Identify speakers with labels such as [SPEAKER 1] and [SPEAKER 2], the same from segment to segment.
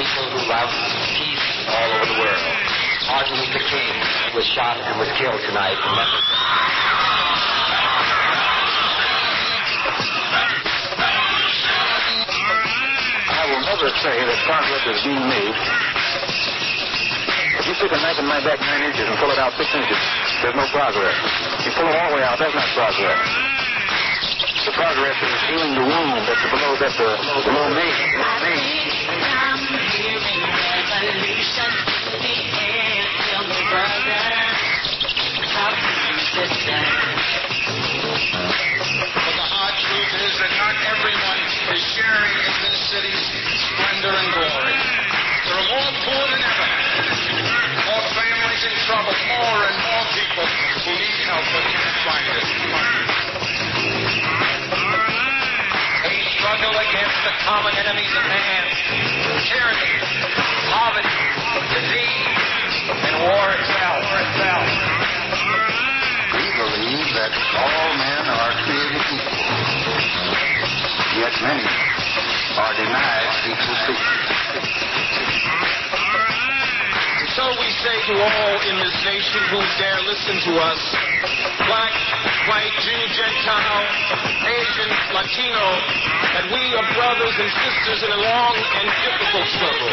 [SPEAKER 1] people who love peace all over the world. Martin Luther King was shot and was killed tonight in Memphis.
[SPEAKER 2] I will never say that progress is being made. If you stick a knife in my back 9 inches and pull it out 6 inches, there's no progress. If you pull it all the way out, that's not progress. The progress is healing the wound that's below me.
[SPEAKER 3] I'm hearing revolution. The air, tell me, brother, how can you sister?
[SPEAKER 4] But the hard truth is that not everyone is sharing in this city's splendor and glory. There are more poor than ever, more families in trouble, more and more people who need help but can't find it.
[SPEAKER 1] We struggle against the common enemies of man: tyranny, poverty, disease, and war itself.
[SPEAKER 2] We believe that all men are created equal, yet many are denied equal treatment.
[SPEAKER 4] So we say to all in this nation who dare listen to us, black, white, Jew, Gentile, Asian, Latino, that we are brothers and sisters in a long and difficult struggle.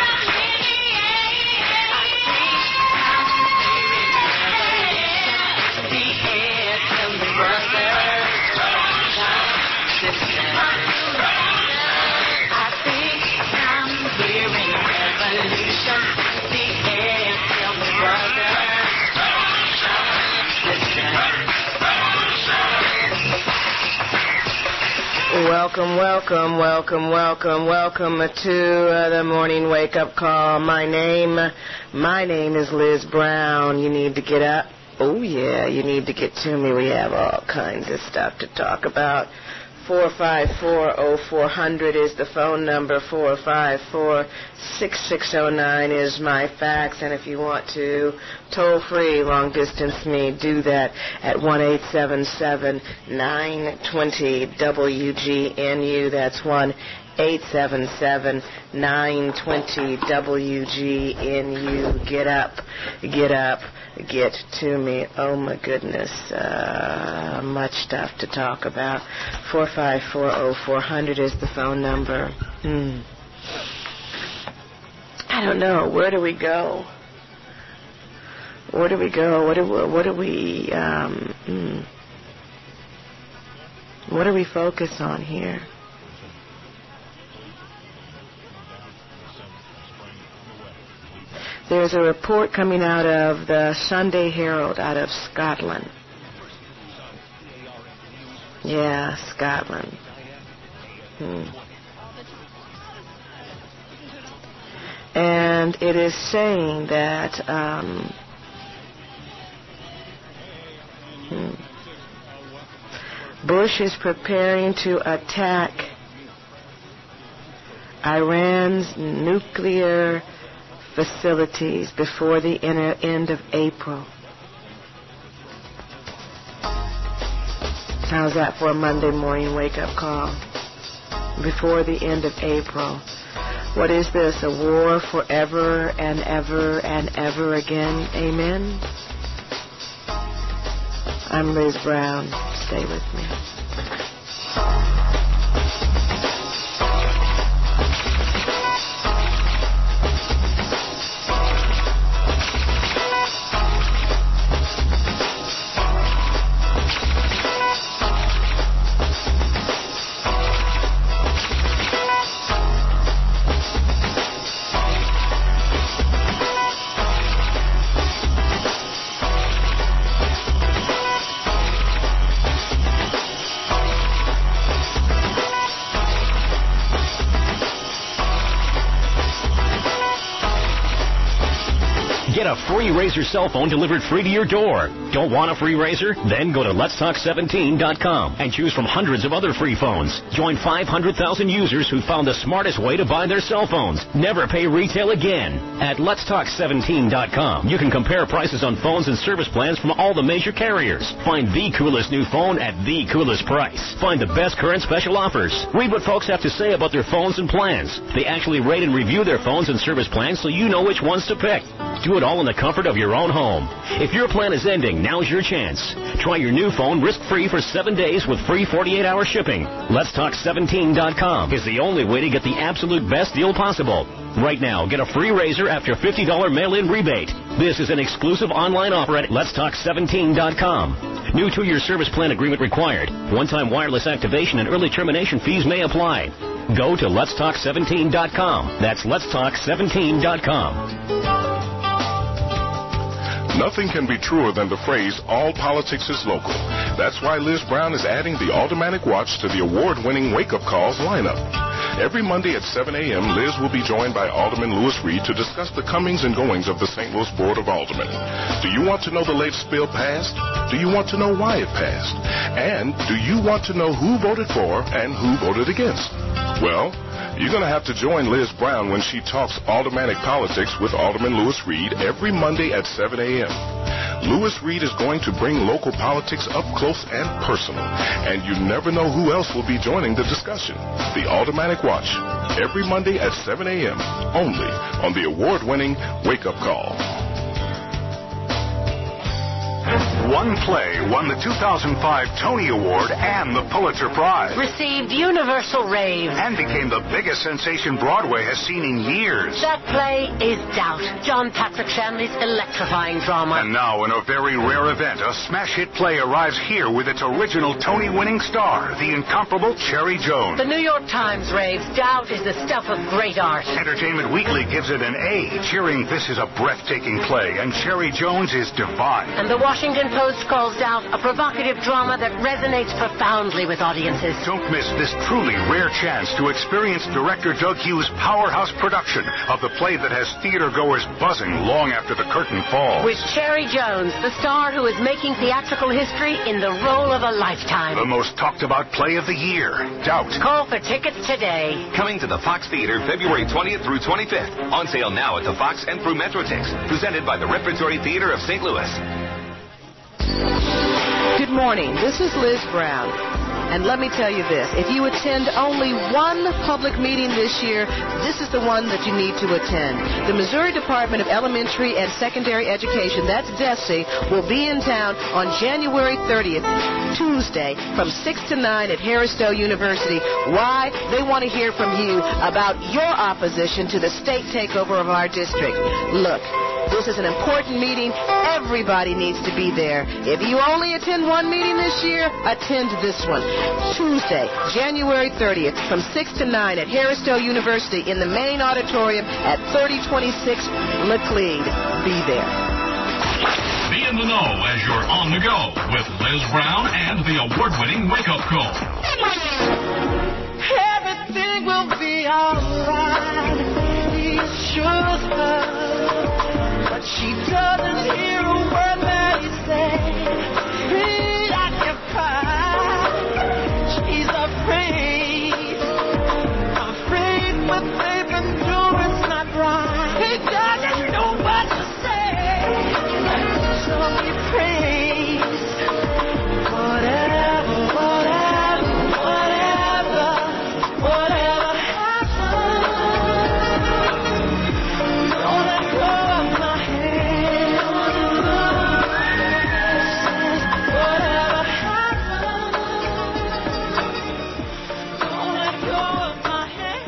[SPEAKER 5] Welcome to the morning wake-up call. My name is Liz Brown. You need to get up. Oh, yeah, you need to get to me. We have all kinds of stuff to talk about. 454-0400 is the phone number. 454-6609 is my fax. And if you want to toll-free, long-distance me, do that at 1-877-920-WGNU. That's 1-877-920-WGNU. Get up, get to me. Oh, my goodness. Much stuff to talk about. 454-0400 is the phone number. I don't know. Where do we go? What do we focus on here? There's a report coming out of the Sunday Herald out of Scotland. Yeah, Scotland. And it is saying that Bush is preparing to attack Iran's nuclear facilities before the end of April. How's that for a Monday morning wake-up call? Before the end of April. What is this? A war forever and ever and ever again? Amen? I'm Liz Brown. Stay with me.
[SPEAKER 6] Get a free Razr cell phone delivered free to your door. Don't want a free razor? Then go to letstalk17.com and choose from hundreds of other free phones. Join 500,000 users who found the smartest way to buy their cell phones. Never pay retail again. At letstalk17.com, you can compare prices on phones and service plans from all the major carriers. Find the coolest new phone at the coolest price. Find the best current special offers. Read what folks have to say about their phones and plans. They actually rate and review their phones and service plans so you know which ones to pick. Do it all in the comfort of your own home. If your plan is ending, now's your chance. Try your new phone risk-free for 7 days with free 48-hour shipping. LetsTalk17.com is the only way to get the absolute best deal possible. Right now, get a free razor after $50 mail-in rebate. This is an exclusive online offer at LetsTalk17.com. New 2-year service plan agreement required. One-time wireless activation and early termination fees may apply. Go to LetsTalk17.com. That's LetsTalk17.com.
[SPEAKER 7] Nothing can be truer than the phrase, all politics is local. That's why Liz Brown is adding the Aldermanic Watch to the award-winning Wake Up Calls lineup. Every Monday at 7 a.m., Liz will be joined by Alderman Lewis Reed to discuss the comings and goings of the St. Louis Board of Aldermen. Do you want to know the latest bill passed? Do you want to know why it passed? And do you want to know who voted for and who voted against? Well, you're going to have to join Liz Brown when she talks aldermanic politics with Alderman Lewis Reed every Monday at 7 a.m. Lewis Reed is going to bring local politics up close and personal, and you never know who else will be joining the discussion. The Aldermanic Watch, every Monday at 7 a.m., only on the award-winning Wake Up Call.
[SPEAKER 8] One play won the 2005 Tony Award and the Pulitzer Prize.
[SPEAKER 9] Received universal rave.
[SPEAKER 8] And became the biggest sensation Broadway has seen in years.
[SPEAKER 9] That play is Doubt, John Patrick Shanley's electrifying drama.
[SPEAKER 8] And now, in a very rare event, a smash hit play arrives here with its original Tony-winning star, the incomparable Cherry Jones.
[SPEAKER 9] The New York Times raves Doubt is the stuff of great art.
[SPEAKER 8] Entertainment Weekly gives it an A, cheering this is a breathtaking play, and Cherry Jones is divine.
[SPEAKER 9] And the Washington Post calls Doubt a provocative drama that resonates profoundly with audiences.
[SPEAKER 8] Don't miss this truly rare chance to experience director Doug Hughes' powerhouse production of the play that has theater-goers buzzing long after the curtain falls.
[SPEAKER 9] With Cherry Jones, the star who is making theatrical history in the role of a lifetime.
[SPEAKER 8] The most talked-about play of the year, Doubt.
[SPEAKER 9] Call for tickets today.
[SPEAKER 10] Coming to the Fox Theater February 20th through 25th. On sale now at the Fox and through Metrotix. Presented by the Repertory Theater of St. Louis.
[SPEAKER 5] Good morning. This is Liz Brown. And let me tell you this. If you attend only one public meeting this year, this is the one that you need to attend. The Missouri Department of Elementary and Secondary Education, that's DESE, will be in town on January 30th, Tuesday, from 6 to 9 at Harris-Stowe University. Why? They want to hear from you about your opposition to the state takeover of our district. Look, this is an important meeting. Everybody needs to be there. If you only attend one meeting this year, attend this one. Tuesday, January 30th, from 6 to 9 at Harris-Stowe University in the main auditorium at 3026 Laclede. Be there.
[SPEAKER 11] Be in the know as you're on the go with Liz Brown and the award-winning Wake Up Call.
[SPEAKER 3] Everything will be alright. He assures her, but she doesn't hear a word that he says. Preoccupied, she's afraid what they've been doing's not right. He doesn't know what to say, so he prays. Whatever happens, don't let go of my hand. Whatever happens, don't let go of my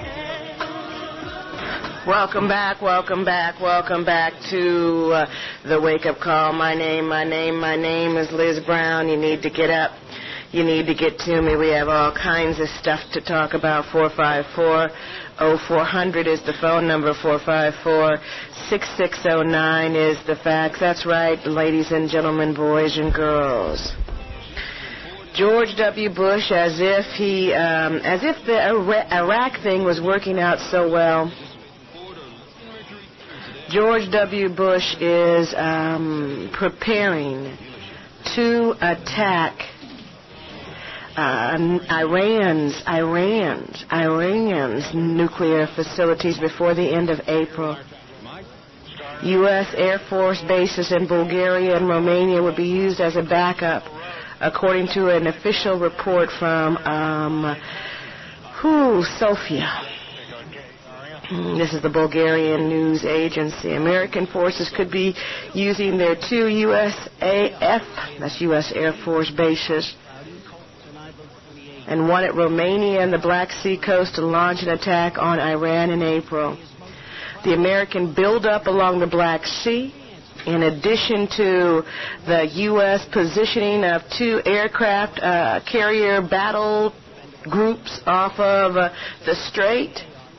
[SPEAKER 3] hand.
[SPEAKER 5] Welcome back to the Wake Up Call. My name is Liz Brown. You need to get up. You need to get to me. We have all kinds of stuff to talk about. 454-0400 is the phone number. 454-6609 is the fax. That's right, ladies and gentlemen, boys and girls. George W. Bush, as if the Iraq thing was working out so well. George W. Bush is preparing to attack Iran's nuclear facilities before the end of April. U.S. Air Force bases in Bulgaria and Romania would be used as a backup, according to an official report from Sofia. This is the Bulgarian news agency. American forces could be using their 2 USAF, that's U.S. Air Force bases, and one at Romania and the Black Sea coast to launch an attack on Iran in April. The American buildup along the Black Sea, in addition to the U.S. positioning of 2 aircraft carrier battle groups off of the Strait,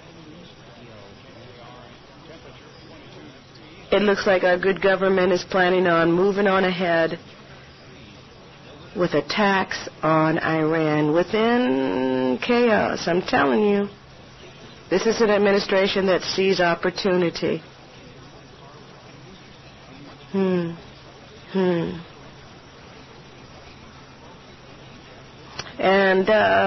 [SPEAKER 5] it looks like our good government is planning on moving on ahead with attacks on Iran within chaos. I'm telling you, this is an administration that sees opportunity. And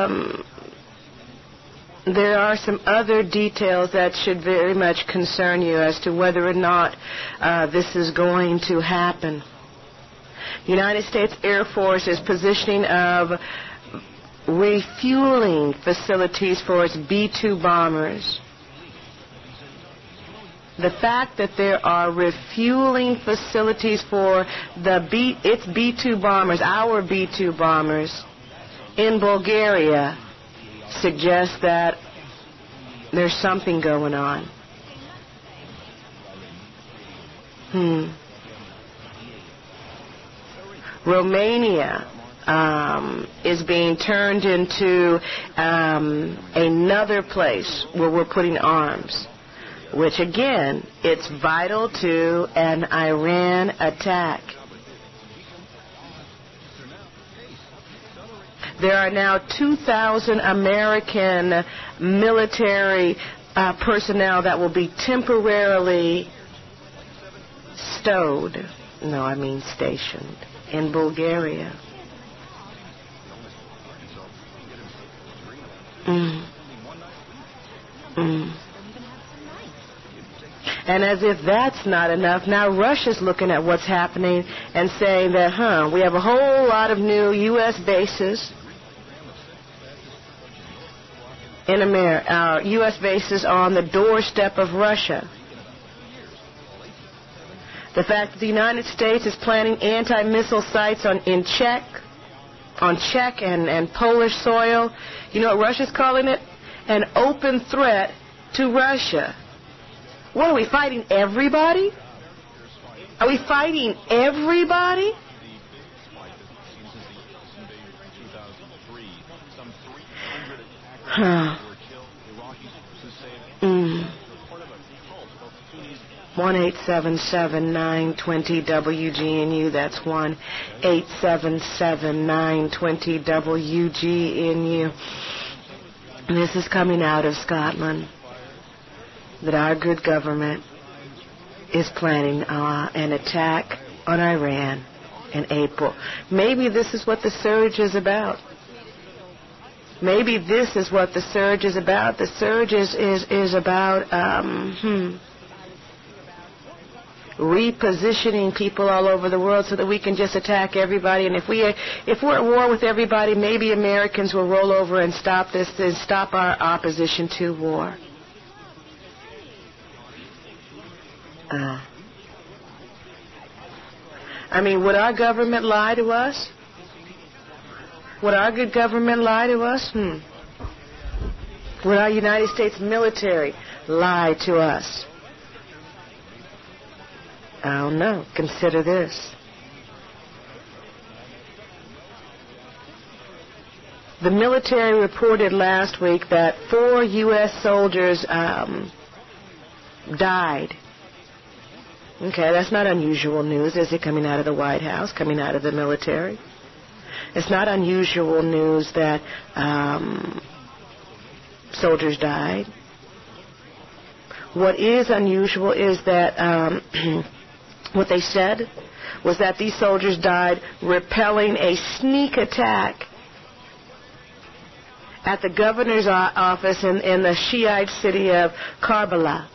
[SPEAKER 5] there are some other details that should very much concern you as to whether or not this is going to happen. United States Air Force is positioning of refueling facilities for its B-2 bombers. The fact that there are refueling facilities for its B-2 bombers, our B-2 bombers, in Bulgaria suggests that there's something going on. Romania is being turned into another place where we're putting arms, which again, it's vital to an Iran attack. There are now 2,000 American military personnel that will be temporarily stationed in Bulgaria. And as if that's not enough, now Russia's looking at what's happening and saying that, we have a whole lot of new U.S. bases in America, U.S. bases on the doorstep of Russia. The fact that the United States is planning anti-missile sites on Czech and Polish soil, you know what Russia's calling it? An open threat to Russia. What, are we fighting everybody? Are we fighting everybody? Huh. 1-877-920-WGNU. That's 1-877-920-WGNU. This is coming out of Scotland, that our good government is planning an attack on Iran in April. Maybe this is what the surge is about. Maybe this is what the surge is about. The surge is about repositioning people all over the world so that we can just attack everybody. And if we're at war with everybody, maybe Americans will roll over and stop this and stop our opposition to war. Would our government lie to us? Would our good government lie to us? Would our United States military lie to us? I don't know. Consider this. The military reported last week that 4 U.S. soldiers died. Okay, that's not unusual news, is it, coming out of the White House, coming out of the military? It's not unusual news that soldiers died. What is unusual is that What they said was that these soldiers died repelling a sneak attack at the governor's office in the Shiite city of Karbala.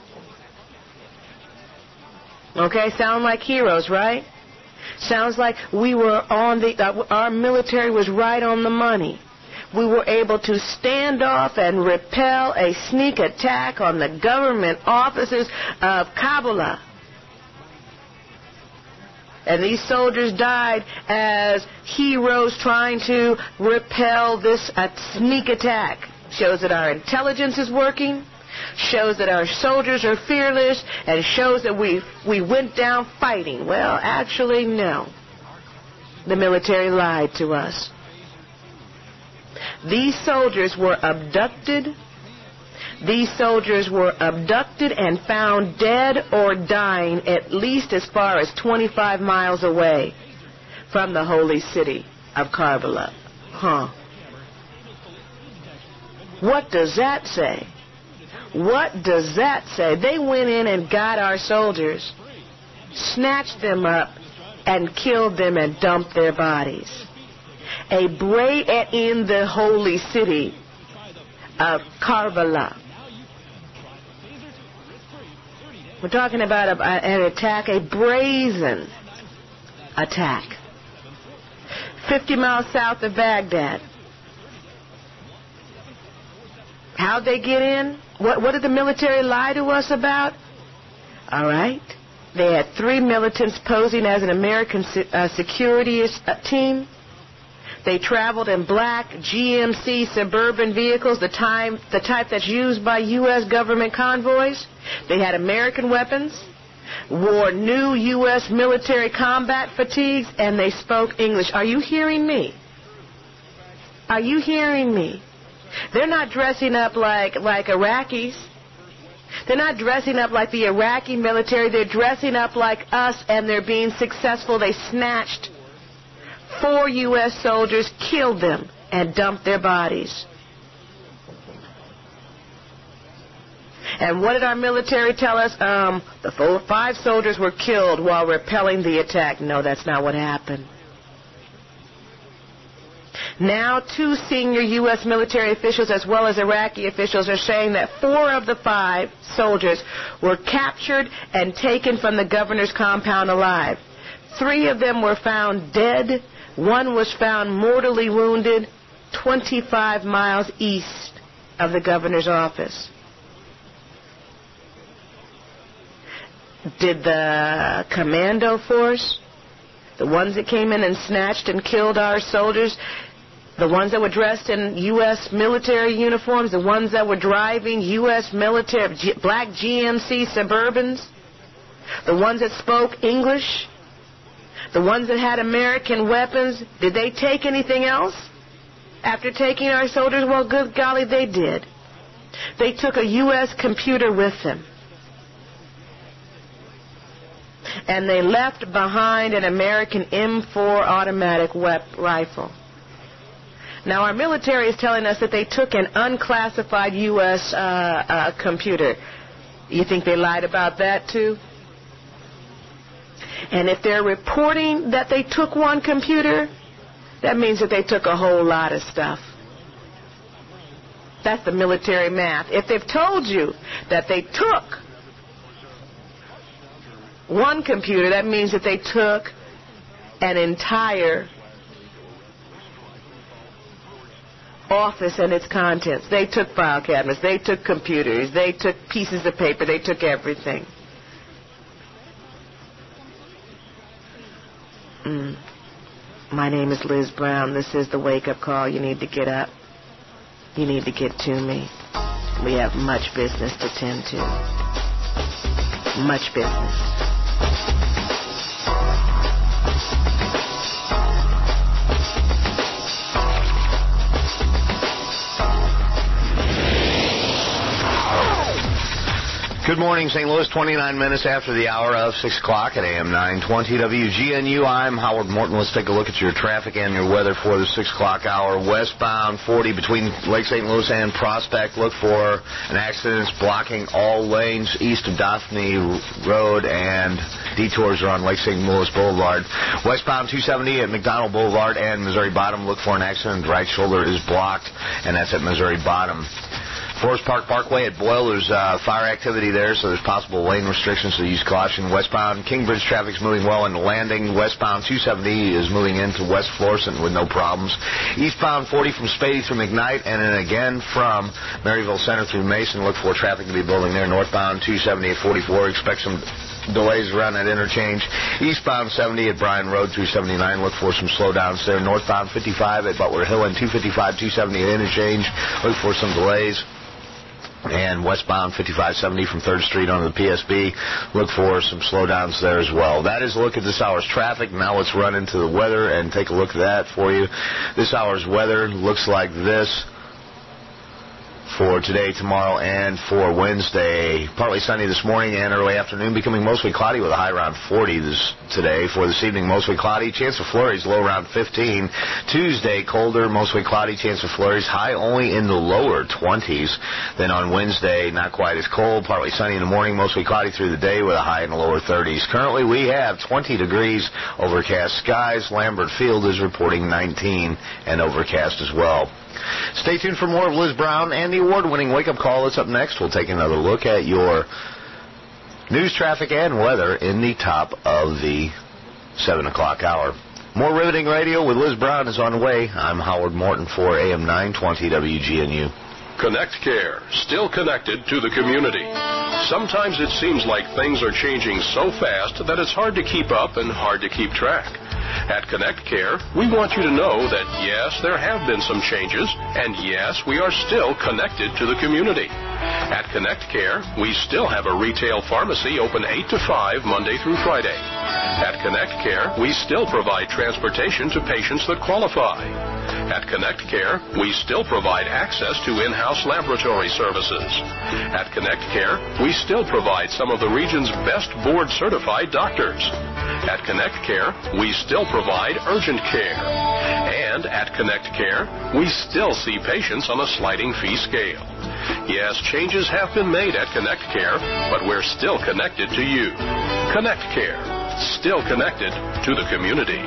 [SPEAKER 5] Okay, sound like heroes, right? Sounds like we were on our military was right on the money. We were able to stand off and repel a sneak attack on the government offices of Kabbalah. And these soldiers died as heroes trying to repel this sneak attack. Shows that our intelligence is working, shows that our soldiers are fearless, and shows that we went down fighting. Well, actually, no. The military lied to us. These soldiers were abducted. These soldiers were abducted and found dead or dying at least as far as 25 miles away from the holy city of Karbala. What does that say? What does that say? They went in and got our soldiers, snatched them up, and killed them and dumped their bodies. In the holy city of Karbala. We're talking about an attack, a brazen attack. 50 miles south of Baghdad. How'd they get in? What did the military lie to us about? All right. They had 3 militants posing as an American security team. They traveled in black GMC suburban vehicles, the type that's used by U.S. government convoys. They had American weapons, wore new U.S. military combat fatigues, and they spoke English. Are you hearing me? Are you hearing me? They're not dressing up like Iraqis. They're not dressing up like the Iraqi military. They're dressing up like us, and they're being successful. They snatched 4 U.S. soldiers, killed them, and dumped their bodies. And what did our military tell us? The 5 soldiers were killed while repelling the attack. No, that's not what happened. Now, 2 senior U.S. military officials as well as Iraqi officials are saying that 4 of the 5 soldiers were captured and taken from the governor's compound alive. 3 of them were found dead. 1 was found mortally wounded 25 miles east of the governor's office. Did the commando force, the ones that came in and snatched and killed our soldiers, the ones that were dressed in U.S. military uniforms, the ones that were driving U.S. military, black GMC Suburbans, the ones that spoke English, the ones that had American weapons, did they take anything else after taking our soldiers? Well, good golly, they did. They took a U.S. computer with them. And they left behind an American M4 automatic rifle. Now, our military is telling us that they took an unclassified U.S. computer. You think they lied about that, too? And if they're reporting that they took one computer, that means that they took a whole lot of stuff. That's the military math. If they've told you that they took one computer, that means that they took an entire office and its contents. They took file cabinets, they took computers, they took pieces of paper, they took everything. My name is Liz Brown. This is the wake-up call. You need to get up. You need to get to me. We have much business to tend to. Much business.
[SPEAKER 8] Good
[SPEAKER 12] Good morning, St. Louis. 29 minutes after the hour of 6 o'clock at AM 920 WGNU. I'm Howard Morton. Let's take a look at your traffic and your weather for the 6 o'clock hour. Westbound 40 between Lake St. Louis and Prospect. Look for an accident blocking all lanes east of Daphne Road, and detours are on Lake St. Louis Boulevard. Westbound 270 at McDonald Boulevard and Missouri Bottom. Look for an accident. The right shoulder is blocked, and that's at Missouri Bottom. Forest Park Parkway at Boyle, there's fire activity there, so there's possible lane restrictions, so use caution. Westbound Kingbridge traffic's moving well into Landing. Westbound 270 is moving into West Florissant with no problems. Eastbound 40 from Spady through McKnight, and then again from Maryville Center through Mason. Look for traffic to be building there. Northbound 270 at 44. Expect some delays around that interchange. Eastbound 70 at Bryan Road through 79. Look for some slowdowns there. Northbound 55 at Butler Hill and 255, 270 at interchange. Look for some delays. And westbound 5570 from 3rd Street onto the PSB. Look for some slowdowns there as well. That is a look at this hour's traffic. Now let's run into the weather and take a look at that for you. This hour's weather looks like this for today, tomorrow, and for Wednesday. Partly sunny this morning and early afternoon, becoming mostly cloudy with a high around 40 today. For this evening, mostly cloudy. Chance of flurries, low around 15. Tuesday, colder, mostly cloudy. Chance of flurries, high only in the lower 20s. Then on Wednesday, not quite as cold. Partly sunny in the morning, mostly cloudy through the day with a high in the lower 30s. Currently, we have 20 degrees, overcast skies. Lambert Field is reporting 19 and overcast as well. Stay tuned for more of Liz Brown and the award-winning Wake Up Call. That's up next. We'll take another look at your news, traffic, and weather in the top of the 7 o'clock hour. More riveting radio with Liz Brown is on the way. I'm Howard Morton for AM 920 WGNU.
[SPEAKER 7] Connect Care, still connected to the community. Sometimes it seems like things are changing so fast that it's hard to keep up and hard to keep track. At Connect Care, we want you to know that, yes, there have been some changes, and yes, we are still connected to the community. At Connect Care, we still have a retail pharmacy open 8 to 5 Monday through Friday. At Connect Care, we still provide transportation to patients that qualify. At Connect Care, we still provide access to in-house laboratory services. At Connect Care, we still provide some of the region's best board-certified doctors. At Connect Care, we still provide urgent care. And at Connect Care, we still see patients on a sliding fee scale. Yes, changes have been made at Connect Care, but we're still connected to you. Connect Care, still connected to the community.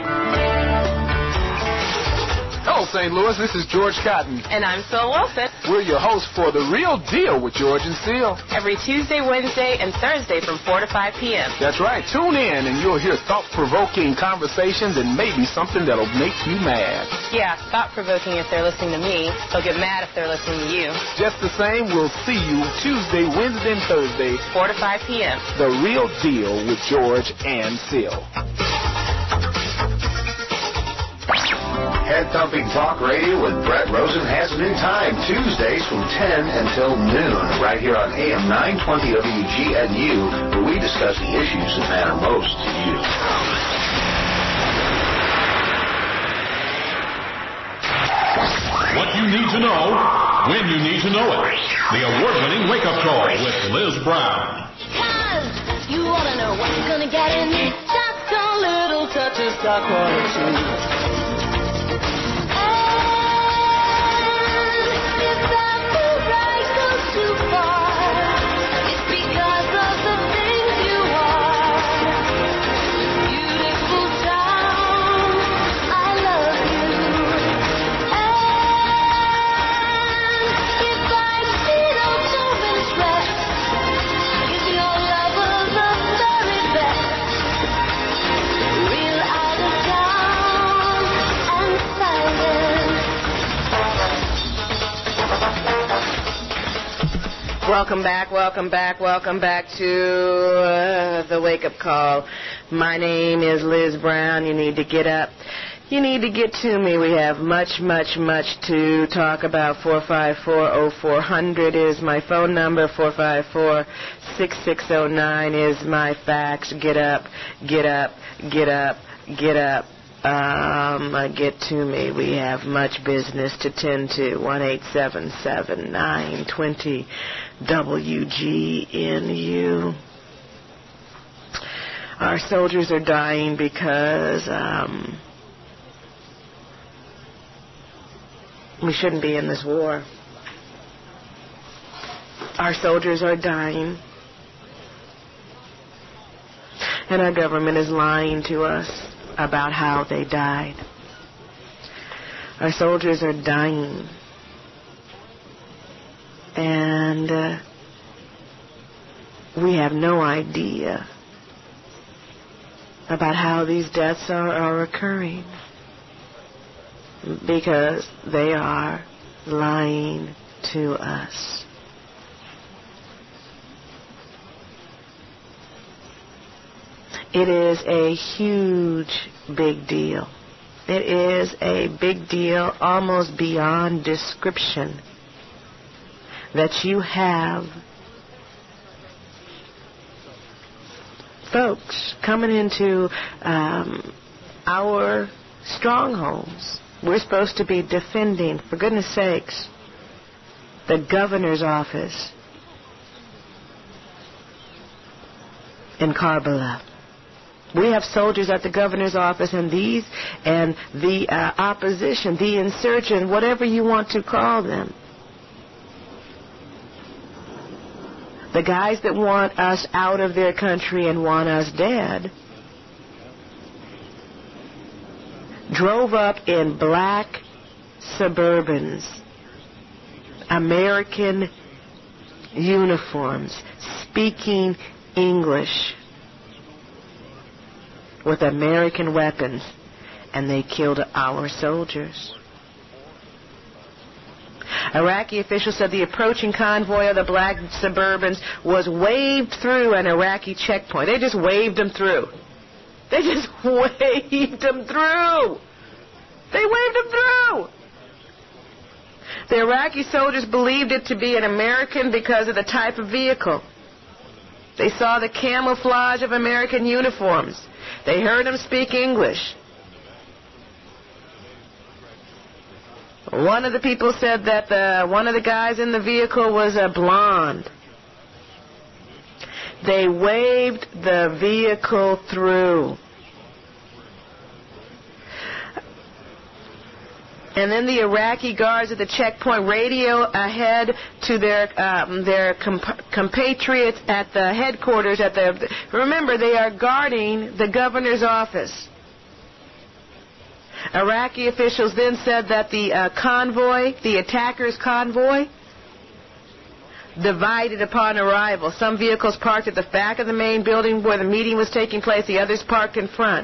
[SPEAKER 13] Hello, St. Louis. This is George Cotton.
[SPEAKER 14] And I'm Phil Wilson.
[SPEAKER 13] We're your hosts for The Real Deal with George and Seal.
[SPEAKER 14] Every Tuesday, Wednesday, and Thursday from 4 to 5 p.m.
[SPEAKER 13] That's right. Tune in and you'll hear thought-provoking conversations and maybe something that'll make you mad.
[SPEAKER 14] Yeah, thought-provoking if they're listening to me. They'll get mad if they're listening to you.
[SPEAKER 13] Just the same, we'll see you Tuesday, Wednesday, and Thursday.
[SPEAKER 14] 4 to 5 p.m.
[SPEAKER 13] The Real Deal with George and Seal.
[SPEAKER 12] Head-thumping talk radio with Brett Rosen has a new time, Tuesdays from 10 until noon, right here on AM 920 WGNU, where we discuss the issues that matter most to you.
[SPEAKER 11] What you need to know, when you need to know it. The award-winning Wake Up Call with Liz Brown.
[SPEAKER 3] Cause you want to know what you're going to get in just a little touch of star quality.
[SPEAKER 5] Welcome back to the Wake Up Call. My name is Liz Brown. You need to get up. You need to get to me. We have much to talk about. 454-0400 is my phone number. 454-6609 is my fax. Get up. Get to me. We have much business to tend to. 1-877-920 WGNU. Our soldiers are dying because we shouldn't be in this war. Our soldiers are dying. And our government is lying to us about how they died. Our soldiers are dying. And we have no idea about how these deaths are occurring, because they are lying to us. It is a huge, big deal. It is a big deal, almost beyond description, that you have folks coming into our strongholds. We're supposed to be defending, for goodness sakes, the governor's office in Karbala. We have soldiers at the governor's office, and the opposition, the insurgent, whatever you want to call them, the guys that want us out of their country and want us dead, drove up in black Suburbans, American uniforms, speaking English, with American weapons, and they killed our soldiers. Iraqi officials said the approaching convoy of the black Suburbans was waved through an Iraqi checkpoint. They just waved them through. They just waved them through. They waved them through. The Iraqi soldiers believed it to be an American because of the type of vehicle. They saw the camouflage of American uniforms. They heard them speak English. One of the people said that one of the guys in the vehicle was a blonde. They waved the vehicle through. And then the Iraqi guards at the checkpoint radio ahead to their compatriots at the headquarters. Remember, they are guarding the governor's office. Iraqi officials then said that the convoy, the attackers' convoy, divided upon arrival. Some vehicles parked at the back of the main building where the meeting was taking place. The others parked in front.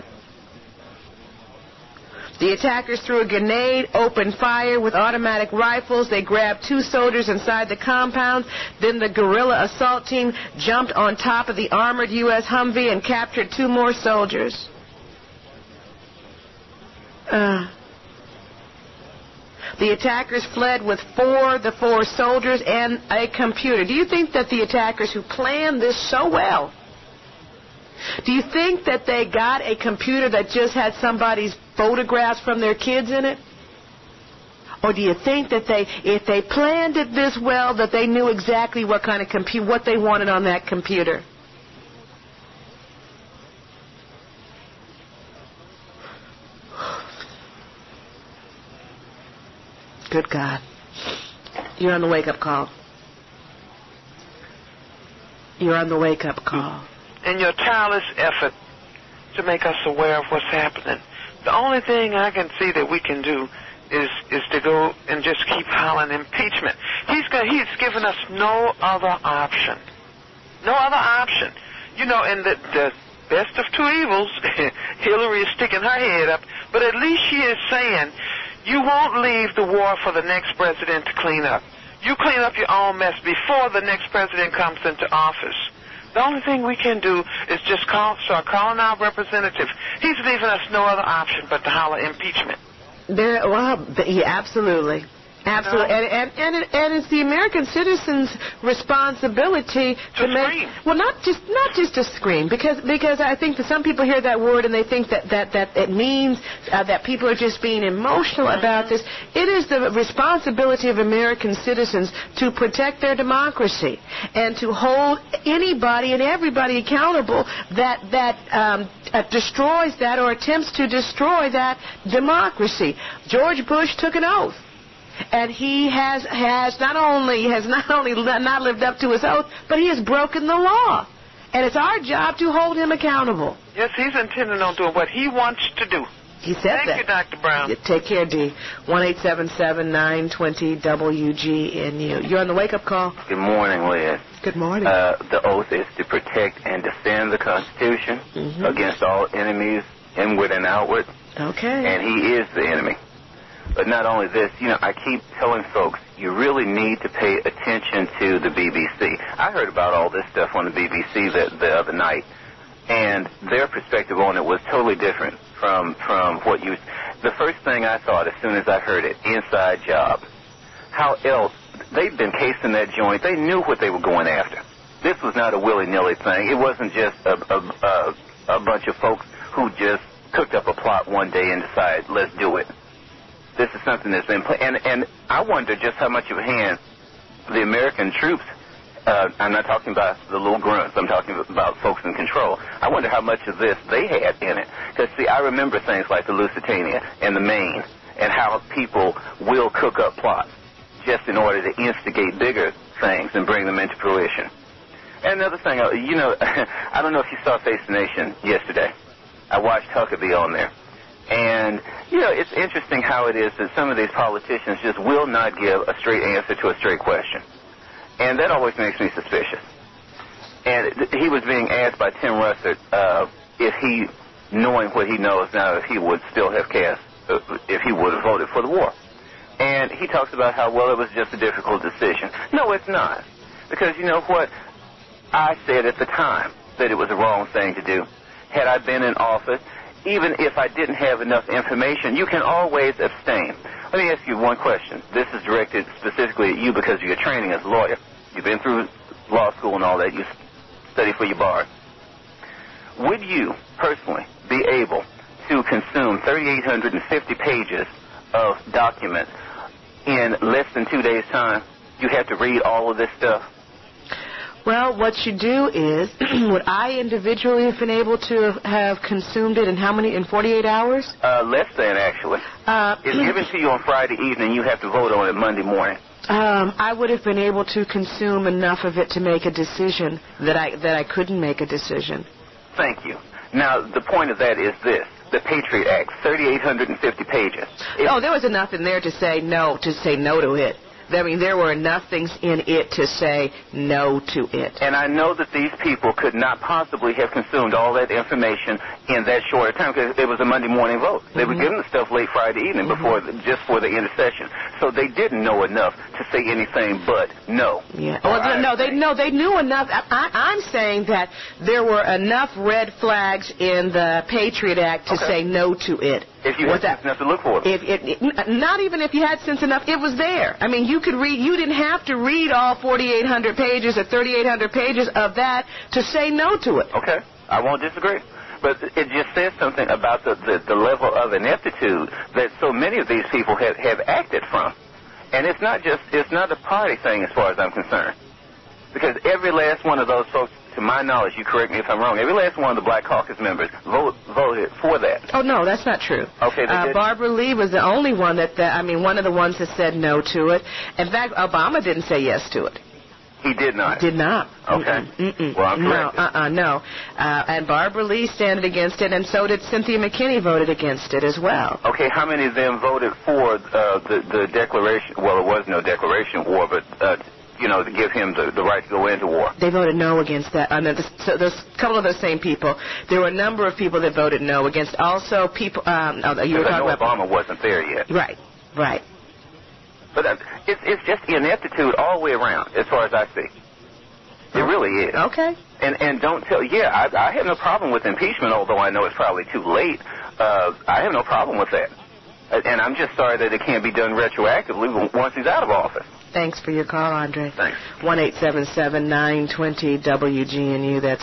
[SPEAKER 5] The attackers threw a grenade, opened fire with automatic rifles. They grabbed 2 soldiers inside the compound. Then the guerrilla assault team jumped on top of the armored U.S. Humvee and captured 2 more soldiers. The attackers fled with the 4 soldiers and a computer. Do you think that the attackers who planned this so well, do you think that they got a computer that just had somebody's photographs from their kids in it? Or do you think that if they planned it this well, that they knew exactly what kind of what they wanted on that computer? Good God. You're on the wake-up call. You're on the wake-up call.
[SPEAKER 15] In your tireless effort to make us aware of what's happening, the only thing I can see that we can do is to go and just keep hollering impeachment. He's given us no other option. No other option. You know, in the best of 2 evils, Hillary is sticking her head up, but at least she is saying, you won't leave the war for the next president to clean up. You clean up your own mess before the next president comes into office. The only thing we can do is just start calling our representative. He's leaving us no other option but to holler impeachment.
[SPEAKER 5] Yeah, absolutely. Absolutely, and it's the American citizens' responsibility to make
[SPEAKER 15] scream.
[SPEAKER 5] Well, not just to scream, because I think that some people hear that word and they think that it means that people are just being emotional about this. It is the responsibility of American citizens to protect their democracy and to hold anybody and everybody accountable that destroys that or attempts to destroy that democracy. George Bush took an oath. And he has not only not lived up to his oath, but he has broken the law. And it's our job to hold him accountable.
[SPEAKER 15] Yes, he's intending on doing what he wants to do.
[SPEAKER 5] He said
[SPEAKER 15] Thank you, Dr. Brown.
[SPEAKER 5] Take care, D. 1-877-920-WGNU. You're on the wake-up call.
[SPEAKER 16] Good morning, Liz.
[SPEAKER 5] Good morning.
[SPEAKER 16] The oath is to protect and defend the Constitution against all enemies, inward and outward.
[SPEAKER 5] Okay.
[SPEAKER 16] And he is the enemy. But not only this, I keep telling folks, you really need to pay attention to the BBC. I heard about all this stuff on the BBC the other night, and their perspective on it was totally different from what you... The first thing I thought as soon as I heard it, inside job. How else? They've been casing that joint. They knew what they were going after. This was not a willy-nilly thing. It wasn't just a bunch of folks who just cooked up a plot one day and decided, let's do it. This is something that's been played. And I wonder just how much of a hand the American troops, I'm not talking about the little grunts, I'm talking about folks in control. I wonder how much of this they had in it. Because, see, I remember things like the Lusitania and the Maine and how people will cook up plots just in order to instigate bigger things and bring them into fruition. And another thing, I don't know if you saw Face the Nation yesterday. I watched Huckabee on there. And, it's interesting how it is that some of these politicians just will not give a straight answer to a straight question. And that always makes me suspicious. And he was being asked by Tim Russert if he, knowing what he knows now, if he would still have cast, if he would have voted for the war. And he talks about how, well, it was just a difficult decision. No, it's not. Because you know what? I said at the time that it was the wrong thing to do. Had I been in office, even if I didn't have enough information, you can always abstain. Let me ask you one question. This is directed specifically at you because of your training as a lawyer. You've been through law school and all that. You study for your bar. Would you personally be able to consume 3,850 pages of documents in less than 2 days' time? You have to read all of this stuff.
[SPEAKER 5] Well, what you do is, would I individually have been able to have consumed it in 48 hours?
[SPEAKER 16] Less than, actually. It's given to you on Friday evening. You have to vote on it Monday morning.
[SPEAKER 5] I would have been able to consume enough of it to make a decision that I couldn't make a decision.
[SPEAKER 16] Thank you. Now, the point of that is this. The Patriot Act, 3,850 pages.
[SPEAKER 5] There was enough in there to say no to it. I mean, there were enough things in it to say no to it.
[SPEAKER 16] And I know that these people could not possibly have consumed all that information in that short time because it was a Monday morning vote. They were given the stuff late Friday evening just for the intercession. So they didn't know enough to say anything but no.
[SPEAKER 5] Yeah. Well, they knew enough. I'm saying that there were enough red flags in the Patriot Act to say no to it.
[SPEAKER 16] If you had sense enough to look for them.
[SPEAKER 5] Not even if you had sense enough, it was there. I mean, you could read. You didn't have to read all 4,800 pages or 3,800 pages of that to say no to it.
[SPEAKER 16] Okay, I won't disagree. But it just says something about the level of ineptitude that so many of these people have acted from. And it's not a party thing as far as I'm concerned. Because every last one of those folks, to my knowledge, you correct me if I'm wrong, every last one of the Black Caucus members voted for that.
[SPEAKER 5] Oh, no, that's not true.
[SPEAKER 16] Okay,
[SPEAKER 5] Barbara Lee was the only one one of the ones that said no to it. In fact, Obama didn't say yes to it.
[SPEAKER 16] He did not?
[SPEAKER 5] Did not.
[SPEAKER 16] Okay. Well, I'm correct.
[SPEAKER 5] No. And Barbara Lee standed against it, and so did Cynthia McKinney voted against it as well.
[SPEAKER 16] Okay, how many of them voted for the declaration? Well, it was no declaration of war, but... to give him the right to go into war.
[SPEAKER 5] They voted no against that. So there's a couple of those same people. There were a number of people that voted no against. Also, people. You were talking about
[SPEAKER 16] Obama wasn't there yet.
[SPEAKER 5] Right.
[SPEAKER 16] But it's just ineptitude all the way around, as far as I see. It really is.
[SPEAKER 5] Okay.
[SPEAKER 16] And don't tell. Yeah, I have no problem with impeachment, although I know it's probably too late. I have no problem with that. And I'm just sorry that it can't be done retroactively once he's out of office.
[SPEAKER 5] Thanks for your call, Andre.
[SPEAKER 16] Thanks.
[SPEAKER 5] 1-877-920-WGNU. That's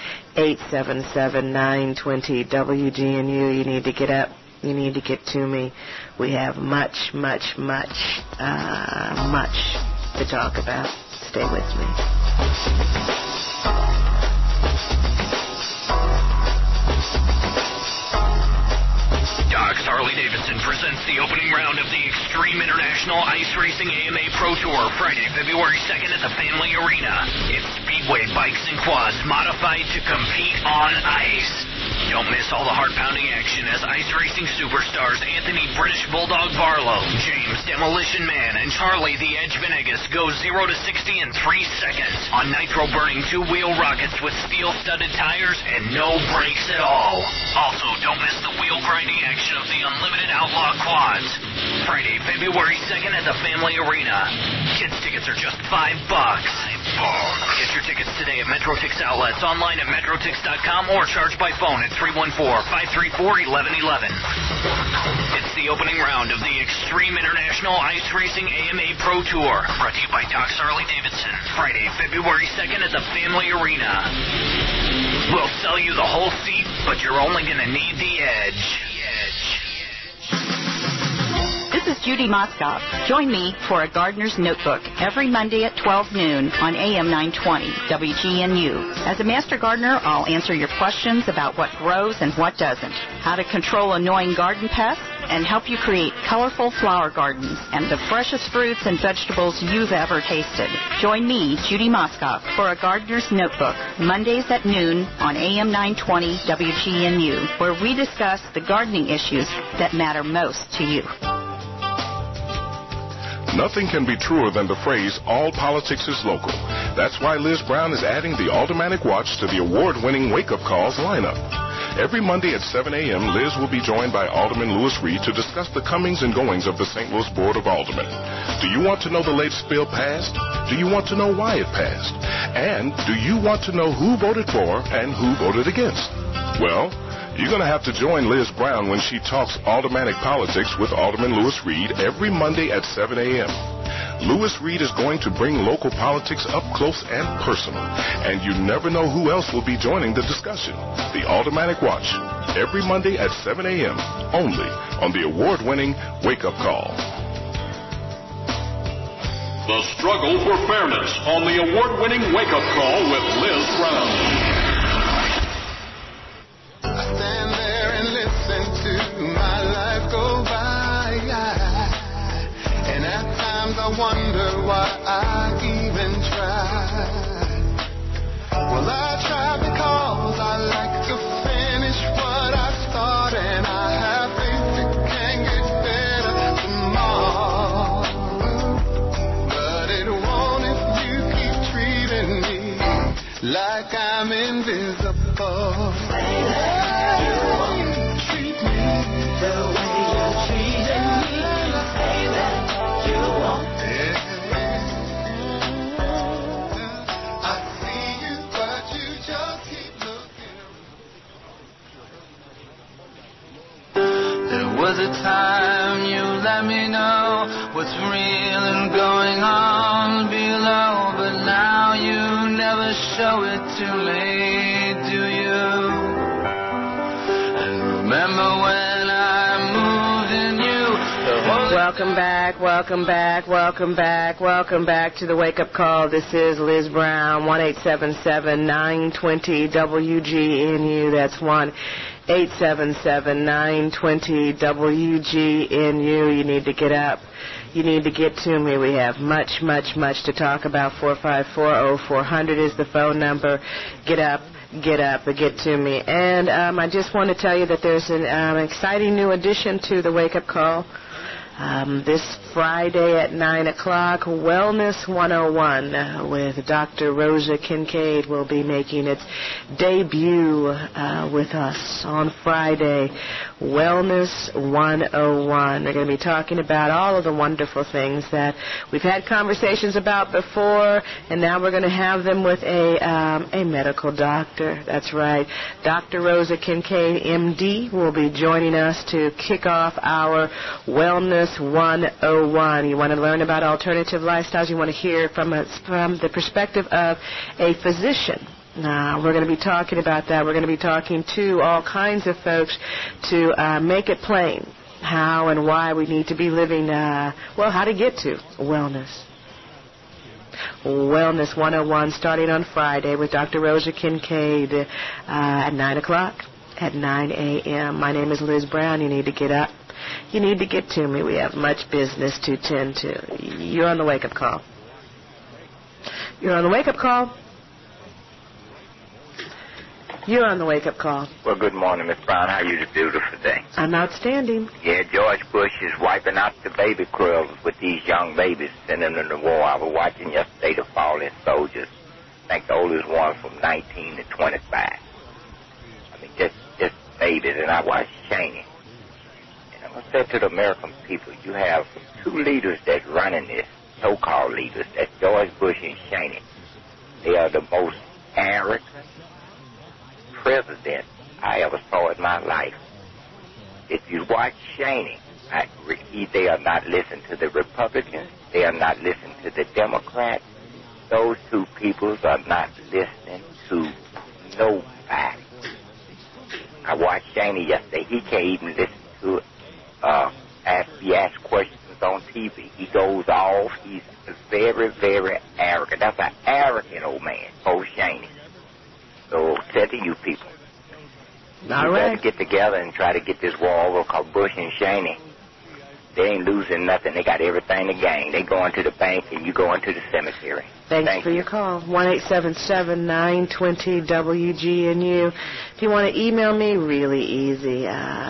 [SPEAKER 5] 1-877-920-WGNU. You need to get up. You need to get to me. We have much to talk about. Stay with me.
[SPEAKER 6] Doc's Harley-Davidson presents the opening round of the Extreme International Ice Racing AMA Pro Tour, Friday, February 2nd at the Family Arena. It's speedway bikes and quads modified to compete on ice. Don't miss all the heart-pounding action as ice racing superstars Anthony British Bulldog Barlow, James Demolition Man, and Charlie the Edge Venegas go 0 to 60 in 3 seconds on nitro-burning two-wheel rockets with steel-studded tires and no brakes at all. Also, don't miss the wheel-grinding action of the Unlimited Outlaw Quads. Friday, February 2nd at the Family Arena. Kids' tickets are just $5. Get your tickets today at MetroTix outlets, online at metrotix.com, or charge by phone at 314-534-1111. It's the opening round of the Extreme International Ice Racing AMA Pro Tour, brought to you by Doc's Harley-Davidson. Friday, February 2nd at the Family Arena. We'll sell you the whole seat, but you're only going to need the edge.
[SPEAKER 17] This is Judy Moskoff. Join me for a Gardener's Notebook every Monday at 12 noon on AM 920 WGNU. As a master gardener, I'll answer your questions about what grows and what doesn't, how to control annoying garden pests, and help you create colorful flower gardens and the freshest fruits and vegetables you've ever tasted. Join me, Judy Moskoff, for a Gardener's Notebook, Mondays at noon on AM 920 WGNU, where we discuss the gardening issues that matter most to you.
[SPEAKER 7] Nothing can be truer than the phrase, all politics is local. That's why Liz Brown is adding the Aldermanic Watch to the award-winning Wake Up Calls lineup. Every Monday at 7 a.m., Liz will be joined by Alderman Lewis Reed to discuss the comings and goings of the St. Louis Board of Aldermen. Do you want to know the latest bill passed? Do you want to know why it passed? And do you want to know who voted for and who voted against? Well, you're going to have to join Liz Brown when she talks aldermanic politics with Alderman Lewis Reed every Monday at 7 a.m. Lewis Reed is going to bring local politics up close and personal, and you never know who else will be joining the discussion. The Aldermanic Watch, every Monday at 7 a.m., only on the award-winning Wake Up Call.
[SPEAKER 11] The struggle for fairness on the award-winning Wake Up Call with Liz Brown.
[SPEAKER 3] I stand there and listen to my life go by, and at times I wonder why I even tried. Well, I try because I like to finish what I start, and I have faith it can get better tomorrow. But it won't if you keep treating me like I'm invisible. Was a time you let me know what's real and going on below, but now you never show it to me, do you? And remember when I moved in you.
[SPEAKER 5] Welcome back to the Wake Up Call. This is Liz Brown, 1-877-920-WGNU. That's 1-877-920-WGNU. You need to get up. You need to get to me. We have much to talk about. 454-0400 is the phone number. Get up, get to me. And I just want to tell you that there's an exciting new addition to the Wake Up Call. This Friday at 9 o'clock, Wellness 101 with Dr. Rosa Kincaid will be making its debut with us on Friday. Wellness 101. They're going to be talking about all of the wonderful things that we've had conversations about before, and now we're going to have them with a medical doctor. That's right. Dr. Rosa Kincaid, MD, will be joining us to kick off our Wellness 101. You want to learn about alternative lifestyles. You want to hear from the perspective of a physician. We're going to be talking about that. We're going to be talking to all kinds of folks to make it plain how and why we need to be living, how to get to wellness. Wellness 101 starting on Friday with Dr. Rosa Kincaid at 9 o'clock, at 9 a.m. My name is Liz Brown. You need to get up. You need to get to me. We have much business to tend to. You're on the wake-up call. You're on the wake-up call. You're on the wake-up call.
[SPEAKER 18] Well, good morning, Miss Brown. How are you beautiful today?
[SPEAKER 5] I'm outstanding.
[SPEAKER 18] Yeah, George Bush is wiping out the baby curls with these young babies, sending them to war. I was watching yesterday the fallen soldiers. I think the oldest one from 19 to 25. I mean, just babies. And I watched Cheney. And I'm going to say to the American people, you have two leaders that's running this, so-called leaders. That's George Bush and Cheney. They are the most arrogant president I ever saw in my life. If you watch Cheney, they are not listening to the Republicans. They are not listening to the Democrats. Those two people are not listening to nobody. I watched Cheney yesterday. He can't even listen to be asked questions on TV. He goes off. He's very, very arrogant. That's an arrogant old man, old Cheney. So, said to you people, you better get together and try to get this war over called Bush and Cheney. They ain't losing nothing. They got everything to gain. They going to the bank and you going to the cemetery.
[SPEAKER 5] Thanks for your call. 1-877-920-WGNU. If you want to email me, really easy.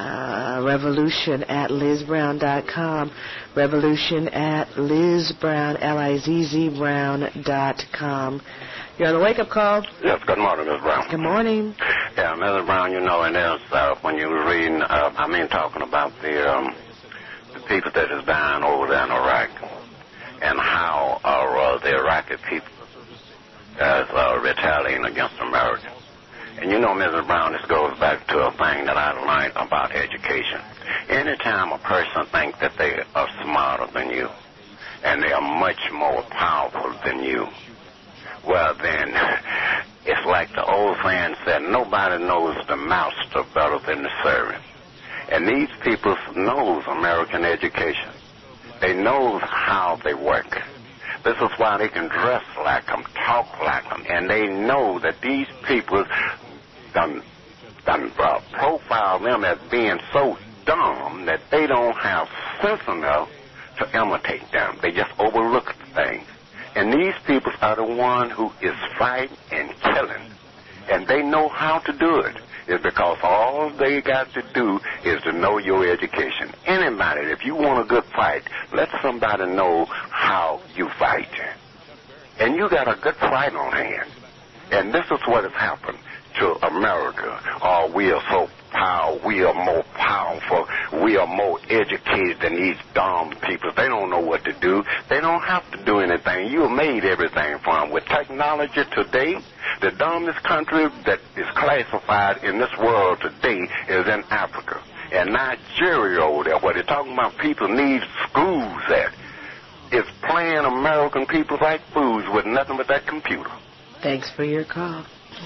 [SPEAKER 5] Revolution@LizBrown.com. Revolution@LizBrown, LIZZBrown.com. You're on the wake-up call.
[SPEAKER 19] Yes, good morning, Ms. Brown.
[SPEAKER 5] Good morning.
[SPEAKER 19] Yeah, Ms. Brown, you know, and there's, when you were reading, talking about the people that is dying over there in Iraq and how the Iraqi people is retaliating against America. And you know, Ms. Brown, this goes back to a thing that I learned about education. Anytime a person thinks that they are smarter than you and they are much more powerful than you, well, then, it's like the old saying said, nobody knows the master better than the servant. And these people knows American education. They knows how they work. This is why they can dress like them, talk like them, and they know that these people done profile them as being so dumb that they don't have sense enough to imitate them. They just overlook things. And these people are the one who is fighting and killing. And they know how to do it. It's because all they got to do is to know your education. Anybody, if you want a good fight, let somebody know how you fight. And you got a good fight on hand. And this is what has happened to America. Oh, we are so powerful. We are more powerful. We are more educated than these dumb people. They don't know what to do. They don't have to do anything. You made everything for them. With technology today, the dumbest country that is classified in this world today is in Africa. And Nigeria over there, where they're talking about people need schools at, is playing American people like fools with nothing but that computer.
[SPEAKER 5] Thanks for your call.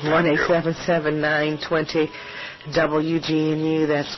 [SPEAKER 5] 1-877-920-WGNU. That's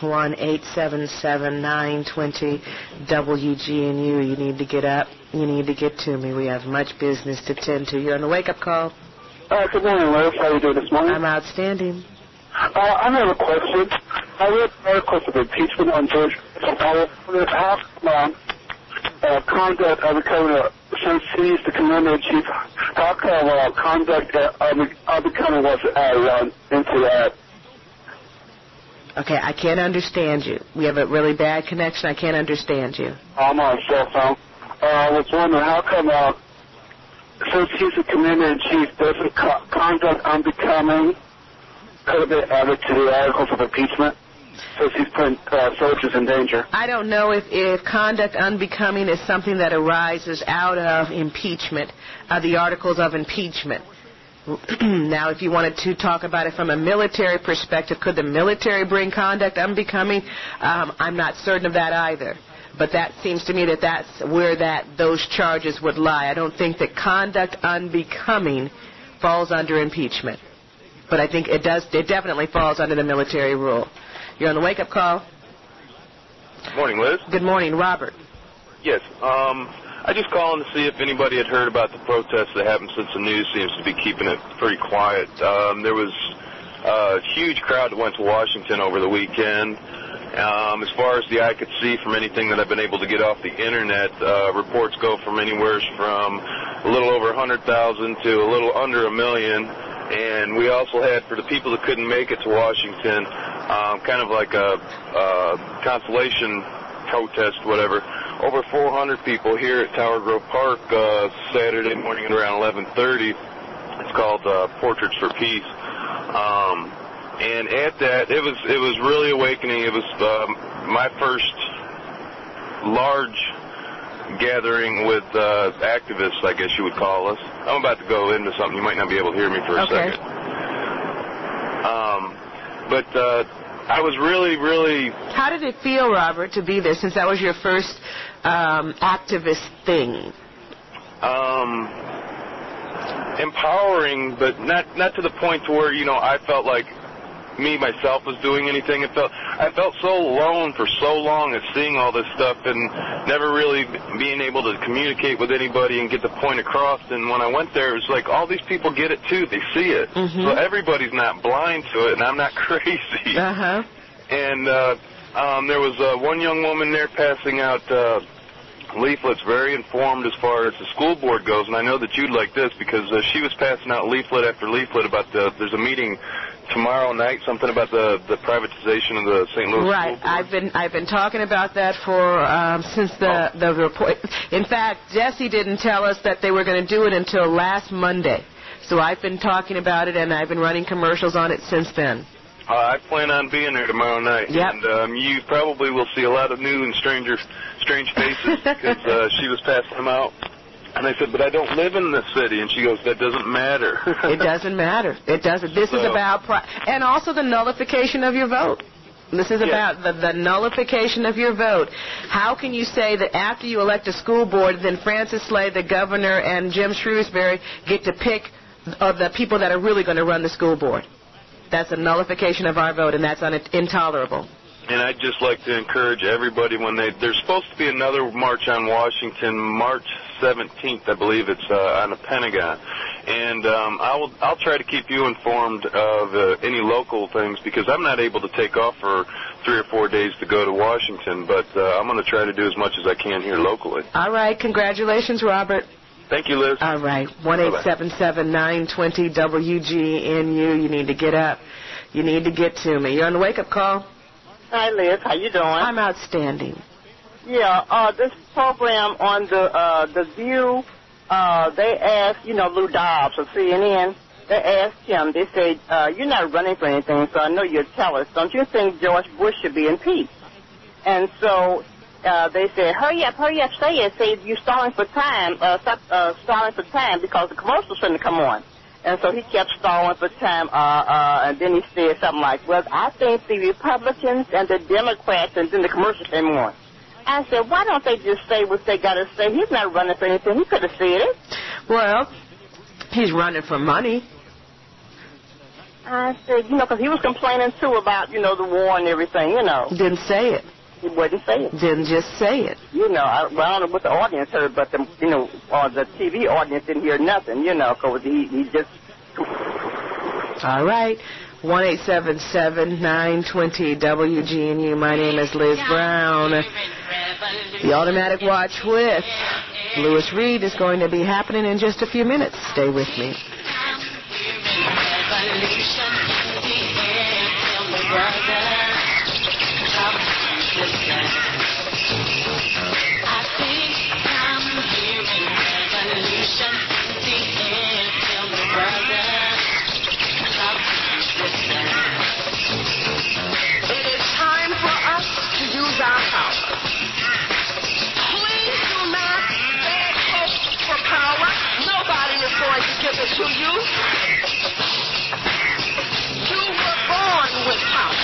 [SPEAKER 5] 1-877-920-WGNU. You need to get up. You need to get to me. We have much business to tend to. You're on the wake-up call.
[SPEAKER 20] Good morning, Liz. How are you doing this morning?
[SPEAKER 5] I'm outstanding.
[SPEAKER 20] I have a question. I read articles of impeachment on George Powell. How conduct of becoming a since he's the commander-in-chief, how come conduct of becoming was into that?
[SPEAKER 5] Okay, I can't understand you. We have a really bad connection. I can't understand you.
[SPEAKER 20] I'm on cell phone. I was wondering how come, since he's a commander-in-chief, doesn't conduct unbecoming could have been added to the articles of impeachment? Since he's putting soldiers in danger.
[SPEAKER 5] I don't know if conduct unbecoming is something that arises out of impeachment, the articles of impeachment. Now, if you wanted to talk about it from a military perspective, could the military bring conduct unbecoming? I'm not certain of that either. But that seems to me that that's where those charges would lie. I don't think that conduct unbecoming falls under impeachment. But I think it definitely falls under the military rule. You're on the wake-up call.
[SPEAKER 21] Good morning, Liz.
[SPEAKER 5] Good morning, Robert.
[SPEAKER 21] Yes. I just calling to see if anybody had heard about the protests that happened, since the news seems to be keeping it pretty quiet. There was a huge crowd that went to Washington over the weekend. As far as the eye could see from anything that I've been able to get off the Internet, reports go from anywhere from a little over 100,000 to a little under 1 million. And we also had, for the people that couldn't make it to Washington, kind of like a consolation protest, whatever. Over 400 people here at Tower Grove Park Saturday morning at around 11:30. It's called Portraits for Peace. And at that, it was really awakening. It was my first large gathering with activists, I guess you would call us. I'm about to go into something. You might not be able to hear me for a second. But I was really, really...
[SPEAKER 5] How did it feel, Robert, to be there, since that was your first activist thing?
[SPEAKER 21] Empowering, but not to the point to where, I felt like me, myself, was doing anything. I felt so alone for so long at seeing all this stuff and never really being able to communicate with anybody and get the point across. And when I went there, it was like all these people get it too. They see it. Mm-hmm. So everybody's not blind to it, and I'm not crazy.
[SPEAKER 5] Uh-huh.
[SPEAKER 21] And there was one young woman there passing out leaflets, very informed as far as the school board goes. And I know that you'd like this because she was passing out leaflet after leaflet about there's a meeting tomorrow night, something about the privatization of the St. Louis
[SPEAKER 5] Right.
[SPEAKER 21] School Board.
[SPEAKER 5] I've been talking about that for since the report. In fact, Jesse didn't tell us that they were going to do it until last Monday. So I've been talking about it, and I've been running commercials on it since then.
[SPEAKER 21] I plan on being there tomorrow night.
[SPEAKER 5] Yep.
[SPEAKER 21] And you probably will see a lot of new and strange faces because she was passing them out. And I said, but I don't live in this city. And she goes, that doesn't matter.
[SPEAKER 5] It doesn't matter. It doesn't. This is about and also the nullification of your vote. This is about the nullification of your vote. How can you say that after you elect a school board, then Francis Slade, the governor, and Jim Shrewsbury get to pick the people that are really going to run the school board? That's a nullification of our vote, and that's intolerable.
[SPEAKER 21] And I'd just like to encourage everybody there's supposed to be another march on Washington, March 17th, I believe it's on the Pentagon. And I'll try to keep you informed of any local things because I'm not able to take off for 3 or 4 days to go to Washington, but I'm going to try to do as much as I can here locally.
[SPEAKER 5] All right. Congratulations, Robert.
[SPEAKER 21] Thank you, Liz.
[SPEAKER 5] All right. 1-877-920-WGNU. You need to get up. You need to get to me. You're on the wake-up call.
[SPEAKER 22] Hi, Liz. How you doing?
[SPEAKER 5] I'm outstanding.
[SPEAKER 22] Yeah, this program on the View, they asked, Lou Dobbs of CNN, they asked him, they said, you're not running for anything, so I know you'll tell us. Don't you think George Bush should be impeached? And so they said, hurry up, say it. Say you're stalling for time, stop stalling for time because the commercials shouldn't come on. And so he kept stalling for time, and then he said something like, well, I think the Republicans and the Democrats, and then the commercials came on. I said, why don't they just say what they got to say? He's not running for anything. He could have said it.
[SPEAKER 5] Well, he's running for money.
[SPEAKER 22] I said, because he was complaining, too, about, the war and everything,
[SPEAKER 5] Didn't say it.
[SPEAKER 22] He wouldn't say it.
[SPEAKER 5] Didn't just say it.
[SPEAKER 22] I don't know what the audience heard, but, the TV audience didn't hear nothing, because he just...
[SPEAKER 5] All right. 1-877-920-WGNU. My name is Liz Brown. The Automatic Watch with Lewis Reed is going to be happening in just a few minutes. Stay with me. To you, you were born with power.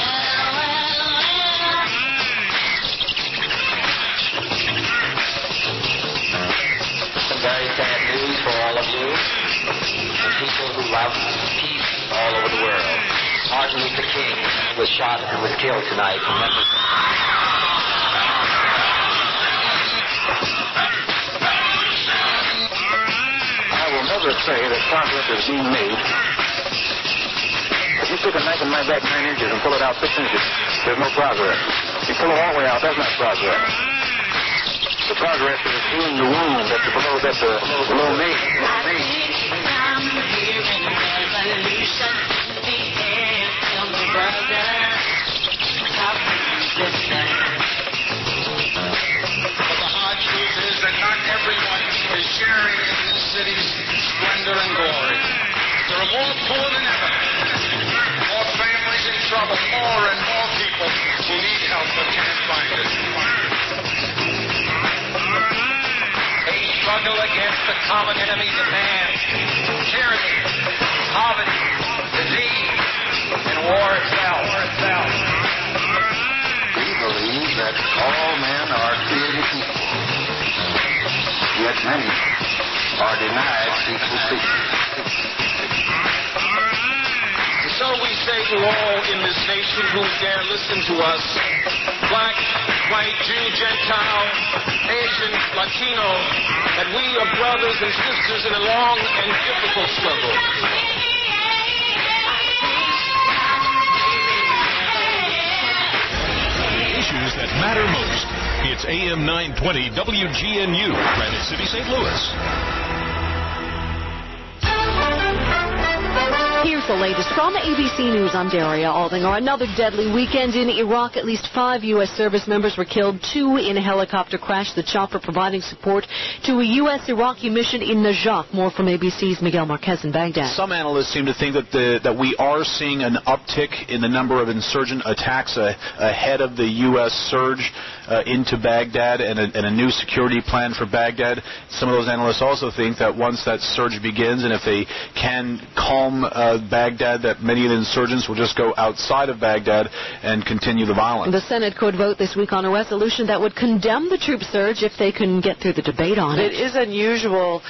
[SPEAKER 1] Some very sad news for all of you, and people who love peace all over the world. Martin Luther King was shot and was killed tonight in Memphis.
[SPEAKER 2] Never say that progress is being made. If you stick a knife in my back 9 inches and pull it out 6 inches, there's no progress. If you pull it all the way out, that's not progress. The progress is healing the wound that's below me.
[SPEAKER 4] But the hard truth is that not everyone is sharing in this city's splendor and glory. There are more poor than ever, more families in trouble, more and more people who need help but can't find it. They struggle against the common enemies of man: tyranny, poverty, disease, and war itself.
[SPEAKER 2] We believe that all men are created equal, yet many are denied equal treatment.
[SPEAKER 4] So we say to all in this nation who dare listen to us, black, white, Jew, Gentile, Asian, Latino, that we are brothers and sisters in a long and difficult struggle.
[SPEAKER 11] Issues that matter most. It's AM 920 WGNU, Granite City, St. Louis.
[SPEAKER 23] Here's the latest from ABC News. I'm Daria Aldinger. Another deadly weekend in Iraq. At least 5 U.S. service members were killed, 2 in a helicopter crash. The chopper providing support to a U.S.-Iraqi mission in Najaf. More from ABC's Miguel Marquez in Baghdad.
[SPEAKER 24] Some analysts seem to think that we are seeing an uptick in the number of insurgent attacks ahead of the U.S. surge into Baghdad and a new security plan for Baghdad. Some of those analysts also think that once that surge begins and if they can calm Baghdad, that many of the insurgents will just go outside of Baghdad and continue the violence.
[SPEAKER 23] The Senate could vote this week on a resolution that would condemn the troop surge if they can get through the debate on it.
[SPEAKER 5] It is unusual.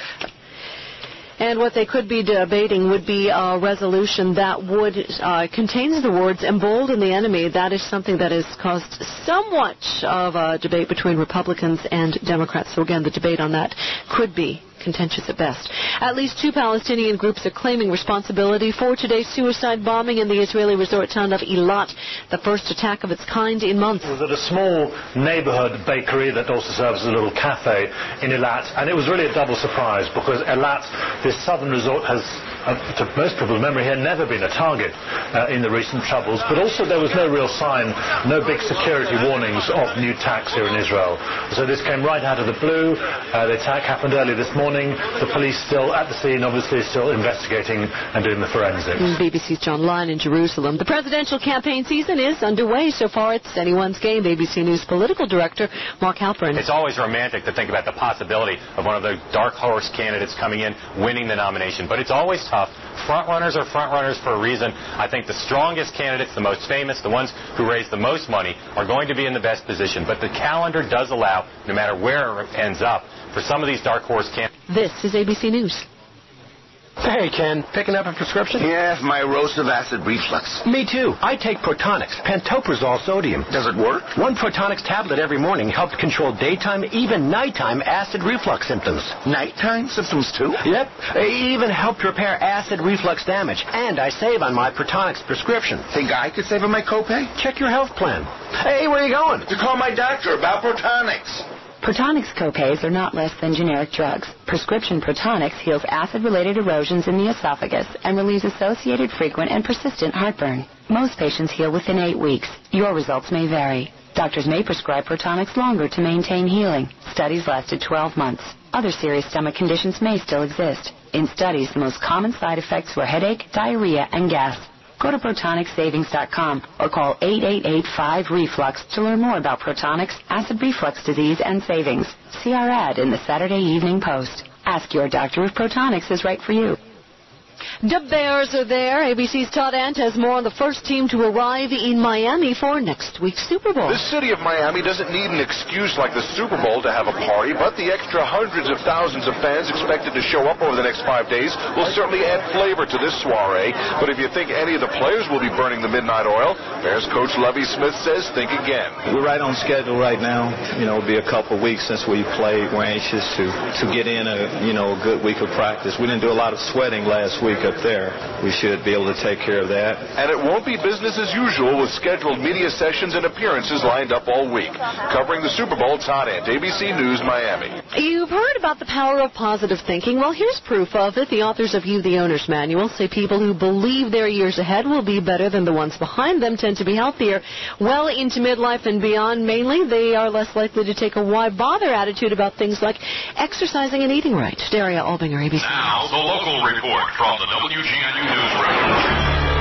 [SPEAKER 23] And what they could be debating would be a resolution that would contains the words "embolden the enemy." That is something that has caused somewhat of a debate between Republicans and Democrats. So again, the debate on that could be contentious at best. At least 2 Palestinian groups are claiming responsibility for today's suicide bombing in the Israeli resort town of Eilat, the first attack of its kind in months.
[SPEAKER 25] It was at a small neighborhood bakery that also serves as a little cafe in Eilat, and it was really a double surprise because Eilat, this southern resort, has, to most people's memory here, never been a target in the recent troubles, but also there was no real sign, no big security warnings of new attacks here in Israel. So this came right out of the blue. The attack happened early this morning. The police still at the scene, obviously still investigating and doing the forensics.
[SPEAKER 23] BBC's John Lyon in Jerusalem. The presidential campaign season is underway. So far, it's anyone's game. ABC News political director Mark Halperin.
[SPEAKER 26] It's always romantic to think about the possibility of one of the dark horse candidates coming in, winning the nomination. But it's always tough. Front-runners are front-runners for a reason. I think the strongest candidates, the most famous, the ones who raise the most money, are going to be in the best position. But the calendar does allow, no matter where it ends up, for some of these dark horse candidates.
[SPEAKER 23] This is ABC News.
[SPEAKER 27] Hey, Ken, picking up a prescription?
[SPEAKER 12] Yeah, my erosive acid reflux.
[SPEAKER 27] Me too. I take Protonix, pantoprazole sodium.
[SPEAKER 12] Does it work?
[SPEAKER 27] 1 Protonix tablet every morning helps control daytime, even nighttime acid reflux symptoms.
[SPEAKER 12] Nighttime symptoms too?
[SPEAKER 27] Yep. It even helped repair acid reflux damage. And I save on my Protonix prescription.
[SPEAKER 12] Think I could save on my copay?
[SPEAKER 27] Check your health plan. Hey, where are you going?
[SPEAKER 12] To call my doctor about Protonix.
[SPEAKER 28] Protonix copays are not less than generic drugs. Prescription Protonix heals acid-related erosions in the esophagus and relieves associated frequent and persistent heartburn. Most patients heal within 8 weeks. Your results may vary. Doctors may prescribe Protonix longer to maintain healing. Studies lasted 12 months. Other serious stomach conditions may still exist. In studies, the most common side effects were headache, diarrhea, and gas. Go to ProtonixSavings.com or call 888-5-REFLUX to learn more about Protonix, acid reflux disease, and savings. See our ad in the Saturday Evening Post. Ask your doctor if Protonix is right for you.
[SPEAKER 23] The Bears are there. ABC's Todd Ant has more on the first team to arrive in Miami for next week's Super Bowl.
[SPEAKER 6] The city of Miami doesn't need an excuse like the Super Bowl to have a party, but the extra hundreds of thousands of fans expected to show up over the next 5 days will certainly add flavor to this soiree. But if you think any of the players will be burning the midnight oil, Bears coach Lovie Smith says think again.
[SPEAKER 8] We're right on schedule right now. It'll be a couple of weeks since we played. We're anxious to get in a good week of practice. We didn't do a lot of sweating last week up there. We should be able to take care of that.
[SPEAKER 6] And it won't be business as usual with scheduled media sessions and appearances lined up all week. Covering the Super Bowl, Todd Ant, ABC News, Miami.
[SPEAKER 23] You've heard about the power of positive thinking. Well, here's proof of it. The authors of You, the Owner's Manual say people who believe their years ahead will be better than the ones behind them tend to be healthier. Well into midlife and beyond, mainly, they are less likely to take a why bother attitude about things like exercising and eating right. Daria Albinger, ABC.
[SPEAKER 11] Now, the local report from the WGNU Newsroom.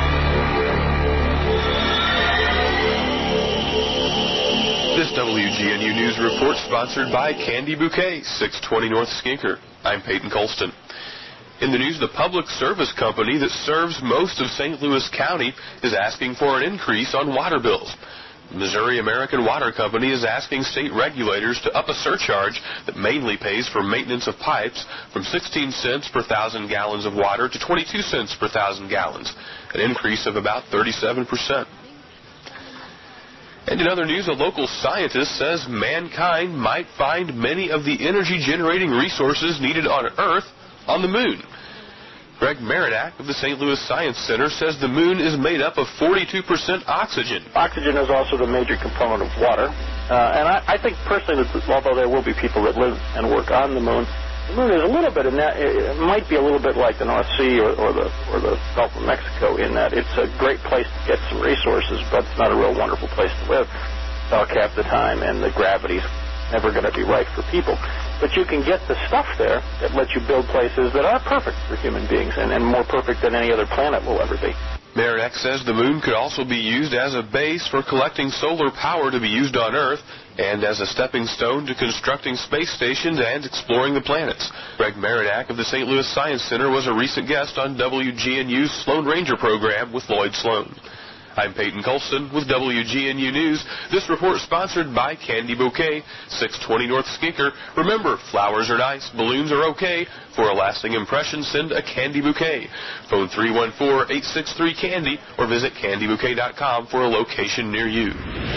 [SPEAKER 9] This WGNU News Report sponsored by Candy Bouquet, 620 North Skinker. I'm Peyton Colston. In the news, the Public Service Company that serves most of St. Louis County is asking for an increase on water bills. Missouri American Water Company is asking state regulators to up a surcharge that mainly pays for maintenance of pipes from 16 cents per 1,000 gallons of water to 22 cents per 1,000 gallons, an increase of about 37%. And in other news, a local scientist says mankind might find many of the energy-generating resources needed on Earth on the moon. Greg Meridak of the St. Louis Science Center says the moon is made up of 42% oxygen.
[SPEAKER 2] Oxygen is also the major component of water. And I think personally that although there will be people that live and work on the moon is a little bit in that it might be a little bit like the North Sea or the Gulf of Mexico in that it's a great place to get some resources, but it's not a real wonderful place to live. Dark half the time, and the gravity's never going to be right for people. But you can get the stuff there that lets you build places that are perfect for human beings and more perfect than any other planet will ever be.
[SPEAKER 9] Meridak says the moon could also be used as a base for collecting solar power to be used on Earth and as a stepping stone to constructing space stations and exploring the planets. Greg Meridak of the St. Louis Science Center was a recent guest on WGNU's Sloan Ranger program with Lloyd Sloan. I'm Peyton Colston with WGNU News. This report sponsored by Candy Bouquet, 620 North Skinker. Remember, flowers are nice, balloons are okay. For a lasting impression, send a Candy Bouquet. Phone 314-863-CANDY or visit candybouquet.com for a location near you.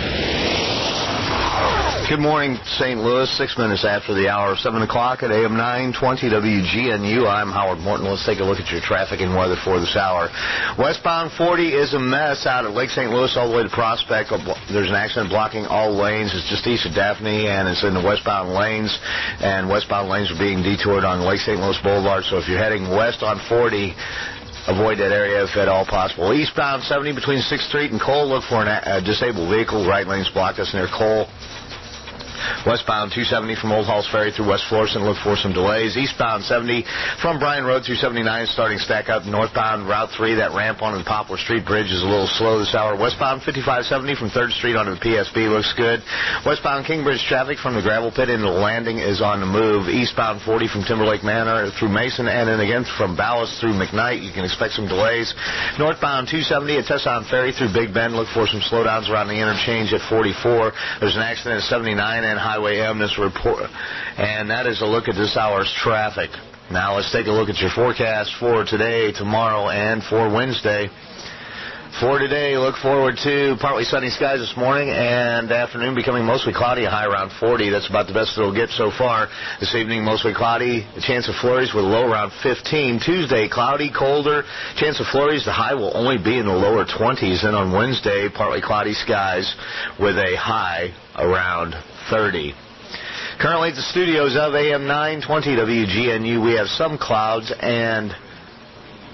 [SPEAKER 12] Good morning, St. Louis. 6 minutes after the hour of 7 o'clock at AM 920 WGNU. I'm Howard Morton. Let's take a look at your traffic and weather for this hour. Westbound 40 is a mess out at Lake St. Louis all the way to Prospect. There's an accident blocking all lanes. It's just east of Daphne, and it's in the westbound lanes. And westbound lanes are being detoured on Lake St. Louis Boulevard. So if you're heading west on 40, avoid that area if at all possible. Eastbound 70 between 6th Street and Cole, look for a disabled vehicle. Right lane's blocked. That's near Cole. Westbound 270 from Old Halls Ferry through West Florissant, look for some delays. Eastbound 70 from Bryan Road through 79, starting stack up. Northbound Route 3, that ramp onto the Poplar Street Bridge is a little slow this hour. Westbound 5570 from 3rd Street onto the PSB looks good. Westbound Kingbridge traffic from the gravel pit into the landing is on the move. Eastbound 40 from Timberlake Manor through Mason, and then again from Ballast through McKnight. You can expect some delays. Northbound 270 at Tesson Ferry through Big Bend. Look for some slowdowns around the interchange at 44. There's an accident at 79 and Highway M this report, and that is a look at this hour's traffic. Now let's take a look at your forecast for today, tomorrow, and for Wednesday. For today, look forward to partly sunny skies this morning and afternoon becoming mostly cloudy, a high around 40. That's about the best it'll get so far. This evening, mostly cloudy, a chance of flurries with a low around 15. Tuesday, cloudy, colder, chance of flurries. The high will only be in the lower 20s. Then on Wednesday, partly cloudy skies with a high around 30. Currently at the studios of AM 920 WGNU, we have some clouds and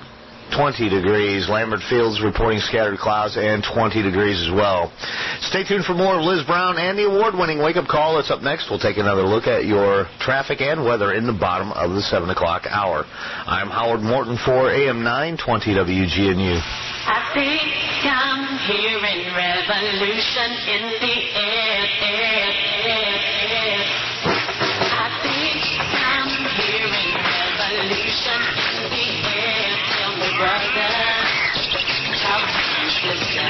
[SPEAKER 12] 20 degrees. Lambert Fields reporting scattered clouds and 20 degrees as well. Stay tuned for more of Liz Brown and the award-winning wake-up call. That's up next. We'll take another look at your traffic and weather in the bottom of the 7 o'clock hour. I'm Howard Morton for AM 920 WGNU.
[SPEAKER 3] I think I'm hearing revolution in the air. I think I'm hearing revolution in the air. Tell me, brother, how can you listen?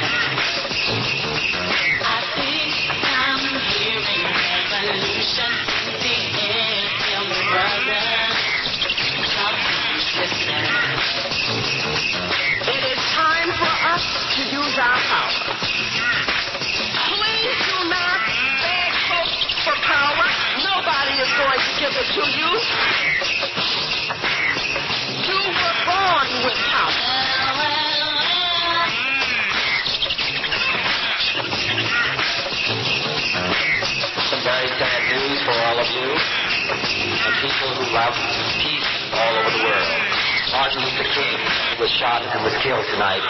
[SPEAKER 3] I think I'm hearing revolution in the air. Tell me, brother, how can you listen?
[SPEAKER 5] It is time for us to use our power. Please do not beg folks for power. Nobody is going to give it to you. You were born with power.
[SPEAKER 1] Some very sad news for all of you and people who love peace all over the world. Martin Luther King was shot and was killed tonight.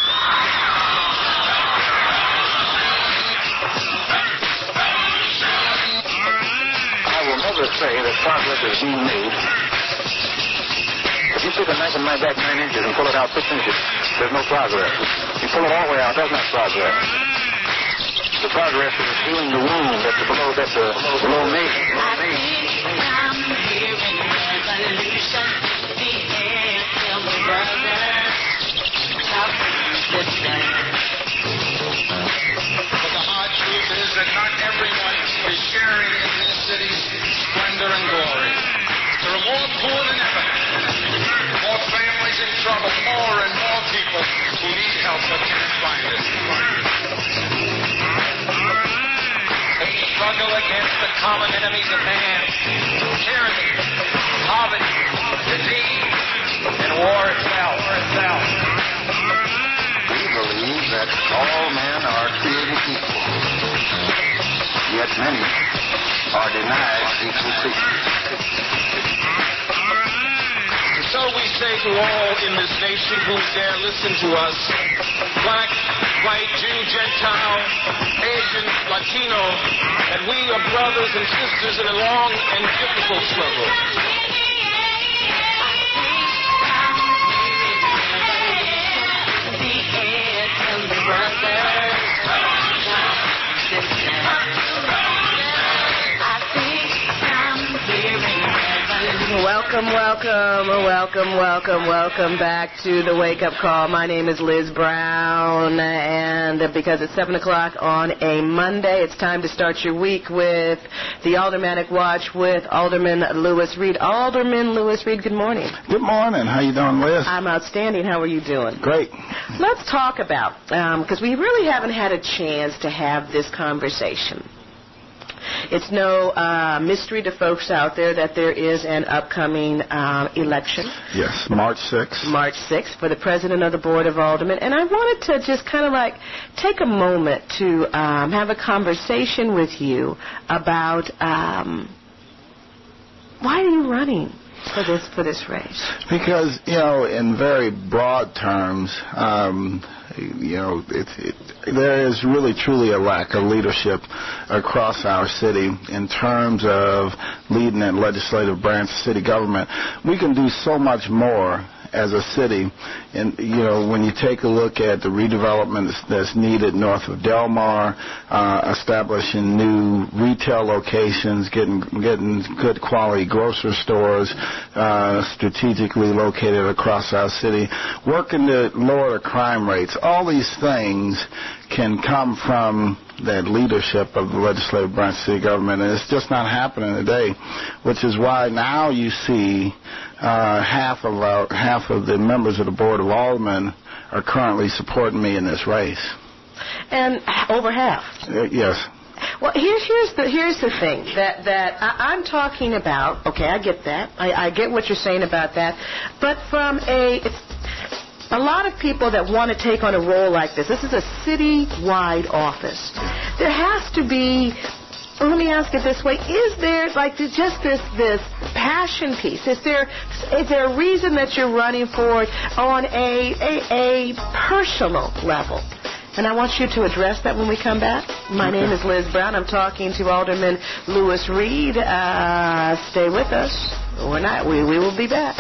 [SPEAKER 20] I will never say that progress is being made. If you stick a knife in my back 9 inches and pull it out 6 inches, there's no progress. You pull it all the way out, that's not progress. The progress is healing the wound that's below me.
[SPEAKER 3] I'm hearing revolution in the air. Tell me, brother, how can you listen?
[SPEAKER 4] But the hard truth is that not everyone is sharing in this city's splendor and glory. There are more poor than ever, more families in trouble, more and more people who need help but can't find it. They struggle against the common enemies of man: tyranny, poverty, disease, and war itself.
[SPEAKER 20] We believe that all men are created equal, yet many are denied equal treatment.
[SPEAKER 4] So we say to all in this nation who dare listen to us, black, white, Jew, Gentile, Asian, Latino, that we are brothers and sisters in a long and difficult struggle.
[SPEAKER 5] Welcome back to the Wake Up Call. My name is Liz Brown, and because it's 7 o'clock on a Monday, it's time to start your week with the Aldermanic Watch with Alderman Lewis Reed. Alderman Lewis Reed, good morning.
[SPEAKER 7] Good morning. How you doing, Liz?
[SPEAKER 5] I'm outstanding. How are you doing?
[SPEAKER 7] Great.
[SPEAKER 5] Let's talk about, because we really haven't had a chance to have this conversation. It's no mystery to folks out there that there is an upcoming election.
[SPEAKER 7] Yes, March 6th.
[SPEAKER 5] March 6th for the president of the Board of Aldermen. And I wanted to just kind of like take a moment to have a conversation with you about why are you running for this race?
[SPEAKER 7] Because, in very broad terms, there is really truly a lack of leadership across our city in terms of leading that legislative branch of city government. We can do so much more as a city, and when you take a look at the redevelopment that's needed north of Delmar, establishing new retail locations, getting good quality grocery stores strategically located across our city, working to lower the crime rates. All these things can come from that leadership of the legislative branch of city government, and it's just not happening today, which is why now you see half of the members of the Board of Aldermen are currently supporting me in this race.
[SPEAKER 5] And over half.
[SPEAKER 7] Yes.
[SPEAKER 5] Well, here's the thing that I'm talking about. Okay, I get that. I get what you're saying about that. But from a lot of people that want to take on a role like this is a city-wide office. There has to be let me ask it this way: is there just this passion piece? Is there a reason that you're running for it on a personal level? And I want you to address that when we come back. My name is Liz Brown. I'm talking to Alderman Lewis Reed. Stay with us. We're not. We will be back.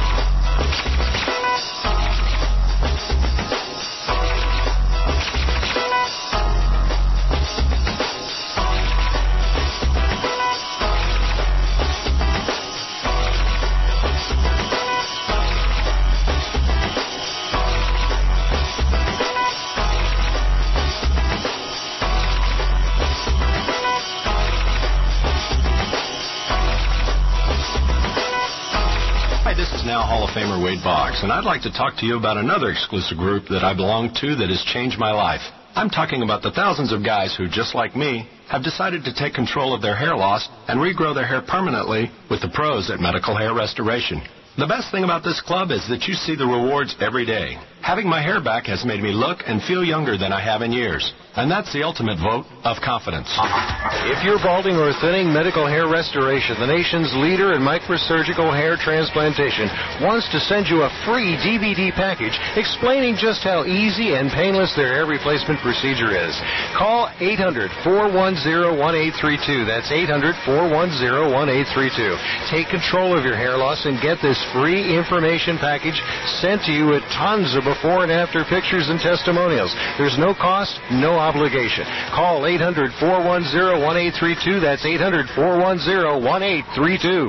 [SPEAKER 10] Hall of Famer Wade Boggs, and I'd like to talk to you about another exclusive group that I belong to that has changed my life. I'm talking about the thousands of guys who, just like me, have decided to take control of their hair loss and regrow their hair permanently with the pros at Medical Hair Restoration. The best thing about this club is that you see the rewards every day. Having my hair back has made me look and feel younger than I have in years. And that's the ultimate vote of confidence.
[SPEAKER 13] If you're balding or thinning, Medical Hair Restoration, the nation's leader in microsurgical hair transplantation, wants to send you a free DVD package explaining just how easy and painless their hair replacement procedure is. Call 800-410-1832. That's 800-410-1832. Take control of your hair loss and get this free information package sent to you with tons of before and after pictures and testimonials. There's no cost, no obligation. Call 800-410-1832. That's 800-410-1832.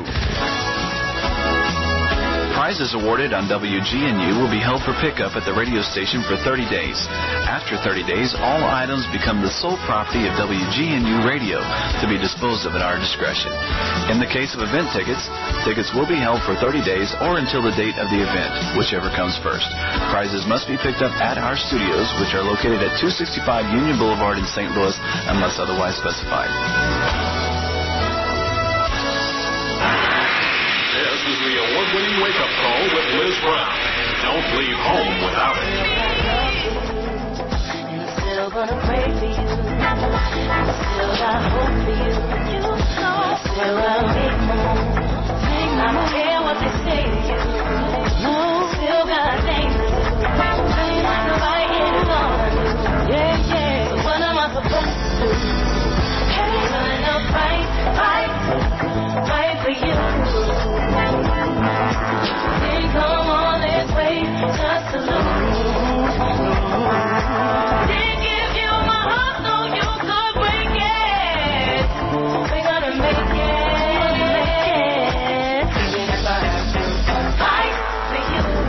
[SPEAKER 14] Prizes awarded on WGNU will be held for pickup at the radio station for 30 days. After 30 days, all items become the sole property of WGNU Radio to be disposed of at our discretion. In the case of event tickets, tickets will be held for 30 days or until the date of the event, whichever comes first. Prizes must be picked up at our studios, which are located at 265 Union Boulevard in St. Louis, unless otherwise specified.
[SPEAKER 11] This is the award-winning wake-up call with Liz Brown. Don't leave home without it.
[SPEAKER 3] And I'm still gonna pray for you. And still got hope for you. Still I'll make more. I don't care what they say to you. No, still got things to do. Fight is all I do. Yeah, yeah. So what am I supposed to do? Turn up, fight for you. Think I'm on this way just to lose. Didn't give you my heart so you could break it. We gotta make it. Fight for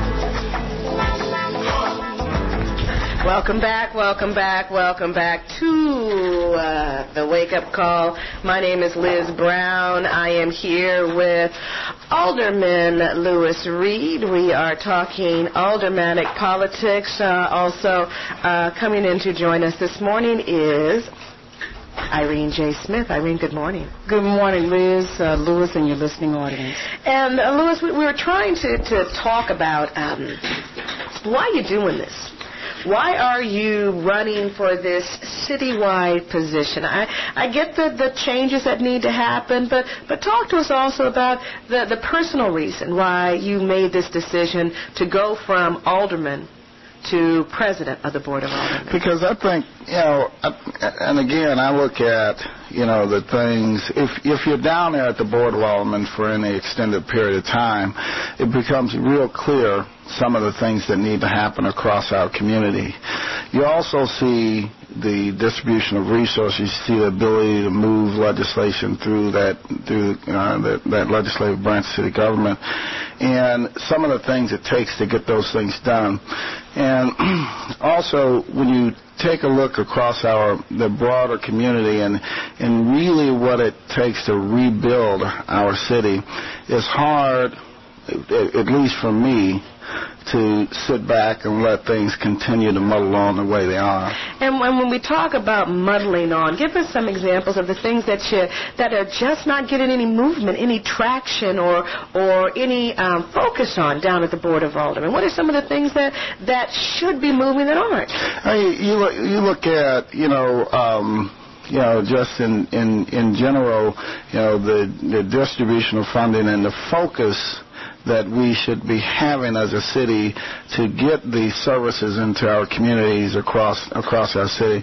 [SPEAKER 3] you.
[SPEAKER 5] Welcome back to the wake-up call. My name is Liz Brown. I am here with Alderman Lewis Reed. We are talking aldermanic politics. Also coming in to join us this morning is Irene J. Smith. Irene, good morning.
[SPEAKER 15] Good morning, Liz, Lewis, and your listening audience.
[SPEAKER 5] And Lewis, we were trying to talk about why you're doing this. Why are you running for this citywide position? I get the changes that need to happen, but talk to us also about the personal reason why you made this decision to go from alderman to president of the Board of Aldermen.
[SPEAKER 7] Because I think, and again, I look at, the things, if you're down there at the Board of Aldermen for any extended period of time, it becomes real clear some of the things that need to happen across our community. You also see the distribution of resources. You see the ability to move legislation through that legislative branch of city government, and some of the things it takes to get those things done. And also, when you take a look across the broader community and really what it takes to rebuild our city, it's hard, at least for me, to sit back and let things continue to muddle on the way they are.
[SPEAKER 5] And when we talk about muddling on, give us some examples of the things that are just not getting any movement, any traction, or any focus on down at the Board of Aldermen. What are some of the things that should be moving that aren't?
[SPEAKER 7] You look at, just in general, the distribution of funding and the focus that we should be having as a city to get these services into our communities across our city.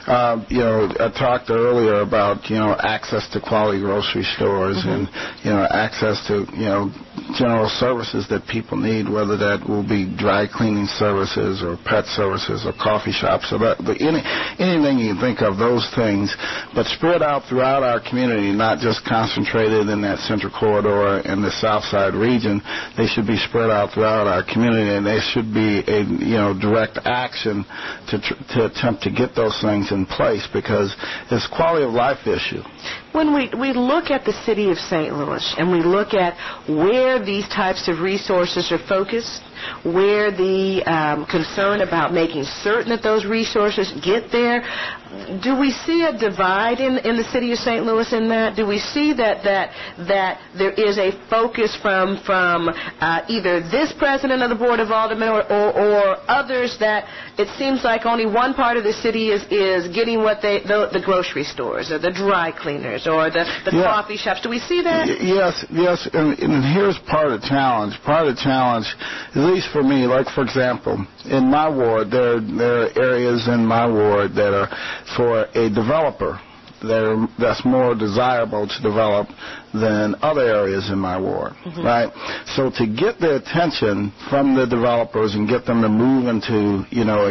[SPEAKER 7] I talked earlier about access to quality grocery stores and access to general services that people need, whether that will be dry cleaning services or pet services or coffee shops, or anything you can think of, those things, but spread out throughout our community, not just concentrated in that central corridor in the south side region. They should be spread out throughout our community, and there should be a direct action to attempt to get those things in place, because it's a quality of life issue.
[SPEAKER 5] When we look at the city of St. Louis and we look at where these types of resources are focused, where the concern about making certain that those resources get there, do we see a divide in the city of St. Louis in that? Do we see that there is a focus from either this president of the Board of Aldermen or others, that it seems like only one part of the city is getting what the grocery stores or the dry cleaners or the coffee shops? Do we see that?
[SPEAKER 7] Yes, and here's part of the challenge. Part of the challenge, at least for me, like, for example, in my ward, there are areas in my ward that are for a developer that's more desirable to develop than other areas in my ward, right? So to get the attention from the developers and get them to move into,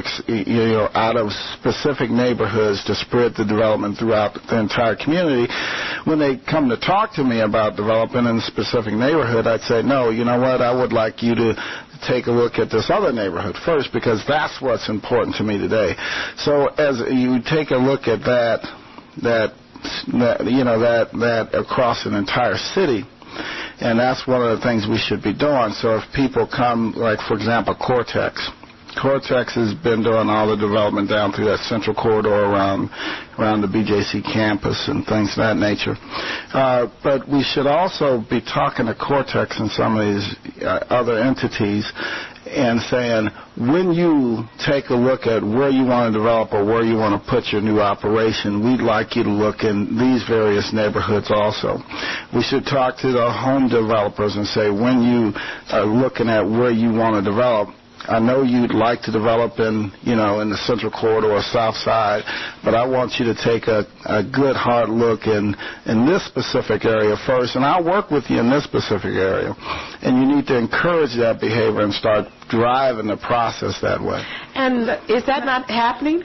[SPEAKER 7] out of specific neighborhoods to spread the development throughout the entire community, when they come to talk to me about developing in a specific neighborhood, I'd say, no, you know what, I would like you to take a look at this other neighborhood first, because that's what's important to me today. So as you take a look at that across an entire city, and that's one of the things we should be doing. So if people come, like, for example, Cortex has been doing all the development down through that central corridor around the BJC campus and things of that nature. But we should also be talking to Cortex and some of these other entities and saying, when you take a look at where you want to develop or where you want to put your new operation, we'd like you to look in these various neighborhoods also. We should talk to the home developers and say, when you are looking at where you want to develop, I know you'd like to develop in the central corridor or south side, but I want you to take a good hard look in this specific area first, and I'll work with you in this specific area. And you need to encourage that behavior and start driving the process that way.
[SPEAKER 5] And is that not happening?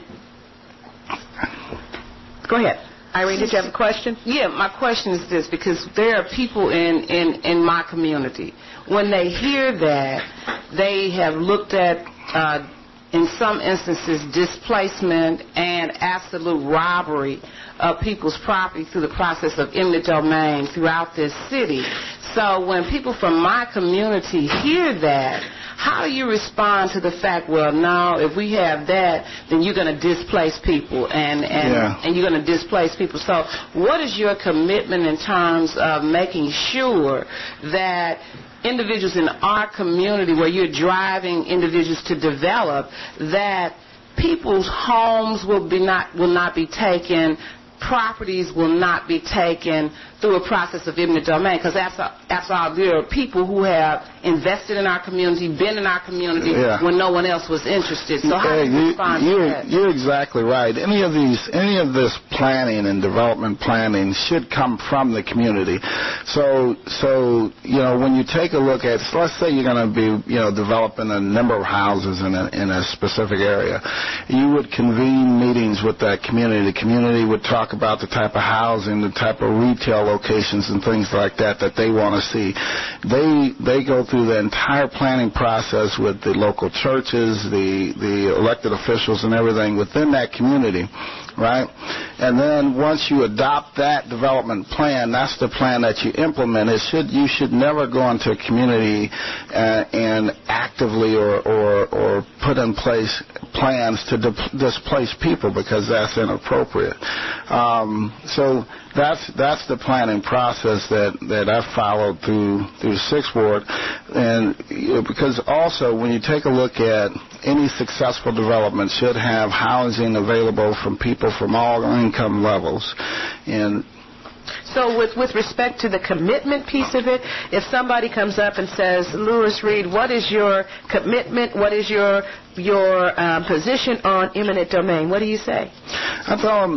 [SPEAKER 5] Go ahead. Irene, did you have a question?
[SPEAKER 15] Yeah, my question is this, because there are people in my community. When they hear that, they have looked at, in some instances, displacement and absolute robbery of people's property through the process of eminent domain throughout this city. So when people from my community hear that, how do you respond to the fact, well, now if we have that, then you're going to displace people and you're going to displace people. So what is your commitment in terms of making sure that individuals in our community, where you're driving individuals to develop, that people's homes will not be taken, properties will not be taken through a process of eminent domain? Because after all, there are people who have invested in our community, been in our community when no one else was interested. So how do you respond to that?
[SPEAKER 7] You're exactly right. Any of this planning and development planning should come from the community. So when you take a look at, let's say you're going to be developing a number of houses in a specific area, you would convene meetings with that community. The community would talk about the type of housing, the type of retail locations and things like that they want to see. They go through the entire planning process with the local churches, the elected officials and everything within that community, right? And then once you adopt that development plan, that's the plan that you implement. You should never go into a community and act actively or put in place plans to displace people because that's inappropriate. So that's the planning process that I followed through the 6th Ward, and because also when you take a look at any successful development should have housing available from people from all income levels. And
[SPEAKER 5] so with respect to the commitment piece of it, if somebody comes up and says, Lewis Reed, what is your commitment? What is your position on eminent domain? What do you say?
[SPEAKER 7] I tell them,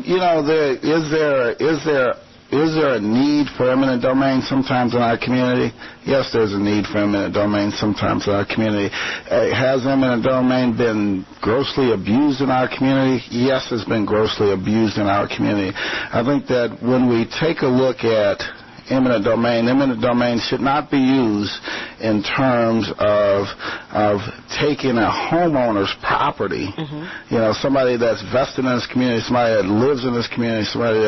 [SPEAKER 7] is there a need for eminent domain sometimes in our community? Yes, there's a need for eminent domain sometimes in our community. Has eminent domain been grossly abused in our community? Yes, it's been grossly abused in our community. I think that when we take a look at eminent domain should not be used in terms of taking a homeowner's property. Mm-hmm. Somebody that's vested in this community, somebody that lives in this community, somebody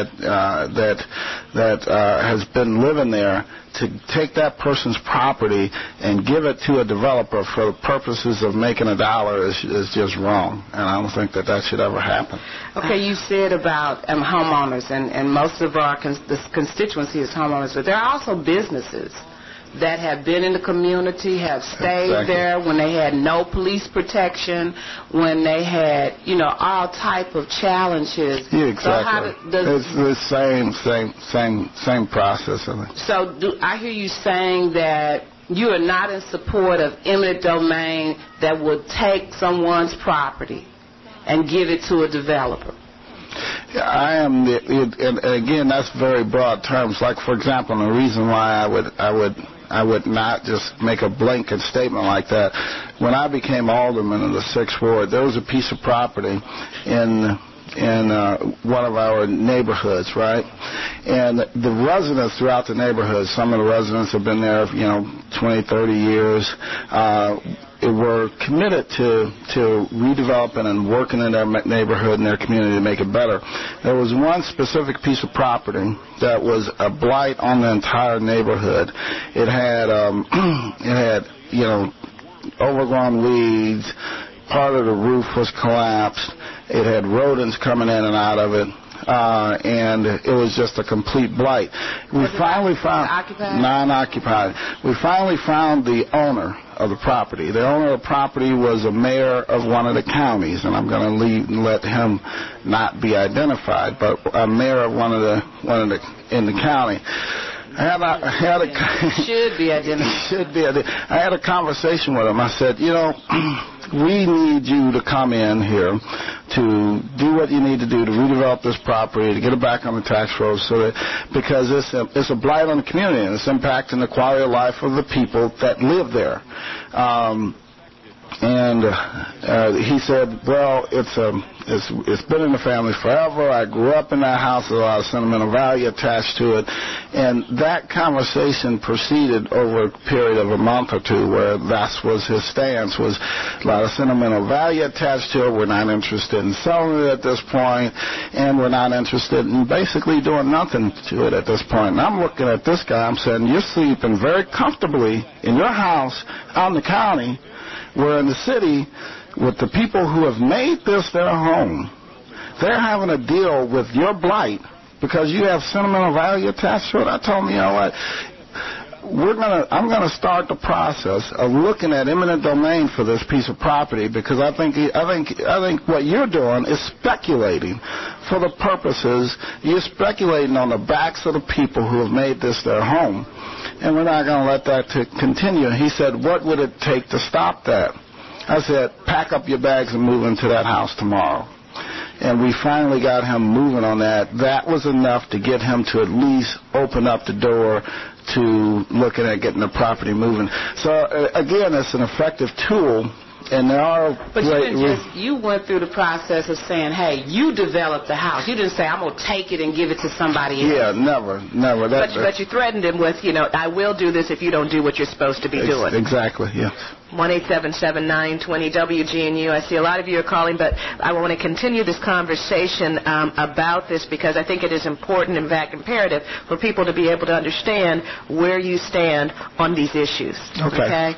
[SPEAKER 7] that has been living there, to take that person's property and give it to a developer for the purposes of making a dollar is just wrong, and I don't think that should ever happen.
[SPEAKER 5] Okay, you said about homeowners, and most of our constituency is homeowners, but there are also businesses that have been in the community, have stayed there when they had no police protection, when they had, all type of challenges.
[SPEAKER 7] Yeah, exactly. So it's the same process, I think.
[SPEAKER 5] So I hear you saying that you are not in support of eminent domain that would take someone's property and give it to a developer.
[SPEAKER 7] Yeah, I am, and again, that's very broad terms. Like, for example, the reason why I would not just make a blanket statement like that. When I became alderman of the 6th Ward, there was a piece of property in one of our neighborhoods, right? And the residents throughout the neighborhood, some of the residents have been there, 20, 30 years, were committed to redeveloping and working in their neighborhood and their community to make it better. There was one specific piece of property that was a blight on the entire neighborhood. It had overgrown weeds. Part of the roof was collapsed. It had rodents coming in and out of it. And it was just a complete blight. We finally found non-occupied. We finally found the owner of the property. The owner of the property was a mayor of one of the counties, and I'm going to let him not be identified, but a mayor of one of the in the county.
[SPEAKER 5] Should be identified.
[SPEAKER 7] I had a conversation with him. I said, we need you to come in here to do what you need to do to redevelop this property, to get it back on the tax rolls, because it's a blight on the community and it's impacting the quality of life of the people that live there. And he said, well, it's been in the family forever. I grew up in that house. There's a lot of sentimental value attached to it. And that conversation proceeded over a period of a month or two where that was his stance, was a lot of sentimental value attached to it. We're not interested in selling it at this point, and we're not interested in basically doing nothing to it at this point. And I'm looking at this guy. I'm saying, you're sleeping very comfortably in your house out in the county, where in the city, with the people who have made this their home, they're having to deal with your blight because you have sentimental value attached to it. I told him, you know what, I'm going to start the process of looking at eminent domain for this piece of property, because I think what you're doing is speculating for the purposes. You're speculating on the backs of the people who have made this their home, and we're not going to let that continue. He said, what would it take to stop that? I said, pack up your bags and move into that house tomorrow. And we finally got him moving on that. That was enough to get him to at least open up the door to looking at getting the property moving. So, again, it's an effective tool And there are...
[SPEAKER 15] But you went through the process of saying, hey, you developed the house. You didn't say, I'm going to take it and give it to somebody else.
[SPEAKER 7] Yeah, never.
[SPEAKER 5] But you threatened him with, I will do this if you don't do what you're supposed to be doing.
[SPEAKER 7] Exactly, yeah.
[SPEAKER 5] 1-877-920-WGNU. I see a lot of you are calling, but I want to continue this conversation about this because I think it is important, in fact, imperative for people to be able to understand where you stand on these issues. Okay?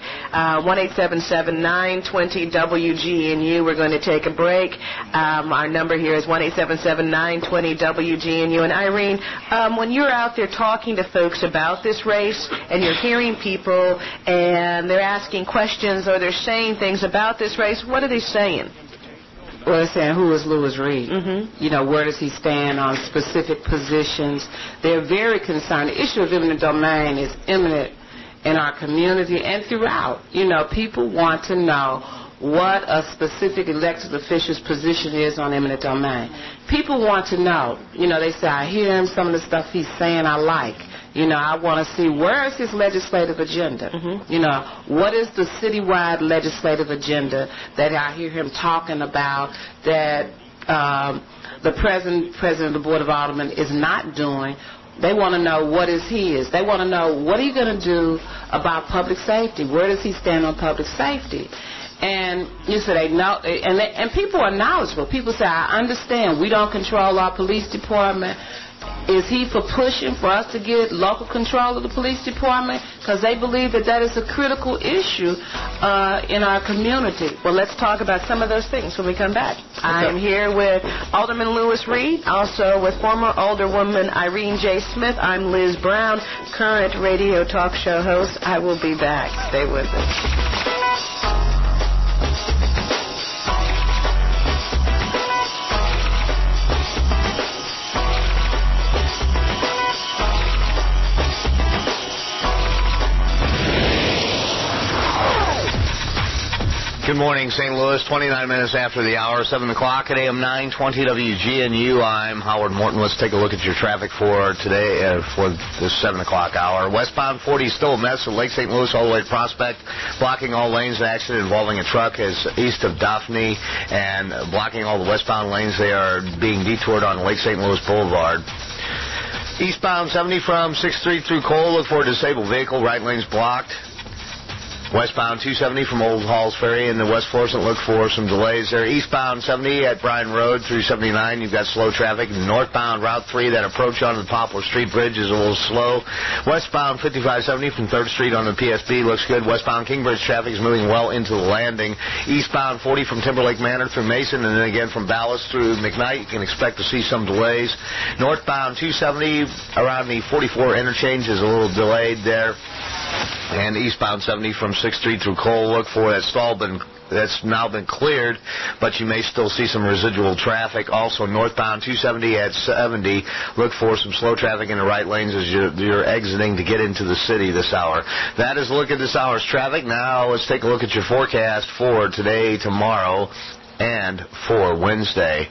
[SPEAKER 5] 1-877-920-WGNU. We're going to take a break. Our number here is 1-877-920-WGNU. And Irene, when you're out there talking to folks about this race and you're hearing people and they're asking questions or they're saying things about this race, what are they saying?
[SPEAKER 15] Well, they're saying, who is Louis Reed? Where does he stand on specific positions? They're very concerned. The issue of eminent domain is imminent in our community and throughout. People want to know what a specific elected official's position is on eminent domain. People want to know. They say, I hear him, some of the stuff he's saying I like. I want to see where is his legislative agenda. What is the citywide legislative agenda that I hear him talking about that the president of the Board of Aldermen is not doing? They want to know what is his. They want to know what are you going to do about public safety? Where does he stand on public safety? And you say they know, and people are knowledgeable. People say, I understand. We don't control our police department. Is he for pushing for us to get local control of the police department? Because they believe that is a critical issue in our community. Well, let's talk about some of those things when we come back. Okay. I am here with Alderman Louis Reed, also with former Alderwoman Irene J. Smith. I'm Liz Brown, current radio talk show host. I will be back. Stay with us.
[SPEAKER 12] Good morning, St. Louis. 29 minutes after the hour, 7 o'clock at AM 920 WGNU. I'm Howard Morton. Let's take a look at your traffic for today, for this 7 o'clock hour. Westbound 40 is still a mess at Lake St. Louis all the way to Prospect, blocking all lanes. An accident involving a truck is east of Daphne and blocking all the westbound lanes. They are being detoured on Lake St. Louis Boulevard. Eastbound 70 from 6th Street through Cole. Look for a disabled vehicle. Right lane's blocked. Westbound 270 from Old Halls Ferry in the West Florissant. Look for some delays there. Eastbound 70 at Bryan Road through 79. You've got slow traffic. Northbound Route 3, that approach onto the Poplar Street Bridge is a little slow. Westbound 5570 from 3rd Street on the PSB looks good. Westbound Kingbridge traffic is moving well into the landing. Eastbound 40 from Timberlake Manor through Mason, and then again from Ballas through McKnight. You can expect to see some delays. Northbound 270 around the 44 interchange is a little delayed there. And eastbound 70 from 6th Street through Cole, look for that stall that's now been cleared, but you may still see some residual traffic. Also, northbound 270 at 70, look for some slow traffic in the right lanes as you're exiting to get into the city this hour. That is a look at this hour's traffic. Now let's take a look at your forecast for today, tomorrow, and for Wednesday.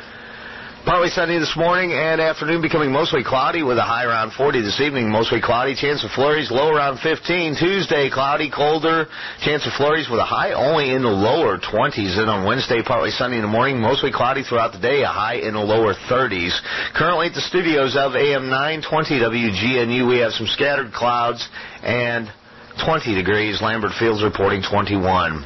[SPEAKER 12] Partly sunny this morning and afternoon, becoming mostly cloudy with a high around 40 this evening. Mostly cloudy, chance of flurries, low around 15. Tuesday, cloudy, colder, chance of flurries with a high only in the lower 20s. Then on Wednesday, partly sunny in the morning, mostly cloudy throughout the day, a high in the lower 30s. Currently at the studios of AM 920 WGNU, we have some scattered clouds and 20 degrees. Lambert Fields reporting 21.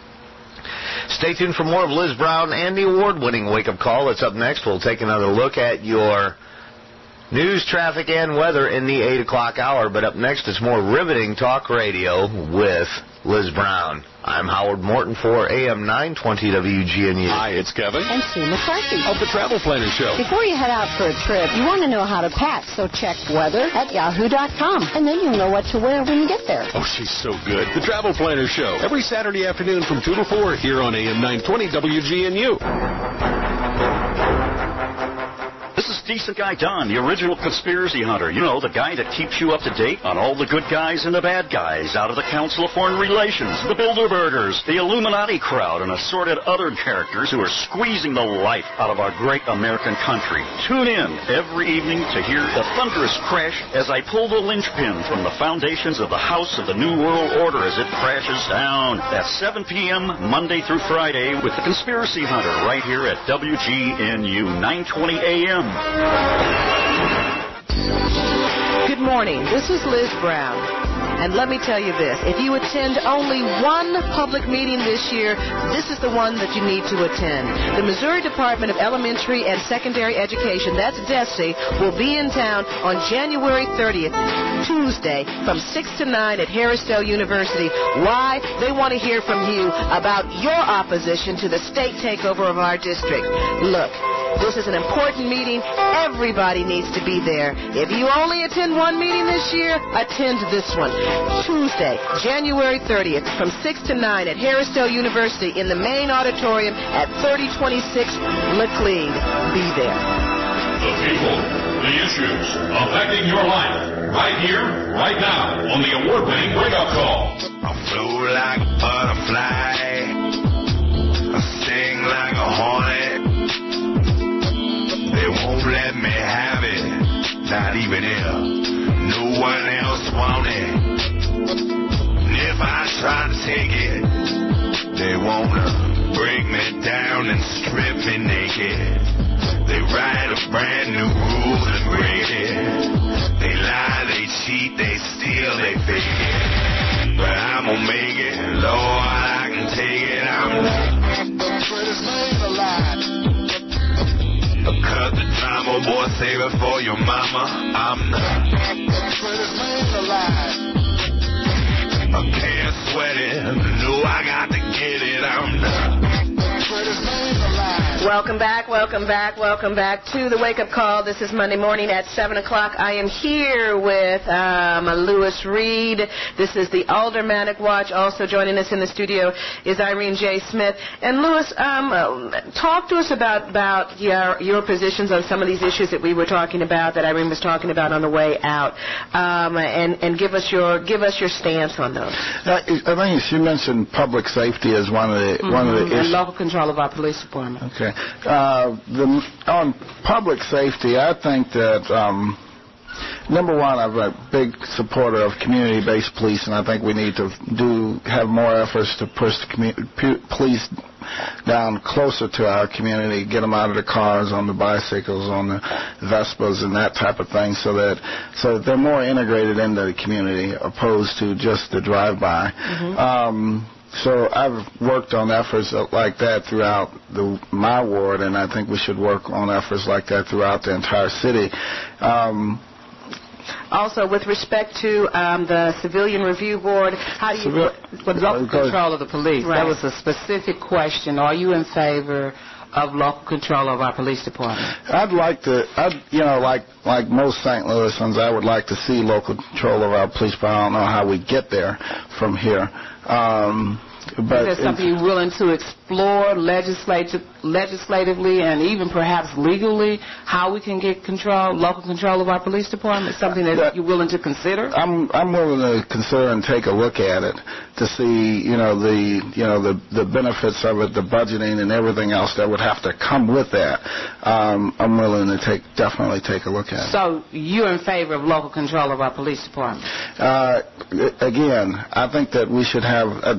[SPEAKER 12] Stay tuned for more of Liz Brown and the award-winning Wake Up Call. That's up next. We'll take another look at your news, traffic, and weather in the 8 o'clock hour. But up next, it's more riveting talk radio with Liz Brown. I'm Howard Morton for AM 920 WGNU.
[SPEAKER 16] Hi, it's Kevin.
[SPEAKER 23] And Sue McCarthy.
[SPEAKER 16] Of the Travel Planner Show.
[SPEAKER 23] Before you head out for a trip, you want to know how to pack, so check weather at yahoo.com. And then you'll know what to wear when you get there.
[SPEAKER 16] Oh, she's so good. The Travel Planner Show. Every Saturday afternoon from 2 to 4 here on AM 920 WGNU. This is
[SPEAKER 17] Decent Guy Don, the original conspiracy hunter. You know, the guy that keeps you up to date on all the good guys and the bad guys out of the Council of Foreign Relations, the Bilderbergers, the Illuminati crowd, and assorted other characters who are squeezing the life out of our great American country. Tune in every evening to hear the thunderous crash as I pull the linchpin from the foundations of the House of the New World Order as it crashes down. That's 7 p.m. Monday through Friday with the Conspiracy Hunter right here at WGNU 920 AM.
[SPEAKER 5] Good morning. This is Liz Brown. And let me tell you this. If you attend only one public meeting this year, this is the one that you need to attend. The Missouri Department of Elementary and Secondary Education, that's DESE, will be in town on January 30th, Tuesday, from 6 to 9 at Harrisdale University. Why? They want to hear from you about your opposition to the state takeover of our district. Look, this is an important meeting. Everybody needs to be there. If you only attend one meeting this year, attend this one. Tuesday, January 30th, from 6 to 9 at Harrisdale University in the main auditorium at 3026 Laclede. Be there.
[SPEAKER 11] The people, the issues affecting your life, right here, right now, on the award-winning Wake Up Call.
[SPEAKER 18] I flow like a butterfly. I sing like a hornet. They won't let me have it, not even if no one else wants it. And if I try to take it, they wanna break me down and strip me naked. They write a brand new rule and break it. They lie, they cheat, they steal, they fake it. But I'm gonna make it, Lord, I can take it. I'm the greatest man alive. Cut the drama, boy, save it for your mama. I'm the greatest man alive. I can't sweat it, no, I got to get it. I'm the greatest man alive.
[SPEAKER 5] Welcome back, welcome back, welcome back to the Wake Up Call. This is Monday morning at 7 o'clock. I am here with Lewis Reed. This is the Aldermanic Watch. Also joining us in the studio is Irene J. Smith. And Lewis, talk to us about your positions on some of these issues that we were talking about, that Irene was talking about on the way out, and give us your stance on those.
[SPEAKER 7] I think she mentioned public safety as one of the issues.
[SPEAKER 15] And local control of our police department.
[SPEAKER 7] Okay. On public safety, I think that, number one, I'm a big supporter of community-based police, and I think we need to have more efforts to push the police down closer to our community, get them out of the cars, on the bicycles, on the Vespas, and that type of thing, so that they're more integrated into the community opposed to just the drive-by. Mm-hmm. So I've worked on efforts like that throughout my ward, and I think we should work on efforts like that throughout the entire city.
[SPEAKER 15] Also, with respect to the Civilian Review Board, how do you with local control of the police? Right. That was a specific question. Are you in favor of local control of our police department?
[SPEAKER 7] I'd like to, like most St. Louisans, I would like to see local control of our police department. I don't know how we get there from here. But
[SPEAKER 15] is there something you're willing to explore legislatively and even perhaps legally, how we can get local control of our police department? Something that you're willing to consider?
[SPEAKER 7] I'm willing to consider and take a look at it to see, the benefits of it, the budgeting and everything else that would have to come with that. I'm willing to definitely take a look at it.
[SPEAKER 15] So you're in favor of local control of our police department?
[SPEAKER 7] Again, I think that we should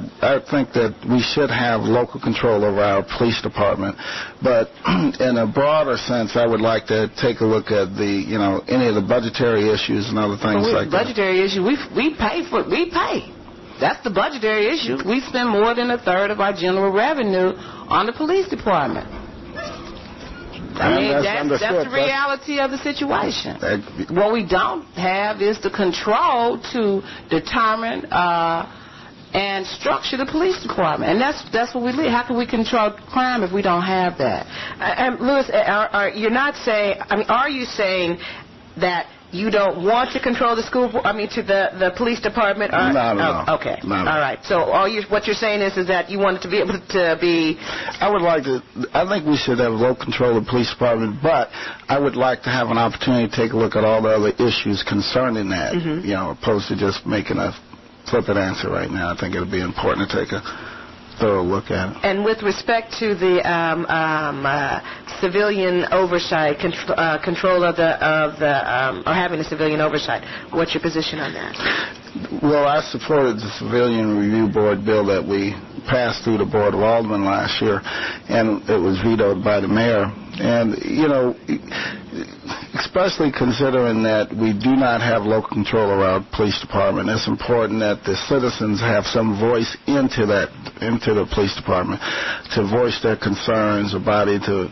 [SPEAKER 7] have local control over our police department, but in a broader sense, I would like to take a look at any of the budgetary issues and other things like that.
[SPEAKER 15] Budgetary issue, we pay. That's the budgetary issue. We spend more than a third of our general revenue on the police department. I mean, that's the reality of the situation. What we don't have is the control to determine and structure the police department, and that's what we need. How can we control crime if we don't have that?
[SPEAKER 5] Lewis, are you saying that you don't want to control the school, to the police department? Or,
[SPEAKER 7] no.
[SPEAKER 5] Okay.
[SPEAKER 7] No.
[SPEAKER 5] All right. So what you're saying is that you want it to be able to be...
[SPEAKER 7] I think we should have local control of the police department, but I would like to have an opportunity to take a look at all the other issues concerning that, opposed to just making a flippant answer right now. I think it would be important to take a thorough look at it.
[SPEAKER 5] And with respect to the civilian oversight, control of or having a civilian oversight, what's your position on that?
[SPEAKER 7] Well, I supported the Civilian Review Board bill that we passed through the Board of Aldermen last year, and it was vetoed by the mayor. And, especially considering that we do not have local control of our police department, it's important that the citizens have some voice into the police department, to voice their concerns about it, to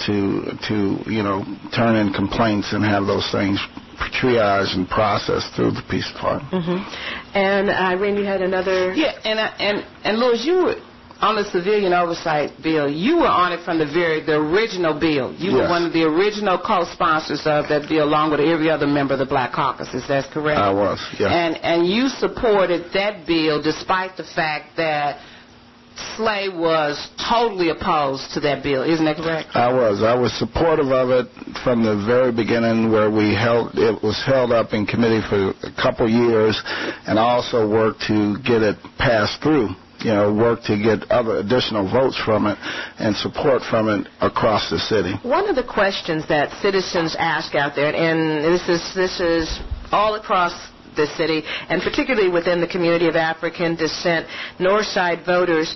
[SPEAKER 7] turn in complaints and have those things triage and process through the police department.
[SPEAKER 5] Mm-hmm. And Irene, you had another.
[SPEAKER 15] Yeah, and Louis, you were on the civilian oversight bill. You were on it from the original bill. You were one of the original co-sponsors of that bill, along with every other member of the Black Caucus. Is that correct?
[SPEAKER 7] I was. Yeah.
[SPEAKER 15] And you supported that bill despite the fact that Slay was totally opposed to that bill. Isn't that correct?
[SPEAKER 7] I was supportive of it from the very beginning, where it was held up in committee for a couple years, and also worked to get it passed through. Work to get other additional votes from it and support from it across the city.
[SPEAKER 5] One of the questions that citizens ask out there, and this is all across the city, and particularly within the community of African descent, Northside voters,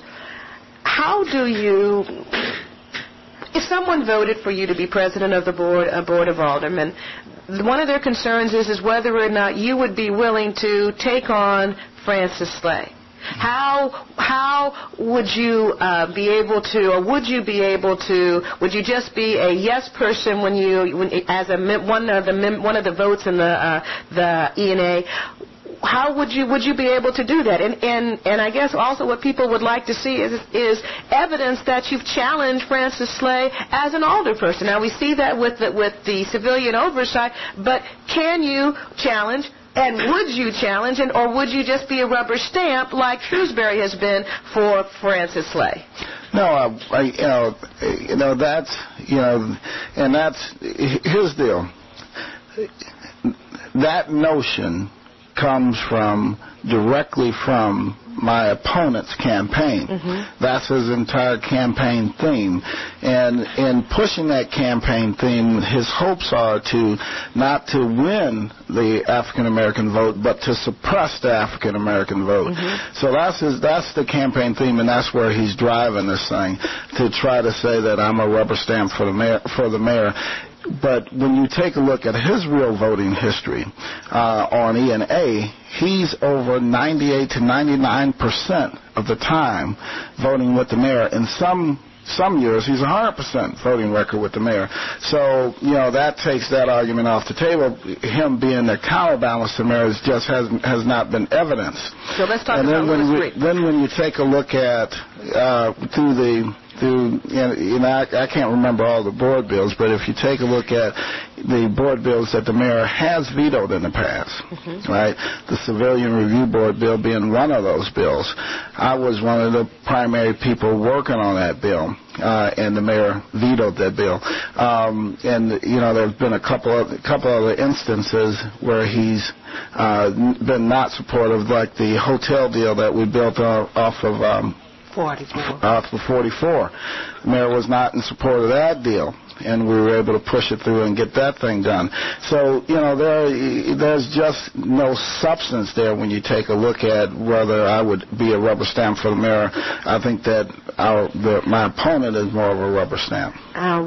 [SPEAKER 5] if someone voted for you to be president of the board of aldermen, one of their concerns is whether or not you would be willing to take on Francis Slay. How would you be able to, or would you be able to? Would you just be a yes person one of the votes in the ENA? How would you be able to do that? And I guess also what people would like to see is evidence that you've challenged Francis Slay as an alderperson. Now we see that with the civilian oversight, but can you challenge? And would you challenge, or would you just be a rubber stamp like Shrewsbury has been for Francis Slay?
[SPEAKER 7] No, here's the deal. That notion comes directly from my opponent's campaign. Mm-hmm. That's his entire campaign theme. And in pushing that campaign theme, his hopes are not to win the African American vote, but to suppress the African American vote. Mm-hmm. So that's the campaign theme, and that's where he's driving this thing, to try to say that I'm a rubber stamp for the mayor. But when you take a look at his real voting history on ENA, he's over 98 to 99% of the time voting with the mayor. In some years, he's 100% voting record with the mayor. So, that takes that argument off the table. Him being the counterbalance to the mayor just has not been evidenced.
[SPEAKER 5] So let's talk about Louis Freeh.
[SPEAKER 7] Then when you take a look at I can't remember all the board bills, but if you take a look at the board bills that the mayor has vetoed in the past, mm-hmm. right, the Civilian Review Board bill being one of those bills, I was one of the primary people working on that bill, and the mayor vetoed that bill. There's been a couple other instances where he's been not supportive, like the hotel deal that we built off of 44. The mayor was not in support of that deal, and we were able to push it through and get that thing done. So, there's just no substance there when you take a look at whether I would be a rubber stamp for the mayor. I think that my opponent is more of a rubber stamp.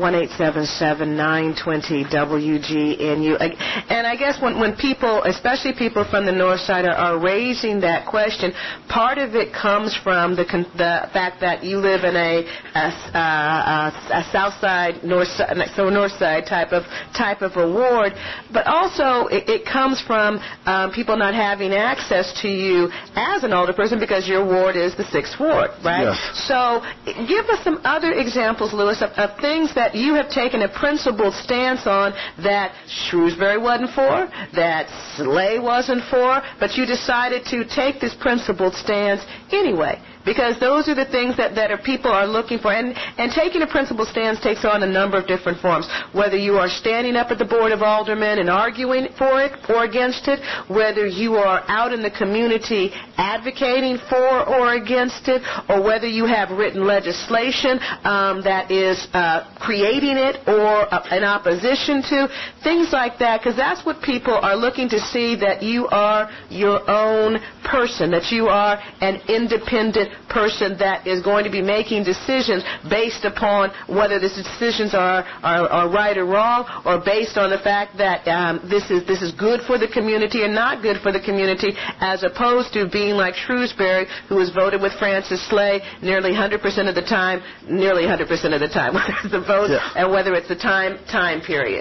[SPEAKER 5] 1-877-920-WGNU. And I guess when people, especially people from the North Side, are raising that question, part of it comes from the the fact that you live in a south side, north side type of a ward, but also it comes from people not having access to you as an alderperson because your ward is the 6th ward, right?
[SPEAKER 7] Yes.
[SPEAKER 5] So give us some other examples, Lewis, of things that you have taken a principled stance on that Shrewsbury wasn't for, that Slay wasn't for, but you decided to take this principled stance anyway. Because those are the things that people are looking for. And taking a principled stance takes on a number of different forms. Whether you are standing up at the Board of Aldermen and arguing for it or against it, whether you are out in the community advocating for or against it, or whether you have written legislation that is creating it or in opposition to, things like that. Because that's what people are looking to see, that you are your own person, that you are an independent person that is going to be making decisions based upon whether the decisions are right or wrong, or based on the fact that this is good for the community and not good for the community, as opposed to being like Shrewsbury, who was voted with Francis Slay nearly 100% of the time, whether it's the vote and whether it's the time period.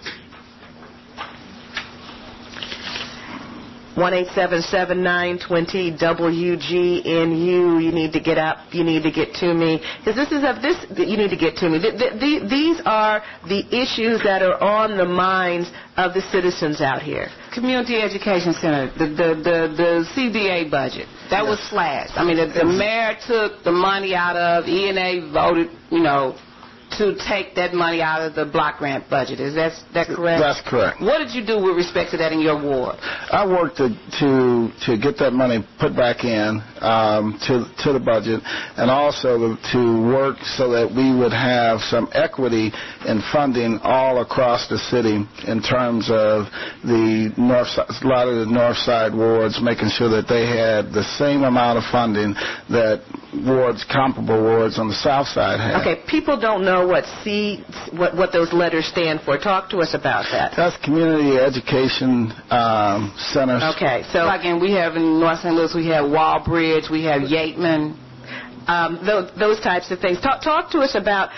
[SPEAKER 5] 1-877-920-WGNU. You need to get up. You need to get to me. Because you need to get to me. These are the issues that are on the minds of the citizens out here.
[SPEAKER 15] Community Education Center, the CDA budget, that was slashed. I mean, the mayor took the money out of, E&A voted, to take that money out of the block grant budget. Is that correct?
[SPEAKER 7] That's correct.
[SPEAKER 15] What did you do with respect to that in your ward?
[SPEAKER 7] I worked to get that money put back in to the budget, and also to work so that we would have some equity in funding all across the city in terms of a lot of the north side wards, making sure that they had the same amount of funding that comparable wards on the south side had.
[SPEAKER 5] Okay, people don't know what those letters stand for. Talk to us about that.
[SPEAKER 7] That's Community Education Centers.
[SPEAKER 5] Okay, so
[SPEAKER 15] again, we have in North St. Louis, we have Wallbridge, we have Yateman,
[SPEAKER 5] those types of things. Talk to us about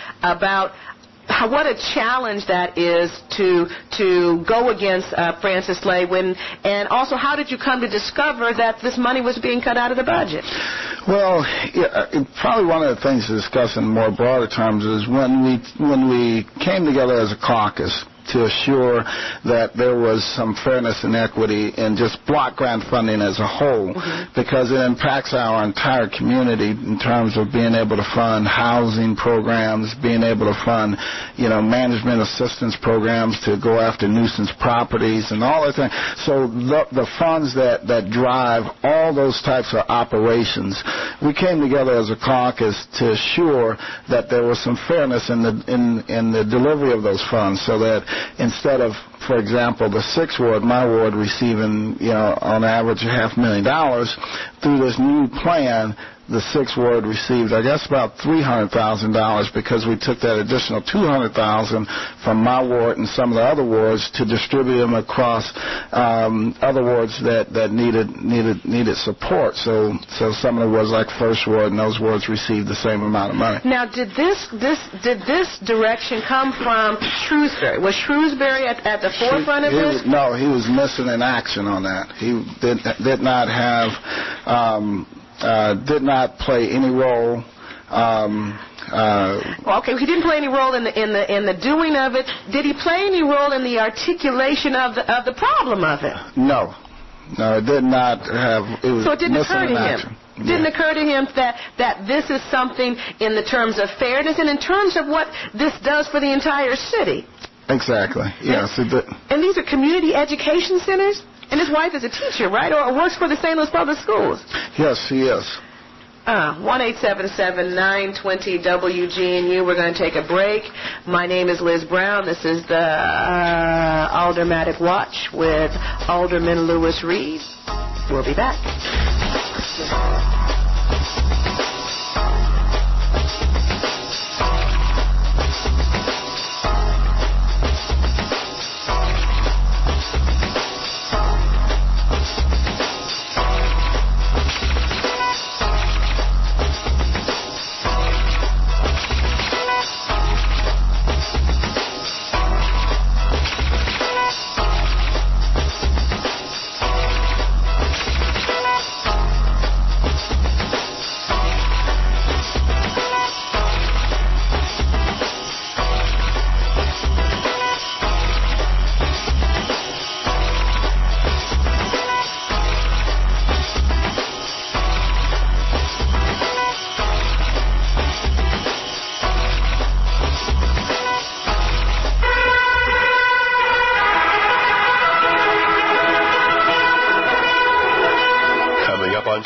[SPEAKER 5] what a challenge that is to go against Francis Slay, and also how did you come to discover that this money was being cut out of the budget?
[SPEAKER 7] Well, probably one of the things to discuss in more broader terms is when we came together as a caucus to assure that there was some fairness and equity in just block grant funding as a whole, because it impacts our entire community in terms of being able to fund housing programs, being able to fund, management assistance programs to go after nuisance properties and all that thing. So the funds that drive all those types of operations, we came together as a caucus to assure that there was some fairness in the delivery of those funds, so that instead of, for example, the 6th ward, my ward, receiving, on average $500,000, through this new plan, the 6th ward received, I guess, about $300,000 because we took that additional $200,000 from my ward and some of the other wards to distribute them across other wards that needed support. So some of the wards, like 1st ward, and those wards received the same amount of money.
[SPEAKER 5] Now, did this direction come from Shrewsbury? Was Shrewsbury at the forefront of this?
[SPEAKER 7] No, he was missing in action on that. He did not have. Did not play any role.
[SPEAKER 5] He didn't play any role in the doing of it. Did he play any role in the articulation of the problem of it?
[SPEAKER 7] No, it did not have.
[SPEAKER 5] So it didn't occur to him. Didn't occur to him that this is something in the terms of fairness and in terms of what this does for the entire city.
[SPEAKER 7] Exactly. Yes.
[SPEAKER 5] And these are community education centers. And his wife is a teacher, right? Or works for the St. Louis Public Schools?
[SPEAKER 7] Yes, she is.
[SPEAKER 5] 1-877-920-WGNU. We're going to take a break. My name is Liz Brown. This is the Aldermatic Watch with Alderman Lewis Reed. We'll be back.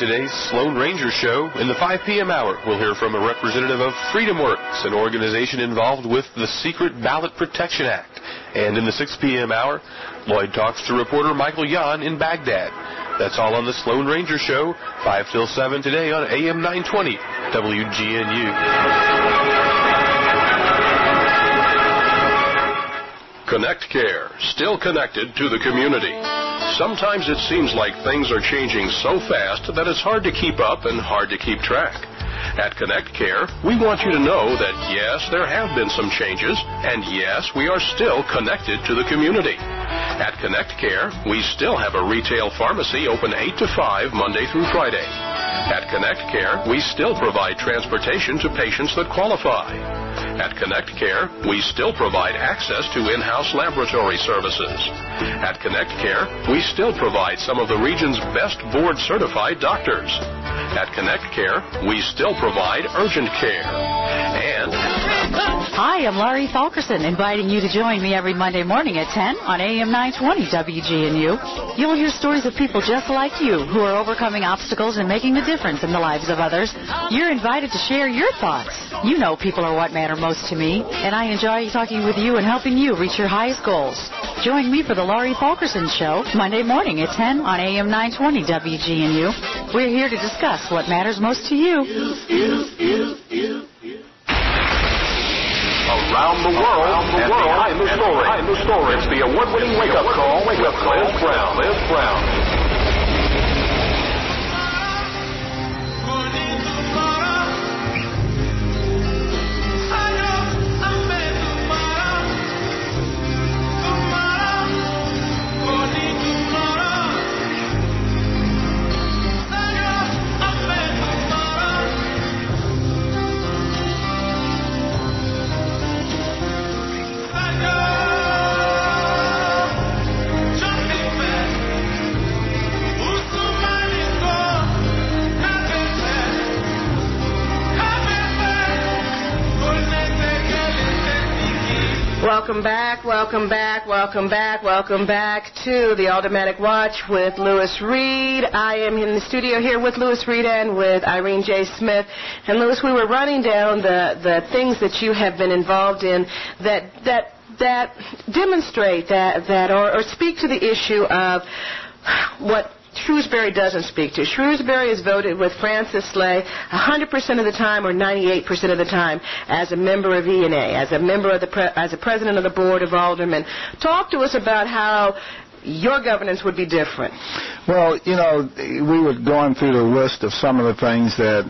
[SPEAKER 9] today's Sloan Ranger Show, in the 5 p.m. hour, we'll hear from a representative of Freedom Works, an organization involved with the Secret Ballot Protection Act. And in the 6 p.m. hour, Lloyd talks to reporter Michael Yan in Baghdad. That's all on the Sloan Ranger Show, 5 till 7 today on AM 920 WGNU.
[SPEAKER 16] Connect Care, still connected to the community. Sometimes it seems like things are changing so fast that it's hard to keep up and hard to keep track. At Connect Care, we want you to know that yes, there have been some changes, and yes, we are still connected to the community. At Connect Care, we still have a retail pharmacy open 8 to 5 Monday through Friday. At Connect Care, we still provide transportation to patients that qualify. At Connect Care, we still provide access to in-house laboratory services. At Connect Care, we still provide some of the region's best board-certified doctors. At Connect Care, we still provide urgent care. And...
[SPEAKER 19] Hi, I'm Laurie Fulkerson, inviting you to join me every Monday morning at 10 on AM 920 WGNU. You'll hear stories of people just like you who are overcoming obstacles and making a difference in the lives of others. You're invited to share your thoughts. You know people are what matter most to me, and I enjoy talking with you and helping you reach your highest goals. Join me for the Laurie Fulkerson Show, Monday morning at 10 on AM 920 WGNU. We're here to discuss what matters most to you.
[SPEAKER 16] Around the world, behind the story. It's the award-winning wake-up call with Liz Brown.
[SPEAKER 5] Welcome back to the Automatic Watch with Lewis Reed. I am in the studio here with Lewis Reed and with Irene J. Smith. And Lewis, we were running down the things that you have been involved in that demonstrate that or speak to the issue of what Shrewsbury doesn't speak to. Shrewsbury is voted with Francis Slay 100% of the time or 98% of the time as a member of ENA, as a member of as a president of the Board of Aldermen. Talk to us about how your governance would be different.
[SPEAKER 7] Well, we were going through the list of some of the things that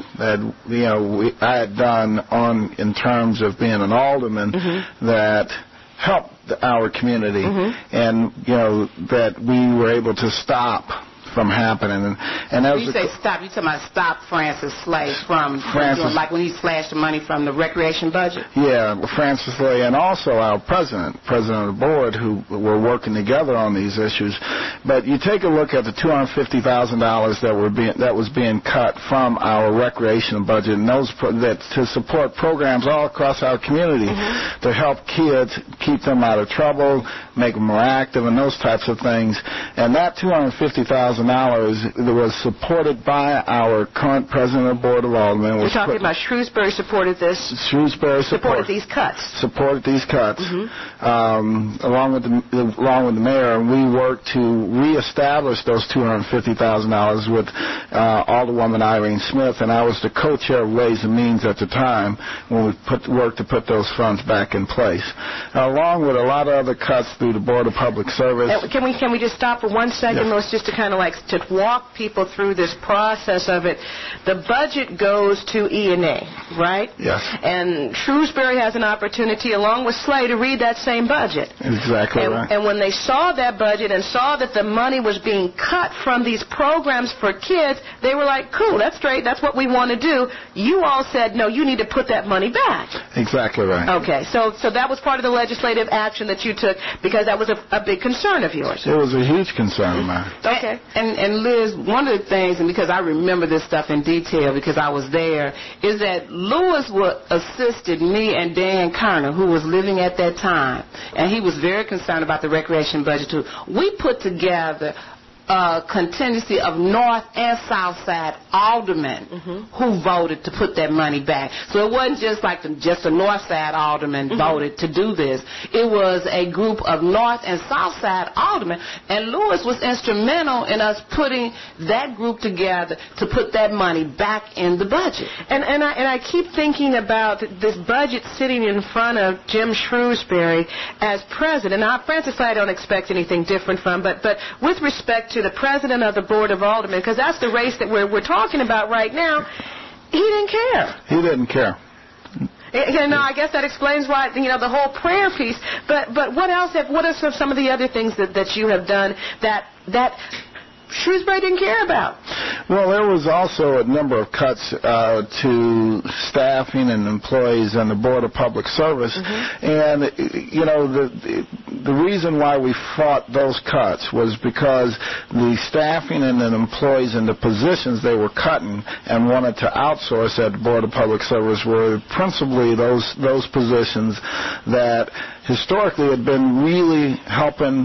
[SPEAKER 7] I had done in terms of being an alderman that helped our community, and that we were able to stop from happening. And that
[SPEAKER 15] when you say stop, you're talking about stop Francis Slay from doing, like when he slashed the money from the recreation budget?
[SPEAKER 7] Yeah, Francis Slay, and also our president of the board, who were working together on these issues. But you take a look at the $250,000 that was being cut from our recreation budget, and to support programs all across our community to help kids, keep them out of trouble, make them more active, and those types of things. And that $250,000 was supported by our current president of the Board of Aldermen.
[SPEAKER 5] We're talking about Shrewsbury supported this.
[SPEAKER 7] Shrewsbury
[SPEAKER 5] supported these cuts.
[SPEAKER 7] Supported these cuts, along with the mayor, and we worked to reestablish those $250,000 with Alderwoman Irene Smith, and I was the co-chair of Ways and Means at the time when we worked to put those funds back in place, along with a lot of other cuts through the Board of Public Service.
[SPEAKER 5] Can we just stop for 1 second, Louis, just to kind of to walk people through this process of it? The budget goes to ENA, right?
[SPEAKER 7] Yes.
[SPEAKER 5] And Shrewsbury has an opportunity, along with Slay, to read that same budget.
[SPEAKER 7] Exactly right.
[SPEAKER 5] And when they saw that budget and saw that the money was being cut from these programs for kids, they were like, cool, that's great, that's what we want to do. You all said, no, you need to put that money back.
[SPEAKER 7] Exactly right.
[SPEAKER 5] Okay, so that was part of the legislative action that you took because that was a big concern of yours.
[SPEAKER 7] It was a huge concern of mine.
[SPEAKER 5] Okay.
[SPEAKER 15] And Liz, one of the things, and because I remember this stuff in detail because I was there, is that Lewis assisted me and Dan Kerner, who was living at that time, and he was very concerned about the recreation budget too. We put together contingency of North and South Side aldermen who voted to put that money back. So it wasn't just like just the North Side aldermen voted to do this. It was a group of North and South Side aldermen, and Lewis was instrumental in us putting that group together to put that money back in the budget.
[SPEAKER 5] And I keep thinking about this budget sitting in front of Jim Shrewsbury as president. Now, Francis, I don't expect anything different from, but with respect to the president of the Board of Aldermen, because that's the race that we're talking about right now, he didn't care.
[SPEAKER 7] He didn't care.
[SPEAKER 5] I guess that explains why, the whole prayer piece. But what else? What are some of the other things that you have done that Shrewsbury didn't care about?
[SPEAKER 7] Well, there was also a number of cuts to staffing and employees on the Board of Public Service. And, the reason why we fought those cuts was because the staffing and the employees and the positions they were cutting and wanted to outsource at the Board of Public Service were principally those positions that historically had been really helping,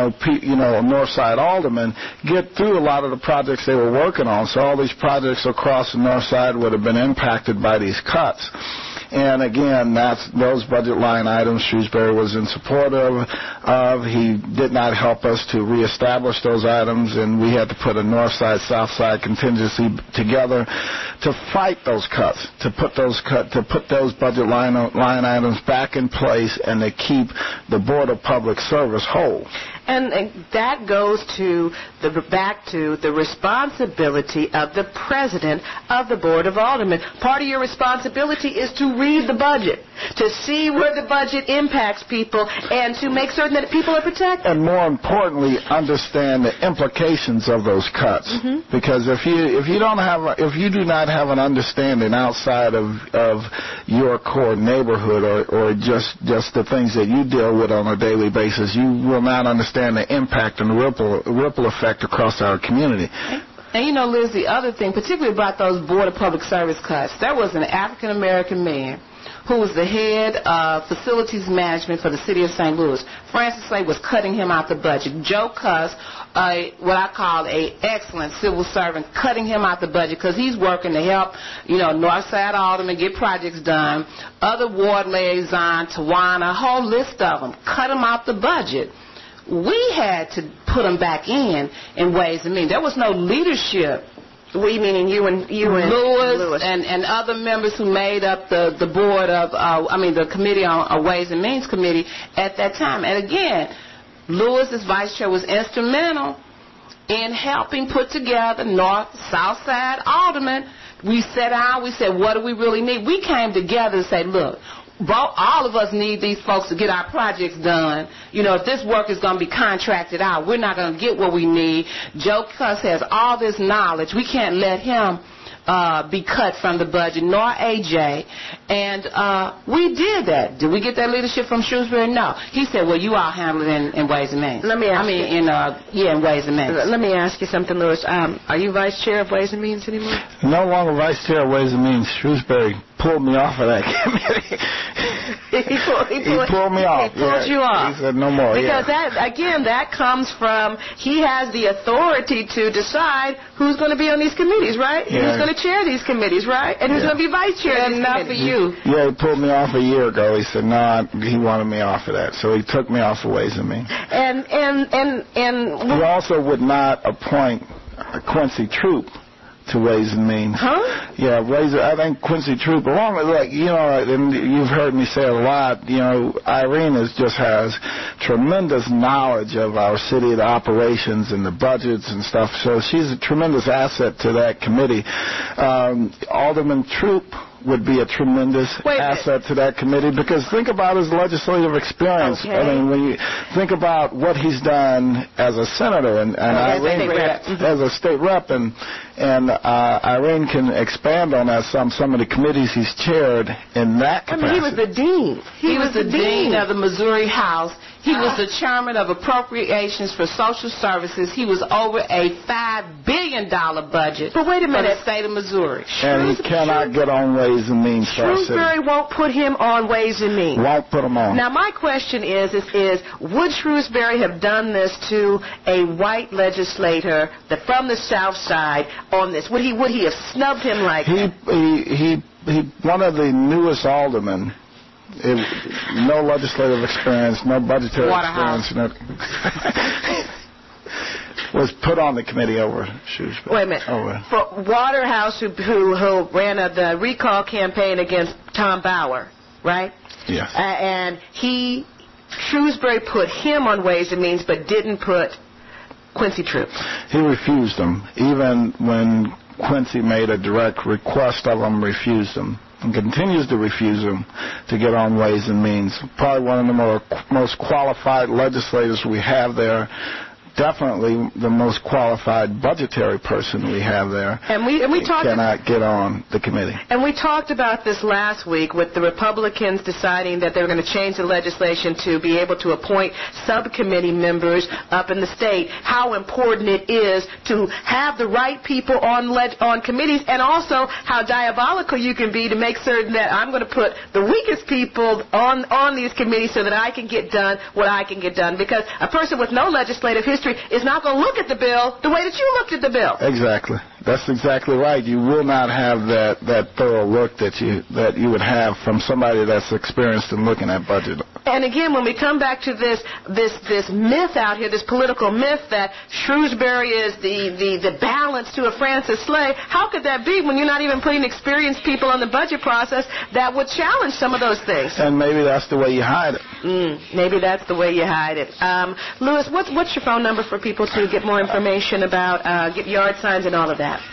[SPEAKER 7] North Side aldermen get through a lot of the projects they were working on. So all these projects across the North Side would have been impacted by these cuts. And again, those budget line items Shrewsbury was in support of. He did not help us to reestablish those items, and we had to put a North Side, South Side contingency together to fight those cuts, to put those budget line items back in place, and to keep the Board of Public Service whole.
[SPEAKER 5] And that goes back to the responsibility of the president of the Board of Aldermen. Part of your responsibility is to read the budget, to see where the budget impacts people, and to make certain that people are protected.
[SPEAKER 7] And more importantly, understand the implications of those cuts. Because if you do not have an understanding outside of your core neighborhood or just the things that you deal with on a daily basis, you will not understand the impact and the ripple effect across our community.
[SPEAKER 15] And Liz, the other thing, particularly about those Board of Public Service cuts, there was an African-American man who was the head of facilities management for the city of St. Louis. Francis Slade was cutting him out the budget. Joe Cuss, what I call an excellent civil servant, cutting him out the budget because he's working to help, North Side aldermen get projects done. Other ward liaison, Tawana, a whole list of them, cut him out the budget. We had to put them back in Ways and Means. There was no leadership.
[SPEAKER 5] We meaning you and
[SPEAKER 15] Lewis and other members who made up the board of the committee on Ways and Means committee at that time. And again, Lewis as vice chair was instrumental in helping put together North South Side aldermen. We sat down. We said, what do we really need? We came together and said, look, all of us need these folks to get our projects done. If this work is going to be contracted out, we're not going to get what we need. Joe Cuss has all this knowledge. We can't let him be cut from the budget, nor AJ. And we did that. Did we get that leadership from Shrewsbury? No. He said, well, you all handle it in Ways and Means.
[SPEAKER 5] In
[SPEAKER 15] Ways and Means.
[SPEAKER 5] Let me ask you something, Lewis. Are you vice chair of Ways and Means anymore?
[SPEAKER 7] No longer vice chair of Ways and Means. Shrewsbury pulled me off of that committee.
[SPEAKER 5] He
[SPEAKER 7] pulled me off.
[SPEAKER 5] He pulled you off.
[SPEAKER 7] He said no more.
[SPEAKER 5] Because that comes from, he has the authority to decide who's going to be on these committees, right?
[SPEAKER 7] Yeah.
[SPEAKER 5] Who's going to chair these committees, right? And who's going to be vice chair of these committees.
[SPEAKER 15] For you.
[SPEAKER 7] Yeah, he pulled me off a year ago. He said, no, he wanted me off of that. So he took me off of Ways and Means.
[SPEAKER 5] And
[SPEAKER 7] he also would not appoint Quincy Troop to Ways and Means.
[SPEAKER 5] Huh?
[SPEAKER 7] Yeah, I think Quincy Troop, along with, and you've heard me say it a lot, Irene just has tremendous knowledge of our city, the operations and the budgets and stuff, so she's a tremendous asset to that committee. Alderman Troop would be a tremendous asset to that committee, because think about his legislative experience.
[SPEAKER 5] Okay.
[SPEAKER 7] I mean, when you think about what he's done as a senator and Irene as a state rep, and Irene can expand on that some of the committees he's chaired in that capacity.
[SPEAKER 5] I mean, he was the dean.
[SPEAKER 15] He was the dean of the Missouri House. He was the chairman of appropriations for social services. He was over a $5 billion budget.
[SPEAKER 5] But wait a minute.
[SPEAKER 15] For the state of Missouri.
[SPEAKER 7] And he cannot get on Ways and Means for our city.
[SPEAKER 5] Shrewsbury won't put him on Ways and Means.
[SPEAKER 7] Won't put him on.
[SPEAKER 5] Now, my question is, would Shrewsbury have done this to a white legislator from the South Side on this? Would he have snubbed him like that?
[SPEAKER 7] He one of the newest aldermen. No legislative experience, no budgetary experience. Was put on the committee over Shrewsbury.
[SPEAKER 5] Wait a minute. For Waterhouse, who ran the recall campaign against Tom Bauer, right?
[SPEAKER 7] Yes.
[SPEAKER 5] And Shrewsbury put him on Ways and Means, but didn't put Quincy Troop.
[SPEAKER 7] He refused him. Even when Quincy made a direct request of him, refused him. And continues to refuse him to get on Ways and Means. Probably one of the most qualified legislators we have there. Definitely the most qualified budgetary person we have there.
[SPEAKER 5] And we
[SPEAKER 7] cannot get on the committee.
[SPEAKER 5] And we talked about this last week with the Republicans deciding that they were going to change the legislation to be able to appoint subcommittee members up in the state. How important it is to have the right people on committees, and also how diabolical you can be to make certain that I'm going to put the weakest people on these committees so that I can get done what I can get done. Because a person with no legislative history is not going to look at the bill the way that you looked at the bill.
[SPEAKER 7] Exactly. That's exactly right. You will not have that thorough look that you would have from somebody that's experienced in looking at budget.
[SPEAKER 5] And again, when we come back to this myth out here, this political myth that Shrewsbury is the balance to a Francis Slay, how could that be when you're not even putting experienced people on the budget process that would challenge some of those things?
[SPEAKER 7] And maybe that's the way you hide it.
[SPEAKER 5] Maybe that's the way you hide it. Lewis, what's your phone number for people to get more information about get yard signs and all of that?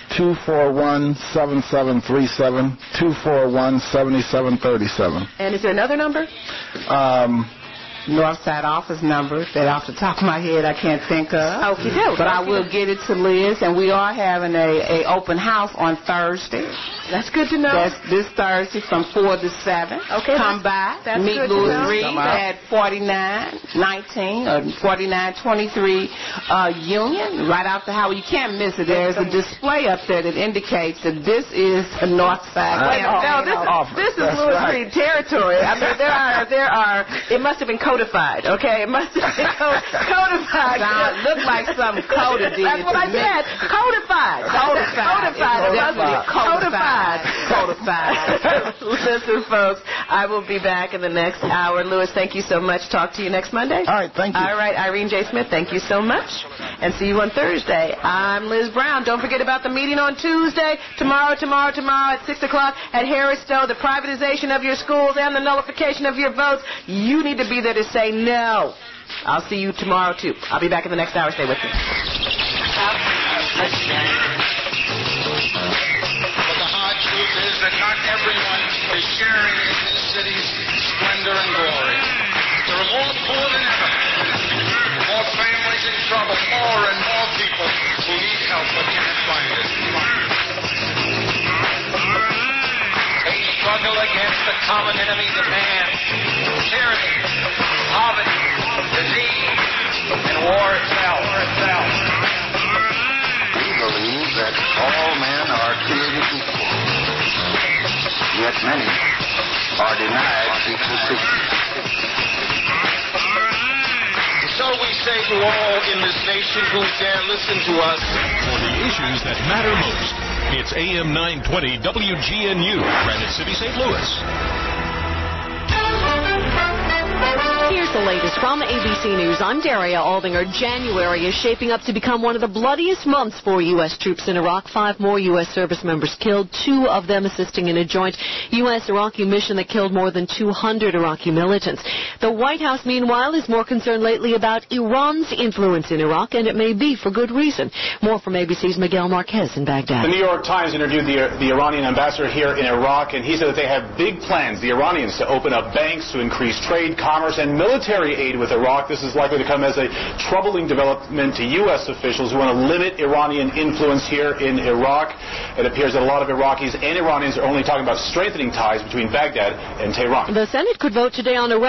[SPEAKER 7] 241-7737, 241-7737.
[SPEAKER 5] And is there another number?
[SPEAKER 15] Northside office number that off the top of my head I can't think of.
[SPEAKER 5] Oh, you do.
[SPEAKER 15] But I will get it to Liz, and we are having a open house on Thursday.
[SPEAKER 5] That's good to know.
[SPEAKER 15] That's this Thursday from 4 to 7.
[SPEAKER 5] Okay.
[SPEAKER 15] Come by. Meet Louis Reed at 4919 or 4923 Union, right out the highway. You can't miss it. There's a display up there that indicates that this is a Northside.
[SPEAKER 5] This is Louis Reed territory. I mean, there are. It must have been codified, okay? It must have been codified.
[SPEAKER 15] Looked like some coded.
[SPEAKER 5] That's what I said. Codified. Codified. Listen, folks, I will be back in the next hour. Lewis, thank you so much. Talk to you next Monday.
[SPEAKER 7] All right, thank you.
[SPEAKER 5] All right, Irene J. Smith, thank you so much. And see you on Thursday. I'm Liz Brown. Don't forget about the meeting on Tuesday, tomorrow at 6 o'clock at Harris Stowe, the privatization of your schools and the nullification of your votes. You need to be there to say no. I'll see you tomorrow, too. I'll be back in the next hour. Stay with me.
[SPEAKER 4] But the hard truth is that not everyone is sharing in this city's splendor and glory. There are more poor than ever, more families in trouble, more and more people who need help but can't find it. They struggle against the common enemy, the man, tyranny, poverty, disease, and war itself.
[SPEAKER 18] We believe that all men are created equal, yet many are denied equal treatment.
[SPEAKER 4] So we say to all in this nation who dare listen to us,
[SPEAKER 11] For the issues that matter most, it's AM 920 WGNU, Granite City, St. Louis.
[SPEAKER 23] Here's the latest from ABC News. I'm Daria Aldinger. January is shaping up to become one of the bloodiest months for U.S. troops in Iraq. 5 more U.S. service members killed, 2 of them assisting in a joint U.S.-Iraqi mission that killed more than 200 Iraqi militants. The White House, meanwhile, is more concerned lately about Iran's influence in Iraq, and it may be for good reason. More from ABC's Miguel Marquez in Baghdad.
[SPEAKER 8] The New York Times interviewed the Iranian ambassador here in Iraq, and he said that they have big plans, the Iranians, to open up banks, to increase trade, commerce, and military aid with Iraq. This is likely to come as a troubling development to U.S. officials who want to limit Iranian influence here in Iraq. It appears that a lot of Iraqis and Iranians are only talking about strengthening ties between Baghdad and Tehran.
[SPEAKER 23] The Senate could vote today on a resolution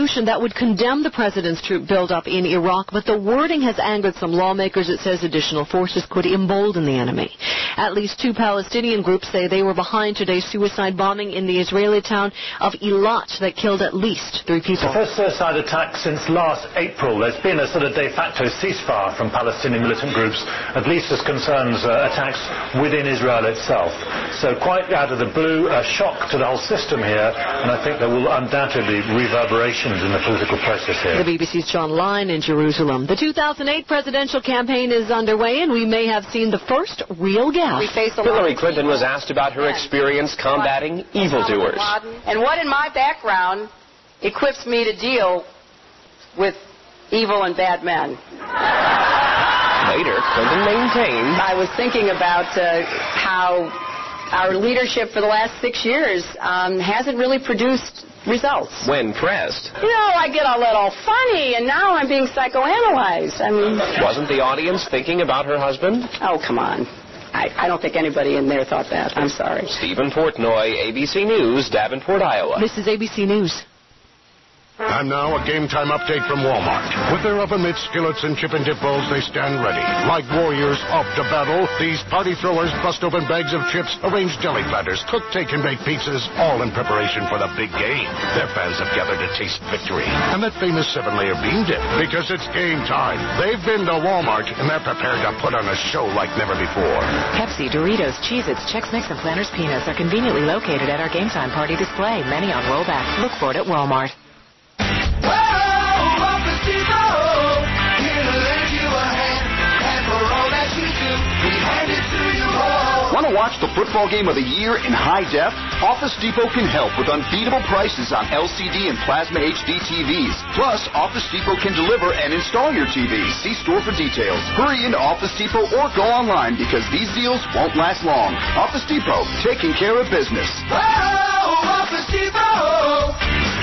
[SPEAKER 23] resolution that would condemn the president's troop buildup in Iraq, but the wording has angered some lawmakers. It says additional forces could embolden the enemy. At least 2 Palestinian groups say they were behind today's suicide bombing in the Israeli town of Eilat that killed at least 3 people.
[SPEAKER 6] The first suicide attack since last April. There's been a sort of de facto ceasefire from Palestinian militant groups, at least as concerns attacks within Israel itself. So quite out of the blue, a shock to the whole system here, and I think there will undoubtedly be reverberations in the political process here.
[SPEAKER 23] The BBC's John Lyon in Jerusalem. The 2008 presidential campaign is underway, and we may have seen the first real gaffe.
[SPEAKER 21] Hillary Clinton was asked about her experience combating evildoers.
[SPEAKER 22] And what in my background equips me to deal with evil and bad men.
[SPEAKER 21] Later, Clinton maintained...
[SPEAKER 22] I was thinking about how our leadership for the last 6 years hasn't really produced results.
[SPEAKER 21] When pressed...
[SPEAKER 22] You know, I get a little funny, and now I'm being psychoanalyzed. I mean...
[SPEAKER 21] Wasn't the audience thinking about her husband?
[SPEAKER 22] Oh, come on. I don't think anybody in there thought that. I'm sorry.
[SPEAKER 21] Stephen Portnoy, ABC News, Davenport, Iowa.
[SPEAKER 23] This is ABC News.
[SPEAKER 11] And now a game time update from Walmart. With their oven mitts, skillets, and chip and dip bowls, they stand ready. Like warriors off to battle, these party throwers bust open bags of chips, arrange deli platters, cook take and bake pizzas, all in preparation for the big game. Their fans have gathered to taste victory and that famous 7-layer bean dip, because it's game time. They've been to Walmart and they're prepared to put on a show like never before.
[SPEAKER 24] Pepsi, Doritos, Cheez-Its, Chex Mix, and Planters Peanuts are conveniently located at our game time party display. Many on rollback. Look for it at Walmart.
[SPEAKER 25] Want to watch the football game of the year in high def? Office Depot can help with unbeatable prices on LCD and Plasma HD TVs. Plus, Office Depot can deliver and install your TV. See store for details. Hurry into Office Depot or go online because these deals won't last long. Office Depot, taking care of business.
[SPEAKER 3] Office Depot!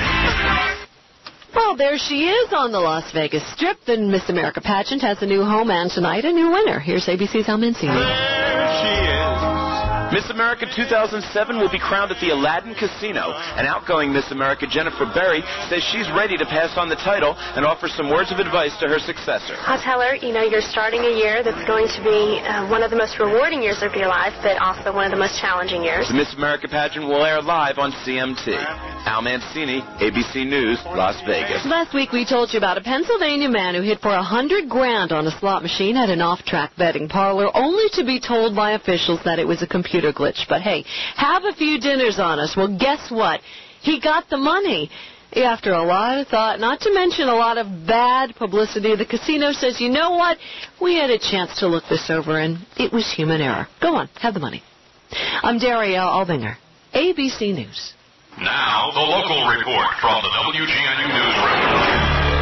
[SPEAKER 23] Well, there she is on the Las Vegas Strip. The Miss America pageant has a new home and tonight a new winner. Here's ABC's Al Mincy.
[SPEAKER 26] There she is. Miss America 2007 will be crowned at the Aladdin Casino. And outgoing Miss America Jennifer Berry says she's ready to pass on the title and offers some words of advice to her successor.
[SPEAKER 27] I'll tell her, you're starting a year that's going to be one of the most rewarding years of your life, but also one of the most challenging years.
[SPEAKER 26] The Miss America pageant will air live on CMT. Al Mancini, ABC News, Las Vegas.
[SPEAKER 23] Last week we told you about a Pennsylvania man who hit for $100,000 on a slot machine at an off-track betting parlor, only to be told by officials that it was a computer glitch. But hey, have a few dinners on us. Well, guess what? He got the money. After a lot of thought, not to mention a lot of bad publicity, the casino says, you know what? We had a chance to look this over, and it was human error. Go on, have the money. I'm Daria Albinger, ABC News.
[SPEAKER 11] Now, the local report from the WGNU Newsroom.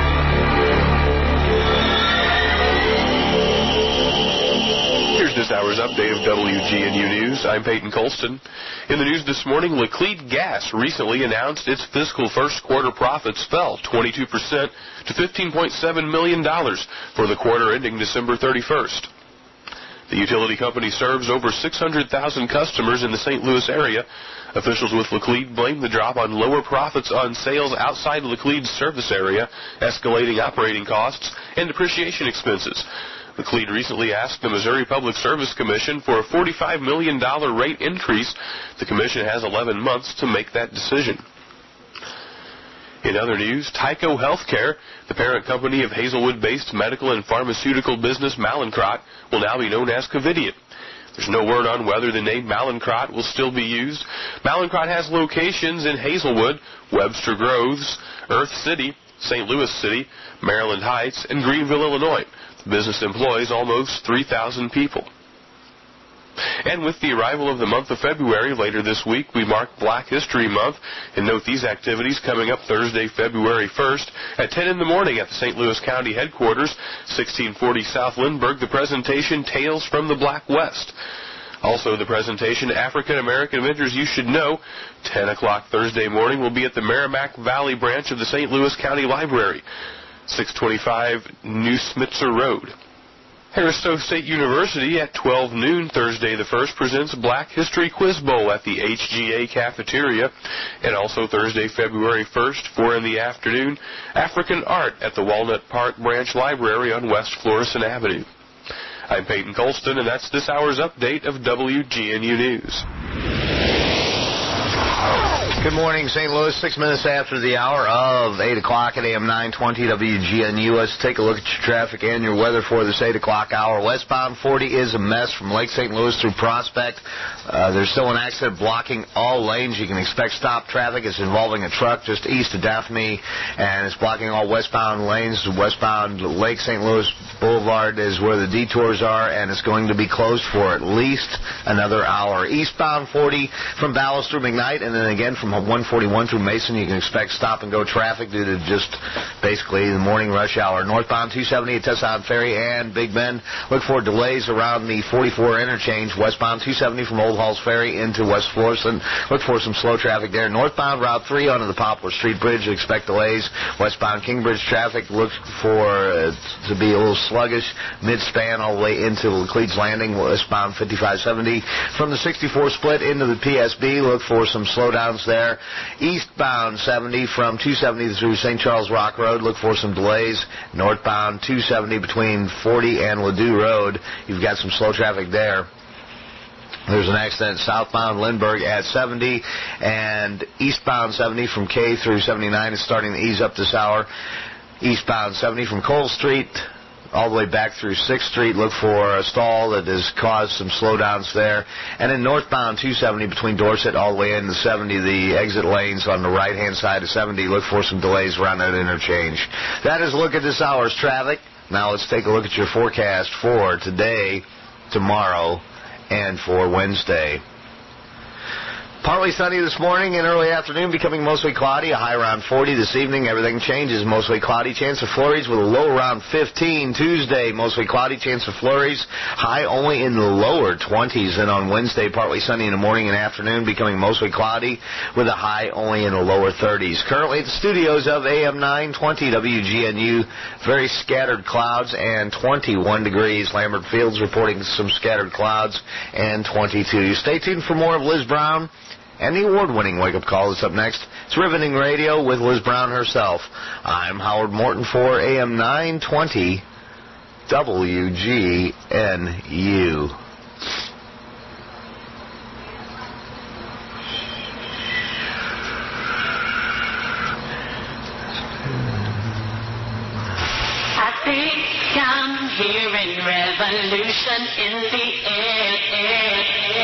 [SPEAKER 9] Here's this hour's update of WGNU News. I'm Peyton Colston. In the news this morning, Laclede Gas recently announced its fiscal first quarter profits fell 22% to $15.7 million for the quarter ending December 31st. The utility company serves over 600,000 customers in the St. Louis area. Officials with Laclede blame the drop on lower profits on sales outside Laclede's service area, escalating operating costs, and depreciation expenses. Laclede recently asked the Missouri Public Service Commission for a $45 million rate increase. The commission has 11 months to make that decision. In other news, Tyco Healthcare, the parent company of Hazelwood-based medical and pharmaceutical business Mallinckrodt, will now be known as Covidien. There's no word on whether the name Mallinckrodt will still be used. Mallinckrodt has locations in Hazelwood, Webster Groves, Earth City, St. Louis City, Maryland Heights, and Greenville, Illinois. The business employs almost 3,000 people. And with the arrival of the month of February later this week, we mark Black History Month and note these activities coming up Thursday, February 1st at 10 in the morning at the St. Louis County Headquarters, 1640 South Lindbergh, the presentation Tales from the Black West. Also, the presentation African American Adventures You Should Know, 10 o'clock Thursday morning, will be at the Merrimack Valley branch of the St. Louis County Library, 625 New Smitzer Road. Harris-Stowe State University at 12 noon Thursday the 1st presents Black History Quiz Bowl at the HGA Cafeteria. And also Thursday, February 1st, 4 in the afternoon, African Art at the Walnut Park Branch Library on West Florissant Avenue. I'm Peyton Colston, and that's this hour's update of WGNU News.
[SPEAKER 1] Good morning, St. Louis. 6 minutes after the hour of 8 o'clock at AM 920 WGNU. Let's take a look at your traffic and your weather for this 8 o'clock hour. Westbound 40 is a mess from Lake St. Louis through Prospect. There's still an accident blocking all lanes. You can expect stop traffic. It's involving a truck just east of Daphne, and it's blocking all westbound lanes. Westbound Lake St. Louis Boulevard is where the detours are, and it's going to be closed for at least another hour. Eastbound 40 from Ballas through McKnight, and then again from 141 through Mason, you can expect stop-and-go traffic due to just basically the morning rush hour. Northbound 270 at Tesson Ferry and Big Bend. Look for delays around the 44 interchange. Westbound 270 from Old Halls Ferry into West Florissant. Look for some slow traffic there. Northbound Route 3 onto the Poplar Street Bridge. Expect delays. Westbound Kingbridge traffic look for to be a little sluggish. Mid-span all the way into Laclede's Landing. Westbound 5570 from the 64 split into the PSB. Look for some slowdowns there. Eastbound 70 from 270 through St. Charles Rock Road. Look for some delays. Northbound 270 between 40 and Ladue Road. You've got some slow traffic there. There's an accident southbound Lindbergh at 70, and eastbound 70 from K through 79 is starting to ease up this hour. Eastbound 70 from Cole Street all the way back through 6th Street. Look for a stall that has caused some slowdowns there. And then northbound 270 between Dorset all the way into 70, the exit lanes on the right-hand side of 70. Look for some delays around that interchange. That is a look at this hour's traffic. Now let's take a look at your forecast for today, tomorrow, and for Wednesday. Partly sunny this morning and early afternoon, becoming mostly cloudy. A high around 40 this evening. Everything changes. Mostly cloudy. Chance of flurries with a low around 15. Tuesday, mostly cloudy. Chance of flurries. High only in the lower 20s. And on Wednesday, partly sunny in the morning and afternoon, becoming mostly cloudy with a high only in the lower 30s. Currently at the studios of AM 920 WGNU, very scattered clouds and 21 degrees. Lambert Fields reporting some scattered clouds and 22. Stay tuned for more of Liz Brown and the award-winning Wake Up Call that's up next. It's Riveting Radio with Liz Brown herself. I'm Howard Morton for AM 920 WGNU.
[SPEAKER 3] I think I'm hearing revolution in the air.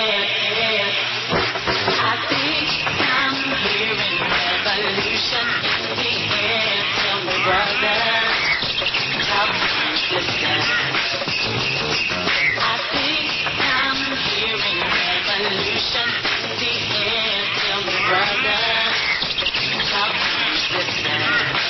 [SPEAKER 3] I think I'm hearing revolution in the air. Tell me, brother, listen. I think I'm hearing revolution in the air. Tell me, brother, listen.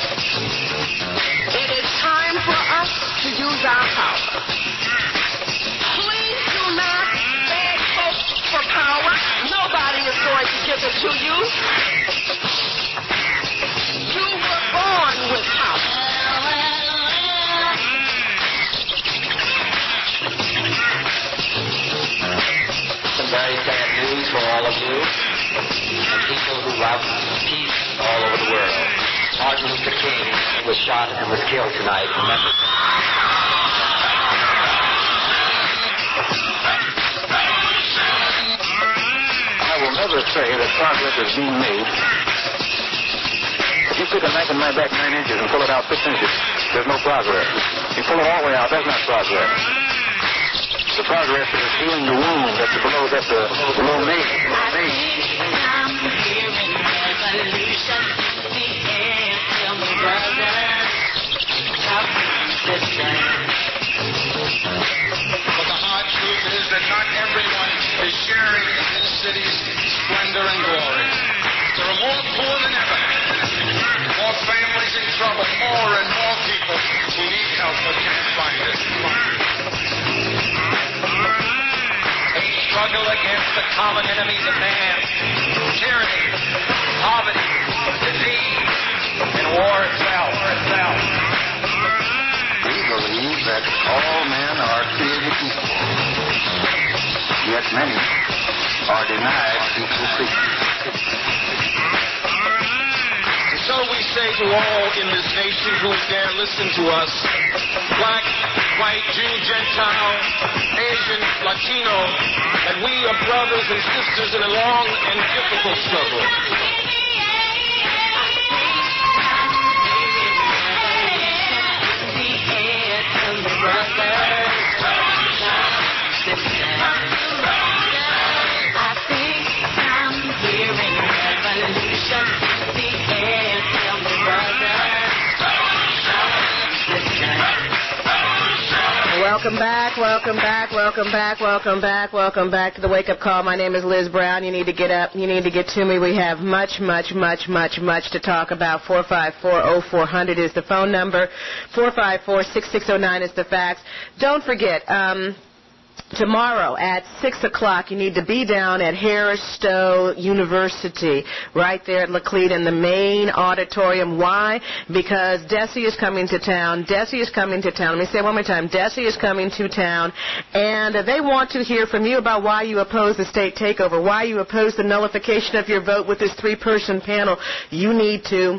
[SPEAKER 2] It is time for us to use our power. Please do not beg folks for power. Nobody is going to give it to you. You were born with power.
[SPEAKER 10] Some very sad news for all of you and people who love peace all over the world. Martin Luther King was shot and was killed tonight in Memphis.
[SPEAKER 12] I will never say that progress is being made. If you pick a knife in my back 9 inches and pull it out 6 inches, there's no progress. If you pull it all the way out, that's not progress. The progress is healing the wound that's below me.
[SPEAKER 3] I'm hearing revolution in the air. Tell me, brother, listen.
[SPEAKER 4] But the hard truth is that not everyone is sharing in this city's splendor and glory. There are more poor than ever, more families in trouble, more and more people who need help but can't find it. They struggle against the common enemies of man: tyranny, poverty, disease, and war itself.
[SPEAKER 12] We believe that that all men are created equal. Yet many are denied equal treatment.
[SPEAKER 4] So we say to all in this nation who dare listen to us, black, white, Jew, Gentile, Asian, Latino, that we are brothers and sisters in a long and difficult struggle.
[SPEAKER 5] Welcome back, welcome back, welcome back, welcome back, welcome back to the Wake Up Call. My name is Liz Brown. You need to get up. You need to get to me. We have much to talk about. 454-0400 is the phone number. 454-6609 is the fax. Don't forget, tomorrow at 6 o'clock, you need to be down at Harris Stowe University, right there at Laclede in the main auditorium. Why? Because Desi is coming to town. Desi is coming to town. Let me say it one more time. Desi is coming to town, and they want to hear from you about why you oppose the state takeover, why you oppose the nullification of your vote with this three-person panel. You need to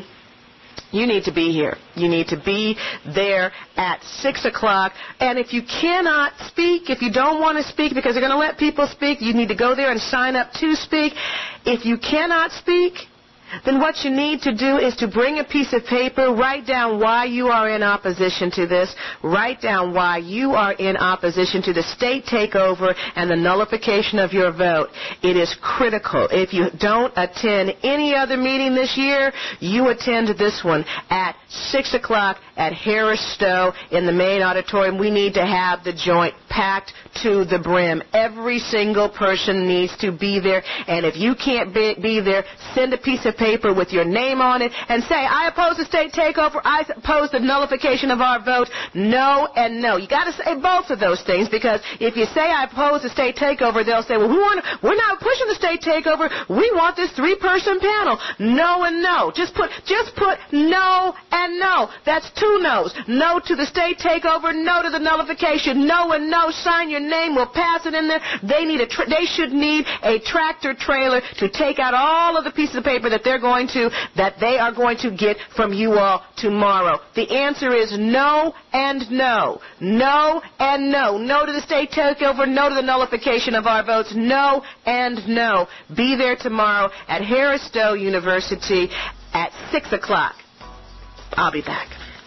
[SPEAKER 5] be here. You need to be there at 6 o'clock. And if you cannot speak, if you don't want to speak because they're going to let people speak, you need to go there and sign up to speak. If you cannot speak, then what you need to do is to bring a piece of paper, write down why you are in opposition to this, write down why you are in opposition to the state takeover and the nullification of your vote. It is critical. If you don't attend any other meeting this year, you attend this one at 6 o'clock at Harris Stowe in the main auditorium. We need to have the joint packed to the brim. Every single person needs to be there, and if you can't be there, send a piece of paper with your name on it and say, I oppose the state takeover, I oppose the nullification of our vote, no and no. You got to say both of those things, because if you say I oppose the state takeover, they'll say, well, we're not pushing the state takeover, we want this three-person panel. No and no. Just put no and no. That's two no's. No to the state takeover, no to the nullification. No and no. Sign your name, we'll pass it in there. They should need a tractor trailer to take out all of the pieces of paper that they are going to get from you all tomorrow. The answer is no and no. No and no. No to the state takeover, no to the nullification of our votes. No and no. Be there tomorrow at Harris Stowe University at 6 o'clock. I'll be back.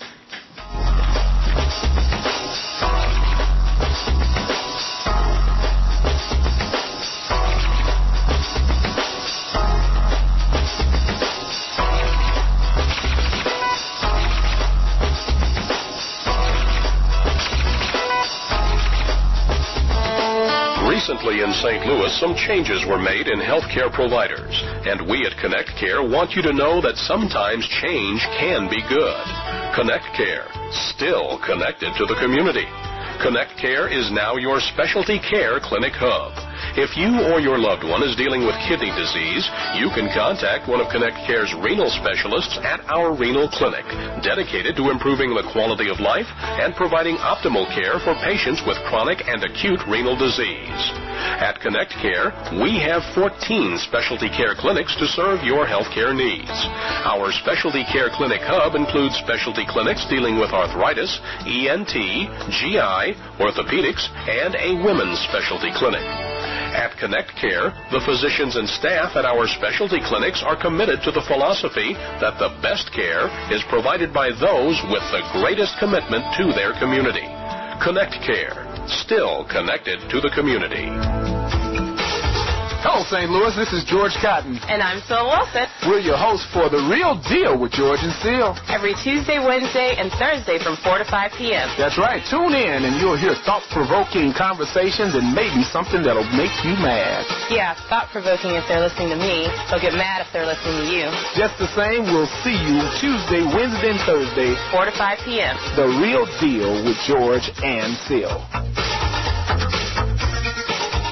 [SPEAKER 13] Recently in St. Louis, some changes were made in healthcare providers, and we at Connect Care want you to know that sometimes change can be good. Connect Care, still connected to the community. Connect Care is now your specialty care clinic hub. If you or your loved one is dealing with kidney disease, you can contact one of Connect Care's renal specialists at our renal clinic, dedicated to improving the quality of life and providing optimal care for patients with chronic and acute renal disease. At Connect Care, we have 14 specialty care clinics to serve your health care needs. Our specialty care clinic hub includes specialty clinics dealing with arthritis, ENT, GI, orthopedics, and a women's specialty clinic. At Connect Care, the physicians and staff at our specialty clinics are committed to the philosophy that the best care is provided by those with the greatest commitment to their community. Connect Care, still connected to the community.
[SPEAKER 14] Hello, St. Louis. This is George Cotton.
[SPEAKER 2] And I'm Phil Wilson.
[SPEAKER 14] We're your hosts for The Real Deal with George and Seal.
[SPEAKER 2] Every Tuesday, Wednesday, and Thursday from 4 to 5 p.m.
[SPEAKER 14] That's right. Tune in and you'll hear thought-provoking conversations and maybe something that'll make you mad.
[SPEAKER 2] Yeah, thought-provoking if they're listening to me. They'll get mad if they're listening to you.
[SPEAKER 14] Just the same, we'll see you Tuesday, Wednesday, and Thursday.
[SPEAKER 2] 4 to 5 p.m.
[SPEAKER 14] The Real Deal with George and Seal.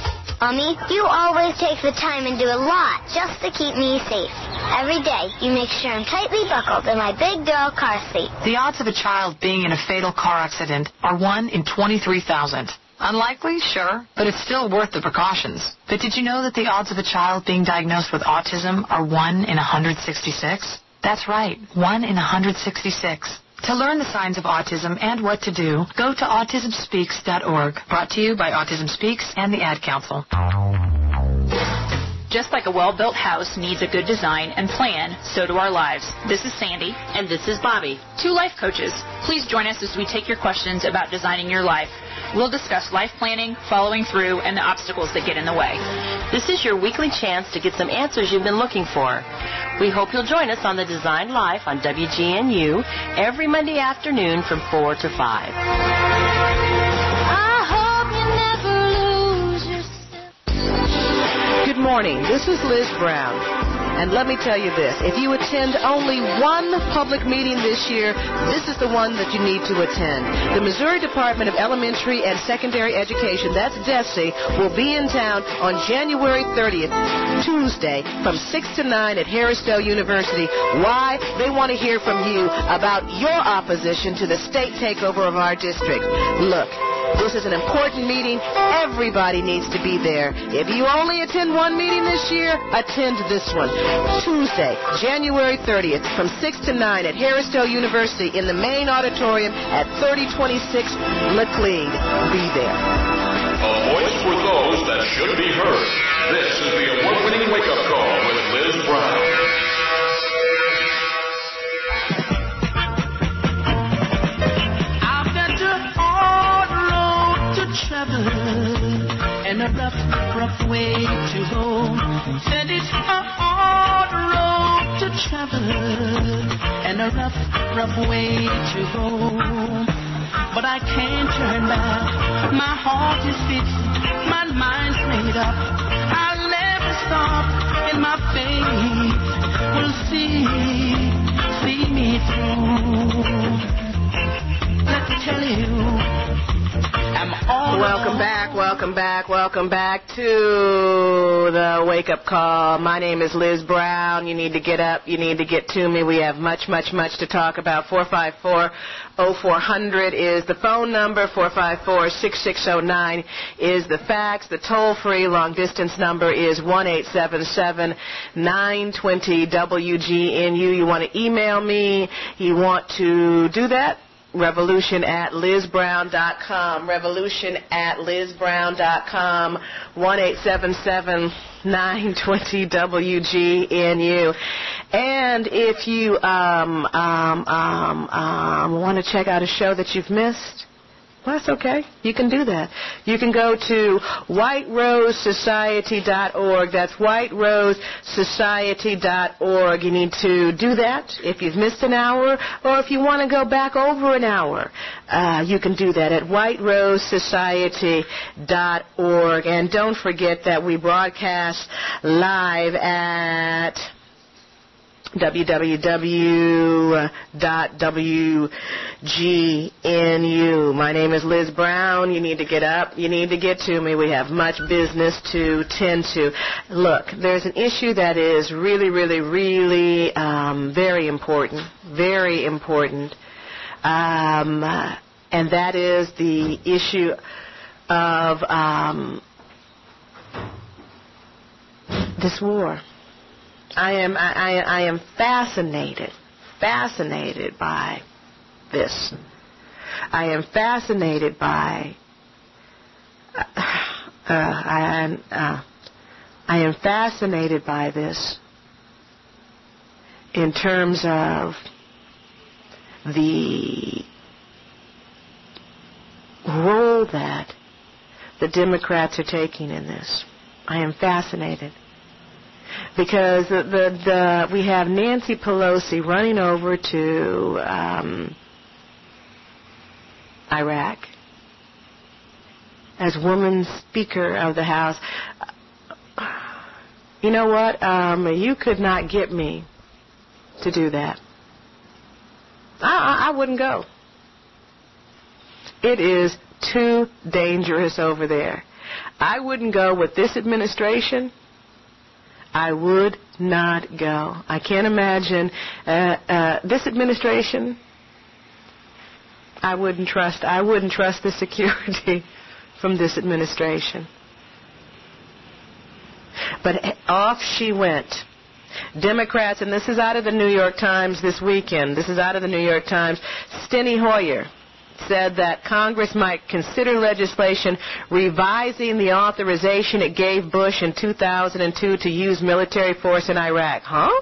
[SPEAKER 7] Mommy, you always take the time and do a lot just to keep me safe. Every day, you make sure I'm tightly buckled in my big girl car seat.
[SPEAKER 24] The odds of a child being in a fatal car accident are 1 in 23,000. Unlikely, sure, but it's still worth the precautions. But did you know that the odds of a child being diagnosed with autism are 1 in 166? That's right, 1 in 166. To learn the signs of autism and what to do, go to autismspeaks.org. Brought to you by Autism Speaks and the Ad Council.
[SPEAKER 15] Just like a well-built house needs a good design and plan, so do our lives. This is Sandy. And this is Bobby. 2 life coaches. Please join us as we take your questions about designing your life. We'll discuss life planning, following through, and the obstacles that get in the way.
[SPEAKER 16] This is your weekly chance to get some answers you've been looking for. We hope you'll join us on the Design Life on WGNU every Monday afternoon from 4 to 5.
[SPEAKER 5] Good morning. This is Liz Brown. And let me tell you this. If you attend only one public meeting this year, this is the one that you need to attend. The Missouri Department of Elementary and Secondary Education, that's DESE, will be in town on January 30th, Tuesday, from 6 to 9 at Harrisdale University. Why? They want to hear from you about your opposition to the state takeover of our district. Look, this is an important meeting. Everybody needs to be there. If you only attend one meeting this year, attend this one. Tuesday, January 30th, from 6 to 9 at Harrisdale University in the main auditorium at 3026 Laclede. Be there.
[SPEAKER 13] A voice for those that should be heard. This is the award-winning wake-up call with Liz Brown.
[SPEAKER 17] I've got a hard road to travel and a rough way to go. Said it's a hard road to travel and a rough way to go. But I can't turn back. My heart is fixed. My mind's made up. I'll never stop. And my faith will see me through. Let me tell you.
[SPEAKER 5] Welcome back to the wake-up call. My name is Liz Brown. You need to get up. You need to get to me. We have much to talk about. 454-0400 is the phone number. 454-6609 is the fax. The toll-free long-distance number is 1-877-920-WGNU. You want to email me. You want to do that? Revolution@lizbrown.com. Revolution@lizbrown.com. 1-877-920-WGNU. And if you want to check out a show that you've missed, well, that's okay. You can do that. You can go to whiterosesociety.org. That's whiterosesociety.org. You need to do that if you've missed an hour, or if you want to go back over an hour. You can do that at whiterosesociety.org. And don't forget that we broadcast live at www.wgnu. My name is Liz Brown. You need to get up. You need to get to me. We have much business to tend to. Look, there's an issue that is really very important. Very important. And that is the issue of this war. I am fascinated by this. I am fascinated by. I am fascinated by this in terms of the role that the Democrats are taking in this. I am fascinated. Because we have Nancy Pelosi running over to Iraq as woman Speaker of the House. You know what? You could not get me to do that. I wouldn't go. It is too dangerous over there. I wouldn't go with this administration. I would not go. I can't imagine this administration. I wouldn't trust the security from this administration. But off she went. Democrats, and this is out of the New York Times this weekend. This is out of the New York Times. Steny Hoyer said that Congress might consider legislation revising the authorization it gave Bush in 2002 to use military force in Iraq.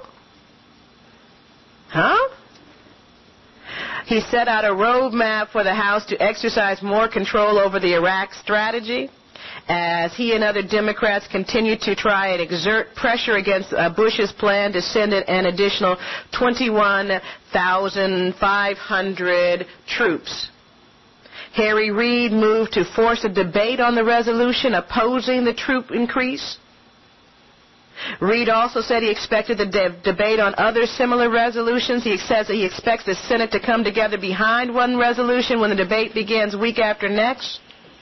[SPEAKER 5] Huh? He set out a roadmap for the House to exercise more control over the Iraq strategy as he and other Democrats continue to try and exert pressure against Bush's plan to send an additional 21,500 troops. Harry Reid moved to force a debate on the resolution opposing the troop increase. Reid also said he expected the debate on other similar resolutions. He says that he expects the Senate to come together behind one resolution when the debate begins week after next.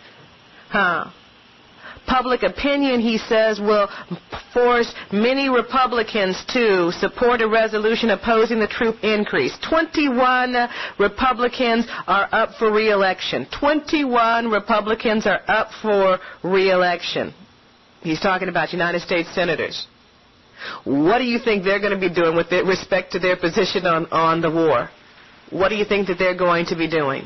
[SPEAKER 5] Public opinion, he says, will force many Republicans to support a resolution opposing the troop increase. 21 Republicans are up for re-election. 21 Republicans are up for re-election. He's talking about United States senators. What do you think they're going to be doing with respect to their position on the war? What do you think that they're going to be doing?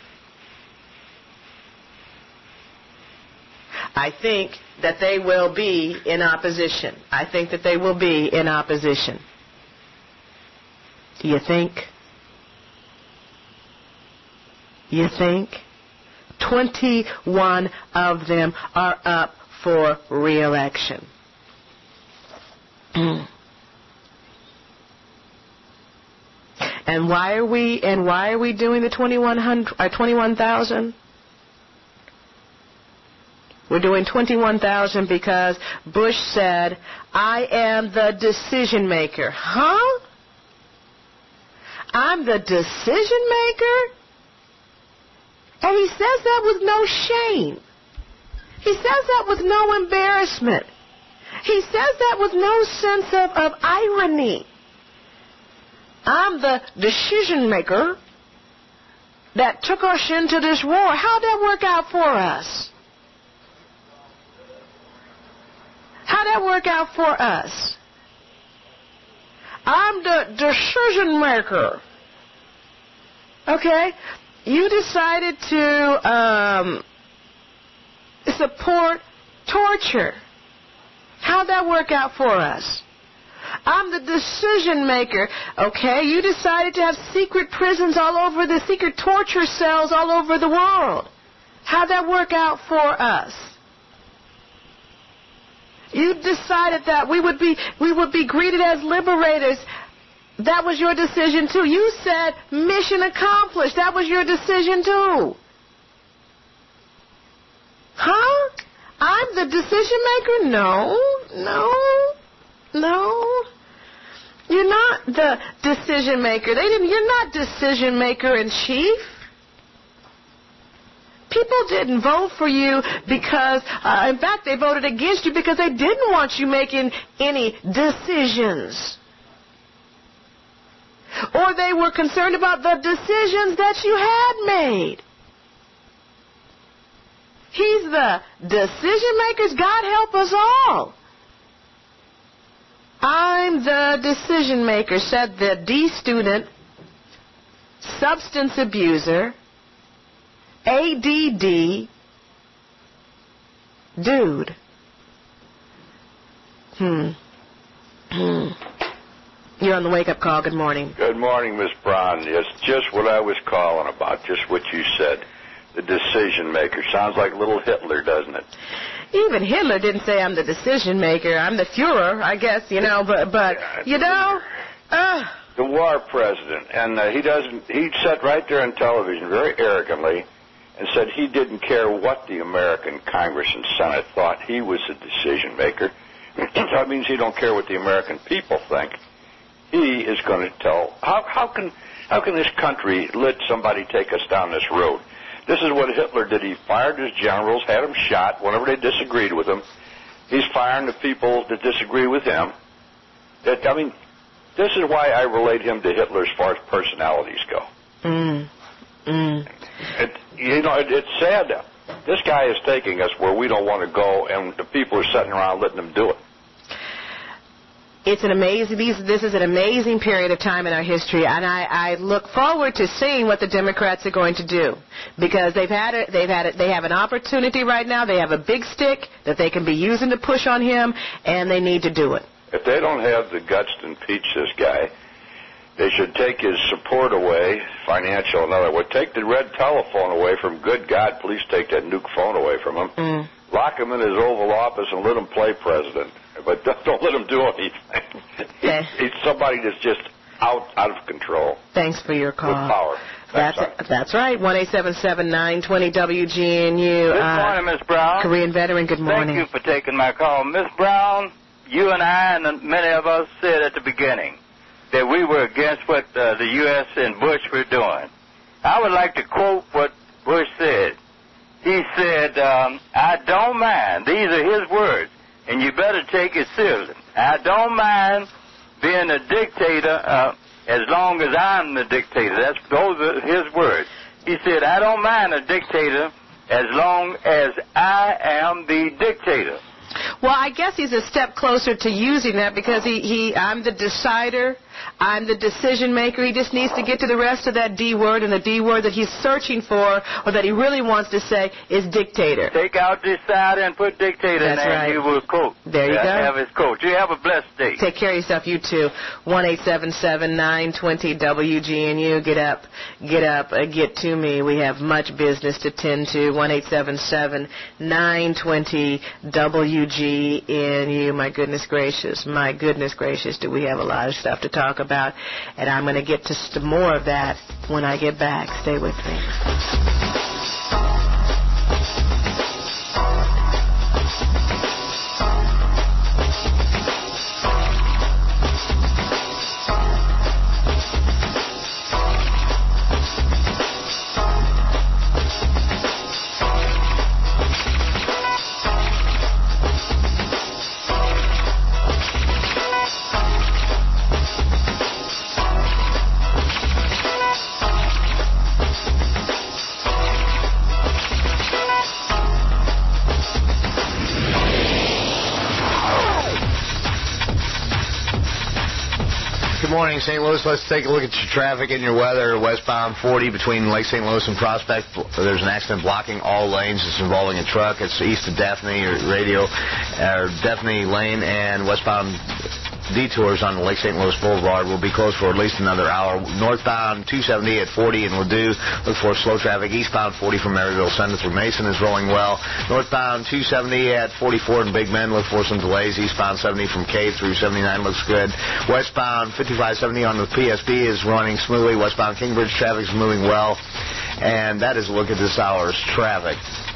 [SPEAKER 5] I think that they will be in opposition. I think that they will be in opposition. Do you think? You think? 21 of them are up for re-election. And why are we doing the 21,000? We're doing 21,000 because Bush said, I am the decision maker. Huh? I'm the decision maker? And he says that with no shame. He says that with no embarrassment. He says that with no sense of irony. I'm the decision maker that took us into this war. How'd that work out for us? How'd that work out for us? I'm the decision maker. Okay? You decided to support torture. How'd that work out for us? I'm the decision maker. Okay? You decided to have secret prisons all over, the secret torture cells all over the world. How'd that work out for us? You decided that we would be greeted as liberators. That was your decision too. You said mission accomplished. That was your decision too. Huh? I'm the decision maker? No. You're not the decision maker. You're not decision maker in chief. People didn't vote for you because, in fact, they voted against you because they didn't want you making any decisions. Or they were concerned about the decisions that you had made. He's the decision makers. God help us all. I'm the decision maker, said the D student, substance abuser, ADD dude. You're on the wake-up call. Good morning.
[SPEAKER 6] Good morning, Miss Brown. It's just what I was calling about, just what you said. The decision maker. Sounds like little Hitler, doesn't it?
[SPEAKER 5] Even Hitler didn't say I'm the decision maker. I'm the Fuhrer, I guess, but
[SPEAKER 6] the war president, and he sat right there on television very arrogantly and said he didn't care what the American Congress and Senate thought. He was the decision maker. That means he don't care what the American people think. He is going to tell. How can this country let somebody take us down this road? This is what Hitler did. He fired his generals, had them shot whenever they disagreed with him. He's firing the people that disagree with him. I mean, this is why I relate him to Hitler as far as personalities go. It's sad that this guy is taking us where we don't want to go, and the people are sitting around letting him do it.
[SPEAKER 5] It's an amazing. This is an amazing period of time in our history, and I look forward to seeing what the Democrats are going to do, because they have an opportunity right now. They have a big stick that they can be using to push on him, and they need to do it.
[SPEAKER 6] If they don't have the guts to impeach this guy, they should take his support away, financial and other. Take the red telephone away from. Good God, please take that nuke phone away from him. Lock him in his Oval Office and let him play president. But don't let him do anything. He's somebody that's just out of control.
[SPEAKER 5] Thanks for your call.
[SPEAKER 6] With power.
[SPEAKER 5] That's right. 1-877-920-WGNU.
[SPEAKER 8] Good morning, Miss Brown.
[SPEAKER 5] Korean veteran, good morning.
[SPEAKER 8] Thank you for taking my call. Miss Brown, you and I and many of us said at the beginning that we were against what the U.S. and Bush were doing. I would like to quote what Bush said. He said, I don't mind. These are his words, and you better take it seriously. I don't mind being a dictator as long as I'm the dictator. Those are his words. He said, I don't mind a dictator as long as I am the dictator.
[SPEAKER 5] Well, I guess he's a step closer to using that, because I'm the decider, I'm the decision maker. He just needs to get to the rest of that D word, and the D word that he's searching for, or that he really wants to say, is dictator.
[SPEAKER 8] Take out decider and put dictator in there, and you will quote.
[SPEAKER 5] There you go.
[SPEAKER 8] Have his quote. You have a blessed day.
[SPEAKER 5] Take care of yourself, you too. 1-877-920-WGNU. Get up, get to me. We have much business to tend to. 1-877-920-WGNU. My goodness gracious, do we have a lot of stuff to talk about, and I'm going to get to more of that when I get back. Stay with me.
[SPEAKER 1] Good morning, St. Louis. Let's take a look at your traffic and your weather. Westbound 40 between Lake St. Louis and Prospect. There's an accident blocking all lanes. It's involving a truck. It's east of Daphne Daphne Lane, and westbound detours on the Lake St. Louis Boulevard will be closed for at least another hour. Northbound 270 at 40 in Ladue. Look for slow traffic. Eastbound 40 from Maryville Center through Mason is rolling well. Northbound 270 at 44 in Big Bend. Look for some delays. Eastbound 70 from K through 79 looks good. Westbound 5570 on the PSB is running smoothly. Westbound Kingbridge traffic is moving well. And that is a look at this hour's traffic.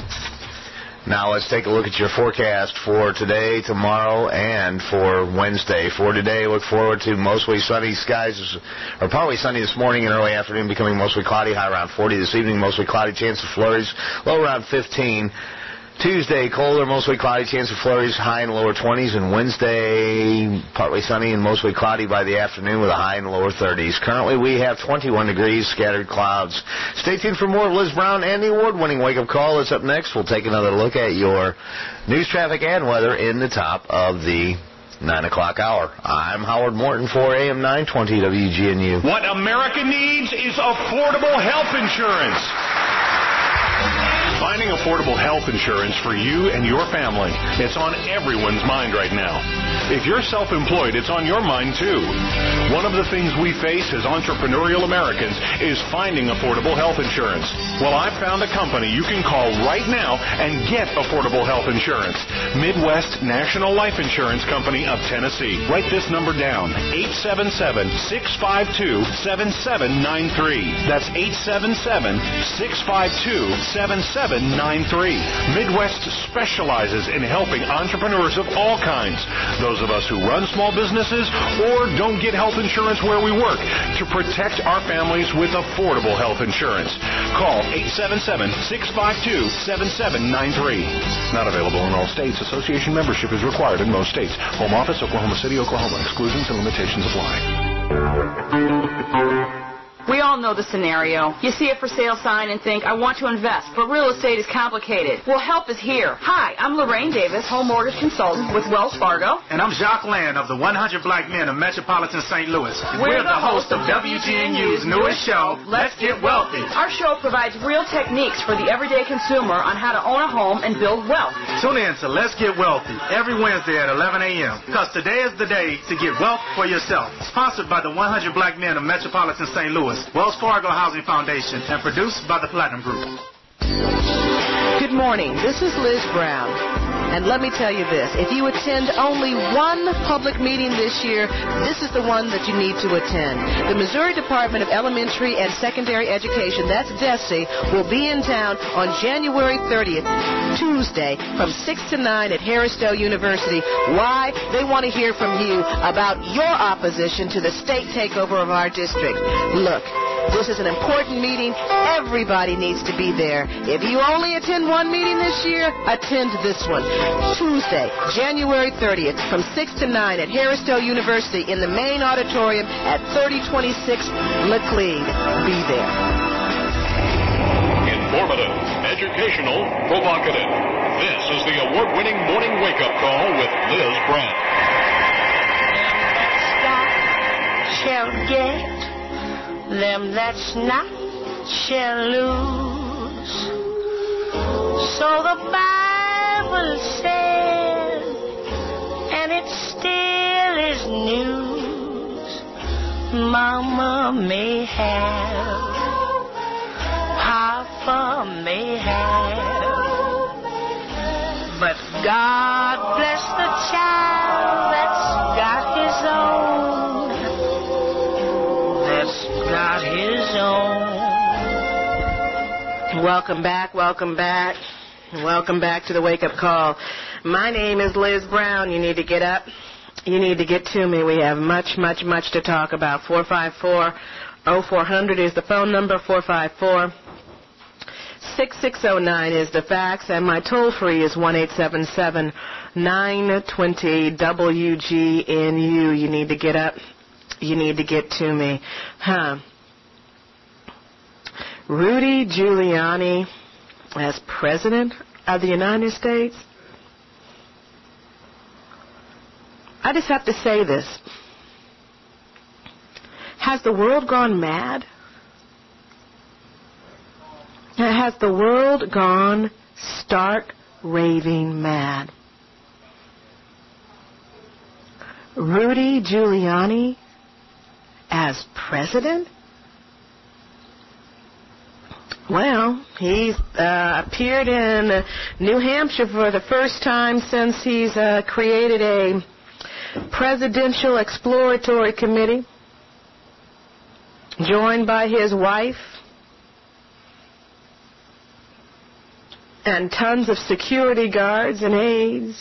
[SPEAKER 1] Now let's take a look at your forecast for today, tomorrow, and for Wednesday. For today, look forward to mostly sunny skies, or partly sunny this morning and early afternoon, becoming mostly cloudy, high around 40. This evening, mostly cloudy, chance of flurries, low around 15. Tuesday, colder, mostly cloudy, chance of flurries, high in the lower 20s. And Wednesday, partly sunny and mostly cloudy by the afternoon with a high in the lower 30s. Currently, we have 21 degrees, scattered clouds. Stay tuned for more of Liz Brown and the award-winning wake-up call. That's up next. We'll take another look at your news, traffic, and weather in the top of the 9 o'clock hour. I'm Howard Morton for AM 920 WGNU.
[SPEAKER 18] What America needs is affordable health insurance. Finding affordable health insurance for you and your family, it's on everyone's mind right now. If you're self-employed, it's on your mind too. One of the things we face as entrepreneurial Americans is finding affordable health insurance. Well, I've found a company you can call right now and get affordable health insurance. Midwest National Life Insurance Company of Tennessee. Write this number down, 877-652-7793. That's 877-652-7793. Midwest specializes in helping entrepreneurs of all kinds, those of us who run small businesses or don't get health insurance where we work, to protect our families with affordable health insurance. Call 877-652-7793. Not available in all states. Association membership is required in most states. Home office, Oklahoma City, Oklahoma. Exclusions and limitations apply.
[SPEAKER 19] We all know the scenario. You see a for sale sign and think, I want to invest, but real estate is complicated. Well, help is here. Hi, I'm Lorraine Davis, home mortgage consultant with Wells Fargo.
[SPEAKER 20] And I'm Jacques Land of the 100 Black Men of Metropolitan St. Louis. We're the host of WGNU's newest show, Let's Get Wealthy.
[SPEAKER 19] Our show provides real techniques for the everyday consumer on how to own a home and build wealth.
[SPEAKER 20] Tune in to Let's Get Wealthy every Wednesday at 11 a.m. because today is the day to get wealth for yourself. Sponsored by the 100 Black Men of Metropolitan St. Louis, Wells Fargo Housing Foundation, and produced by the Platinum Group.
[SPEAKER 5] Good morning. This is Liz Brown. And let me tell you this. If you attend only one public meeting this year, this is the one that you need to attend. The Missouri Department of Elementary and Secondary Education, that's DESE, will be in town on January 30th, Tuesday, from 6 to 9 at Harris-Stowe University. Why? They want to hear from you about your opposition to the state takeover of our district. Look, this is an important meeting. Everybody needs to be there. If you only attend one meeting this year, attend this one. Tuesday, January 30th, from 6 to 9 at Harris-Stowe University in the main auditorium at 3026 Laclede. Be there.
[SPEAKER 13] Informative, educational, provocative. This is the award-winning morning wake-up call with Liz Brandt.
[SPEAKER 3] Shall get, them that's not shall lose. So the Bible said, and it still is news. Mama may have, Papa may have, but God bless the child that's got his own. That's got his own.
[SPEAKER 5] Welcome back, welcome back. Welcome back to the Wake Up Call. My name is Liz Brown. You need to get up. You need to get to me. We have much, much, much to talk about. 454-0400 is the phone number. 454-6609 is the fax. And my toll-free is 1-877-920-WGNU. You need to get up. You need to get to me. Rudy Giuliani as President of the United States? I just have to say this. Has the world gone mad? Has the world gone stark, raving mad? Rudy Giuliani as President? Well, he's appeared in New Hampshire for the first time since he's created a presidential exploratory committee, joined by his wife and tons of security guards and aides.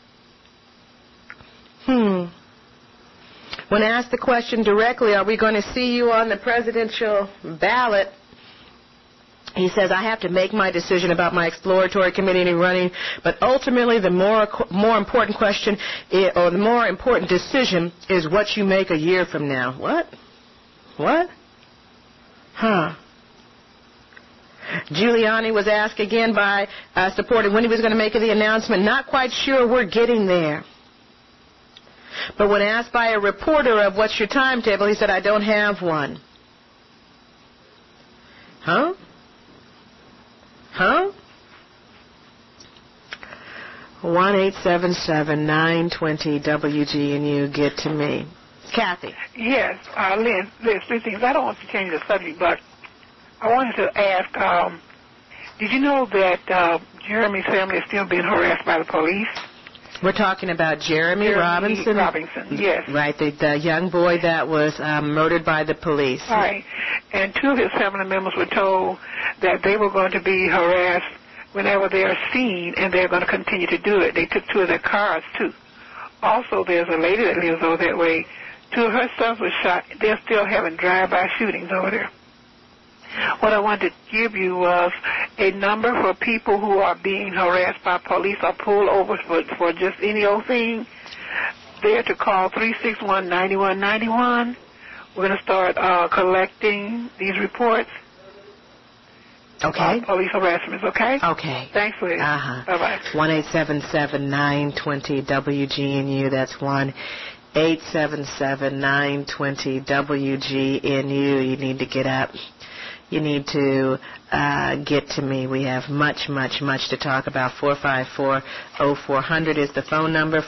[SPEAKER 5] When asked the question directly, are we going to see you on the presidential ballot, he says, I have to make my decision about my exploratory committee running, but ultimately the more important question, or the more important decision, is what you make a year from now. What? Giuliani was asked again by supporters when he was going to make the announcement. Not quite sure, we're getting there. But when asked by a reporter of what's your timetable, he said, I don't have one. 1-877-920-WGNU. Get to me. Kathy.
[SPEAKER 21] Yes, Liz, three things. I don't want to change the subject, but I wanted to ask, did you know that Jeremy's family is still being harassed by the police?
[SPEAKER 5] We're talking about Jeremy Robinson?
[SPEAKER 21] Robinson, yes.
[SPEAKER 5] Right, the young boy that was murdered by the police.
[SPEAKER 21] Right. And two of his family members were told that they were going to be harassed whenever they are seen, and they're going to continue to do it. They took two of their cars, too. Also, there's a lady that lives over that way. Two of her sons were shot. They're still having drive-by shootings over there. What I wanted to give you was a number for people who are being harassed by police or pulled over for just any old thing. There to call 361-9191. We're going to start collecting these reports.
[SPEAKER 5] Okay.
[SPEAKER 21] Police harassment, okay?
[SPEAKER 5] Okay.
[SPEAKER 21] Thanks, Liz. Bye-bye.
[SPEAKER 5] 1-877-920-WGNU. That's 1-877-920-WGNU. You need to get up. You need to get to me. We have much, much, much to talk about. 454-0400 is the phone number.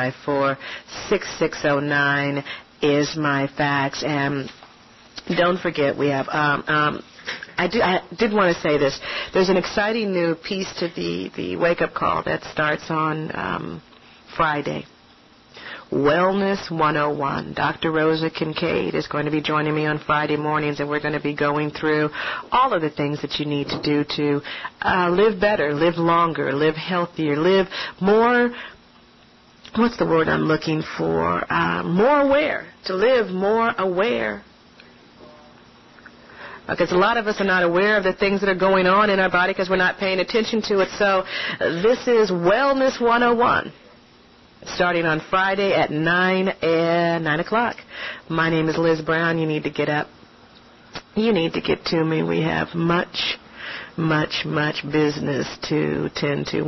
[SPEAKER 5] 454-6609 is my fax. And don't forget, we have... I did want to say this. There's an exciting new piece to the wake-up call that starts on Friday. Wellness 101. Dr. Rosa Kincaid is going to be joining me on Friday mornings, and we're going to be going through all of the things that you need to do to live better, live longer, live healthier, live more, what's the word I'm looking for? More aware, to live more aware. Because a lot of us are not aware of the things that are going on in our body because we're not paying attention to it. So this is Wellness 101. Starting on Friday at 9 o'clock. My name is Liz Brown. You need to get up. You need to get to me. We have much, much, much business to tend to.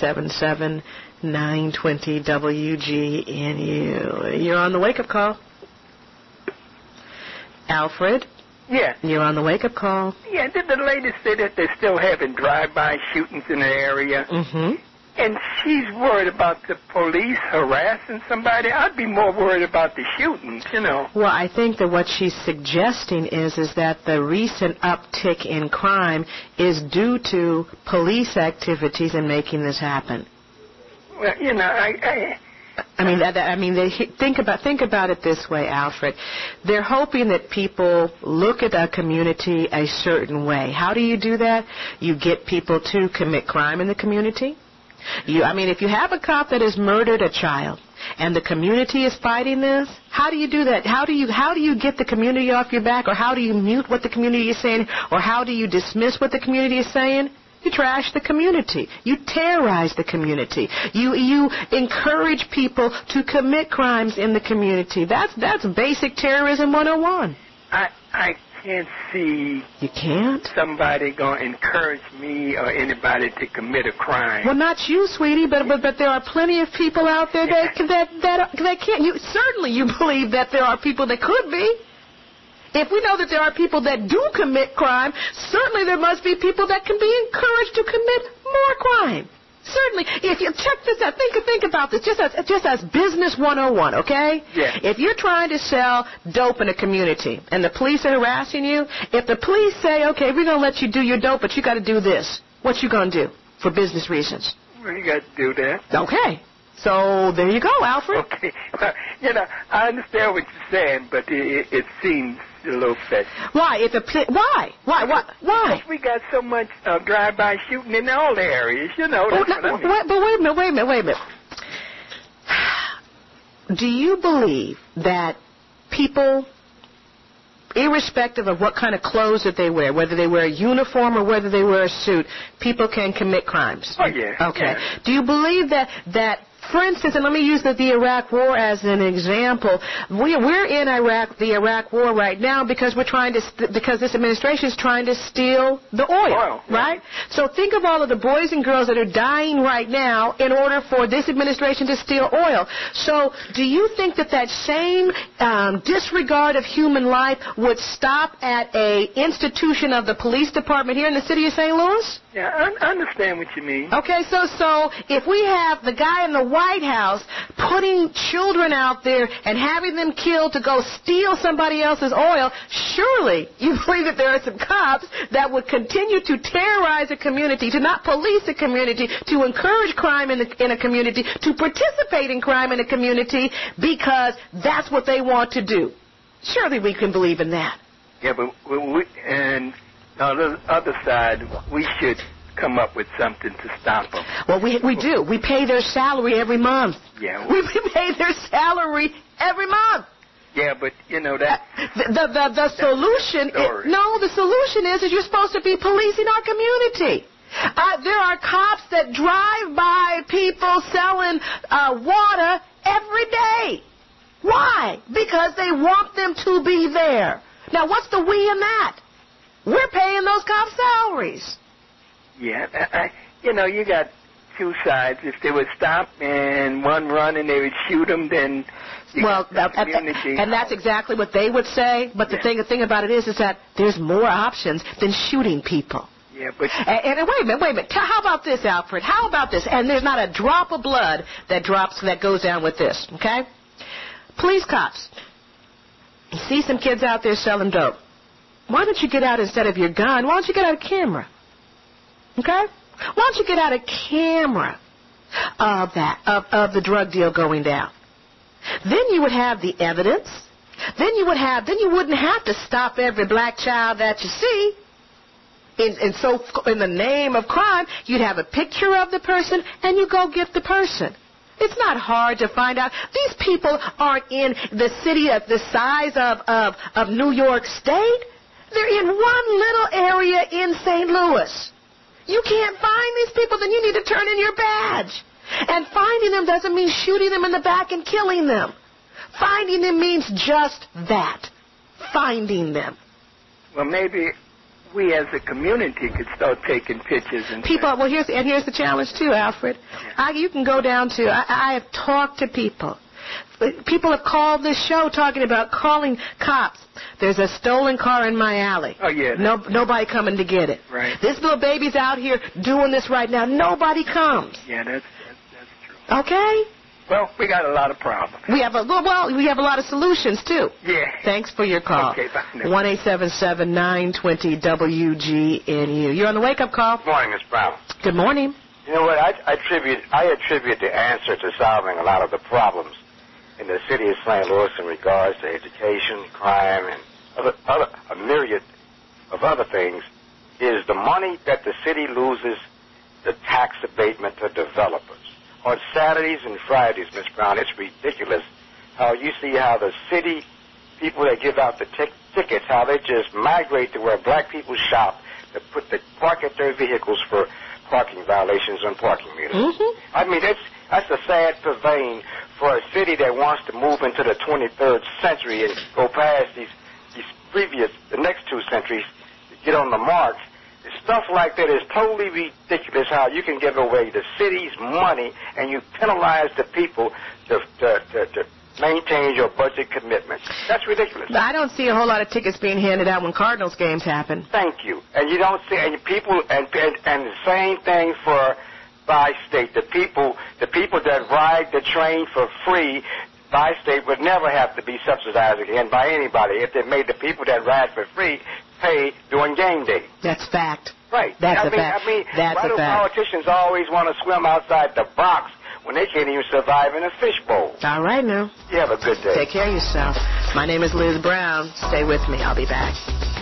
[SPEAKER 5] 1-877-920-WGNU. You're on the wake-up call. Alfred?
[SPEAKER 9] Yeah.
[SPEAKER 5] You're on the wake-up call.
[SPEAKER 9] Yeah, did the lady say that they're still having drive-by shootings in the area?
[SPEAKER 5] Mm-hmm.
[SPEAKER 9] And she's worried about the police harassing somebody. I'd be more worried about the shootings, you know.
[SPEAKER 5] Well, I think that what she's suggesting is that the recent uptick in crime is due to police activities in making this happen.
[SPEAKER 9] Well, you know,
[SPEAKER 5] think about it this way, Alfred. They're hoping that people look at a community a certain way. How do you do that? You get people to commit crime in the community. If you have a cop that has murdered a child and the community is fighting this, how do you do that? How do you get the community off your back, or how do you mute what the community is saying, or how do you dismiss what the community is saying? You trash the community. You terrorize the community. You encourage people to commit crimes in the community. That's basic terrorism 101.
[SPEAKER 9] I can't see.
[SPEAKER 5] You can't?
[SPEAKER 9] Somebody going to encourage me or anybody to commit a crime.
[SPEAKER 5] Well, not you, sweetie, but there are plenty of people out there that can't. You believe that there are people that could be. If we know that there are people that do commit crime, certainly there must be people that can be encouraged to commit more crime. Certainly, if you check this out, think about this, just as business 101, okay?
[SPEAKER 9] Yeah.
[SPEAKER 5] If you're trying to sell dope in a community and the police are harassing you, if the police say, okay, we're going to let you do your dope, but you got to do this, what you going to do for business reasons?
[SPEAKER 9] Well, you got to do that.
[SPEAKER 5] Okay. So there you go, Alfred.
[SPEAKER 9] Okay. I understand what you're saying, but it seems a little bit.
[SPEAKER 5] Why? Why?
[SPEAKER 9] Because we got so much drive-by shooting in all the areas, you know. That's what I mean.
[SPEAKER 5] But wait a minute. Do you believe that people, irrespective of what kind of clothes that they wear, whether they wear a uniform or whether they wear a suit, people can commit crimes?
[SPEAKER 9] Oh, yeah.
[SPEAKER 5] Okay.
[SPEAKER 9] Yeah.
[SPEAKER 5] Do you believe that, for instance, and let me use the Iraq War as an example. We're in the Iraq War right now because because this administration is trying to steal the oil, right? So think of all of the boys and girls that are dying right now in order for this administration to steal oil. So do you think that same disregard of human life would stop at a institution of the police department here in the city of St. Louis?
[SPEAKER 9] Yeah, I understand what you mean.
[SPEAKER 5] Okay, so if we have the guy in the White House putting children out there and having them killed to go steal somebody else's oil, surely you believe that there are some cops that would continue to terrorize a community, to not police a community, to encourage crime in a community, to participate in crime in a community because that's what they want to do. Surely we can believe in that.
[SPEAKER 9] Yeah, but and on the other side, we should come up with something to stop them.
[SPEAKER 5] Well, we do. We pay their salary every month.
[SPEAKER 9] Yeah.
[SPEAKER 5] We pay their salary every month.
[SPEAKER 9] Yeah, but, you know, that...
[SPEAKER 5] The solution the solution is you're supposed to be policing our community. There are cops that drive by people selling water every day. Why? Because they want them to be there. Now, what's the we in that? We're paying those cops salaries.
[SPEAKER 9] Yeah, you got two sides. If they would stop and one run and they would shoot them, then
[SPEAKER 5] and that's exactly what they would say. But the thing about it is that there's more options than shooting people.
[SPEAKER 9] Yeah, but
[SPEAKER 5] and wait a minute. How about this, Alfred? How about this? And there's not a drop of blood that goes down with this. Okay, police cops. You see some kids out there selling dope. Why don't you get out instead of your gun? Why don't you get out a camera? Okay? Why don't you get out a camera of the drug deal going down? Then you would have the evidence. Then you wouldn't have to stop every black child that you see. In the name of crime, you'd have a picture of the person and you go get the person. It's not hard to find out. These people aren't in the city of the size of New York State. They're in one little area in St. Louis. You can't find these people, then you need to turn in your badge. And finding them doesn't mean shooting them in the back and killing them. Finding them means just that. Finding them.
[SPEAKER 9] Well, maybe we as a community could start taking pictures and
[SPEAKER 5] people. Well, here's the challenge too, Alfred. You can go down to. I have talked to people. People have called this show talking about calling cops. There's a stolen car in my alley.
[SPEAKER 9] Oh yeah.
[SPEAKER 5] Nobody coming to get it.
[SPEAKER 9] Right.
[SPEAKER 5] This little baby's out here doing this right now. Nobody comes.
[SPEAKER 9] Yeah, that's true.
[SPEAKER 5] Okay.
[SPEAKER 9] Well, we got a lot of problems.
[SPEAKER 5] We have a lot of solutions too.
[SPEAKER 9] Yeah.
[SPEAKER 5] Thanks for your call.
[SPEAKER 9] Okay, bye.
[SPEAKER 5] 1-877-920-WGNU. You're on the wake-up call.
[SPEAKER 10] Good morning, Ms. Brown.
[SPEAKER 5] Good morning.
[SPEAKER 10] You know what? I attribute the answer to solving a lot of the problems in the city of St. Louis in regards to education, crime, and a myriad of other things is the money that the city loses, the tax abatement to developers. On Saturdays and Fridays, Ms. Brown, it's ridiculous how you see how the city people that give out the tickets, how they just migrate to where black people shop to park at their vehicles for parking violations on parking meters.
[SPEAKER 5] Mm-hmm.
[SPEAKER 10] I mean, that's a sad purveying for a city that wants to move into the 23rd century and go past the next 2 centuries to get on the mark. Stuff like that is totally ridiculous how you can give away the city's money and you penalize the people to maintain your budget commitments. That's ridiculous.
[SPEAKER 5] I don't see a whole lot of tickets being handed out when Cardinals games happen.
[SPEAKER 10] Thank you. And you don't see and people and the same thing for Bi-State. The people that ride the train for free, Bi-State would never have to be subsidized again by anybody if they made the people that ride for free pay during game day.
[SPEAKER 5] That's fact.
[SPEAKER 10] Right.
[SPEAKER 5] That's a fact.
[SPEAKER 10] Why do politicians always want to swim outside the box when they can't even survive in a fishbowl?
[SPEAKER 5] All right, now.
[SPEAKER 10] You have a good day.
[SPEAKER 5] Take care of yourself. My name is Liz Brown. Stay with me. I'll be back.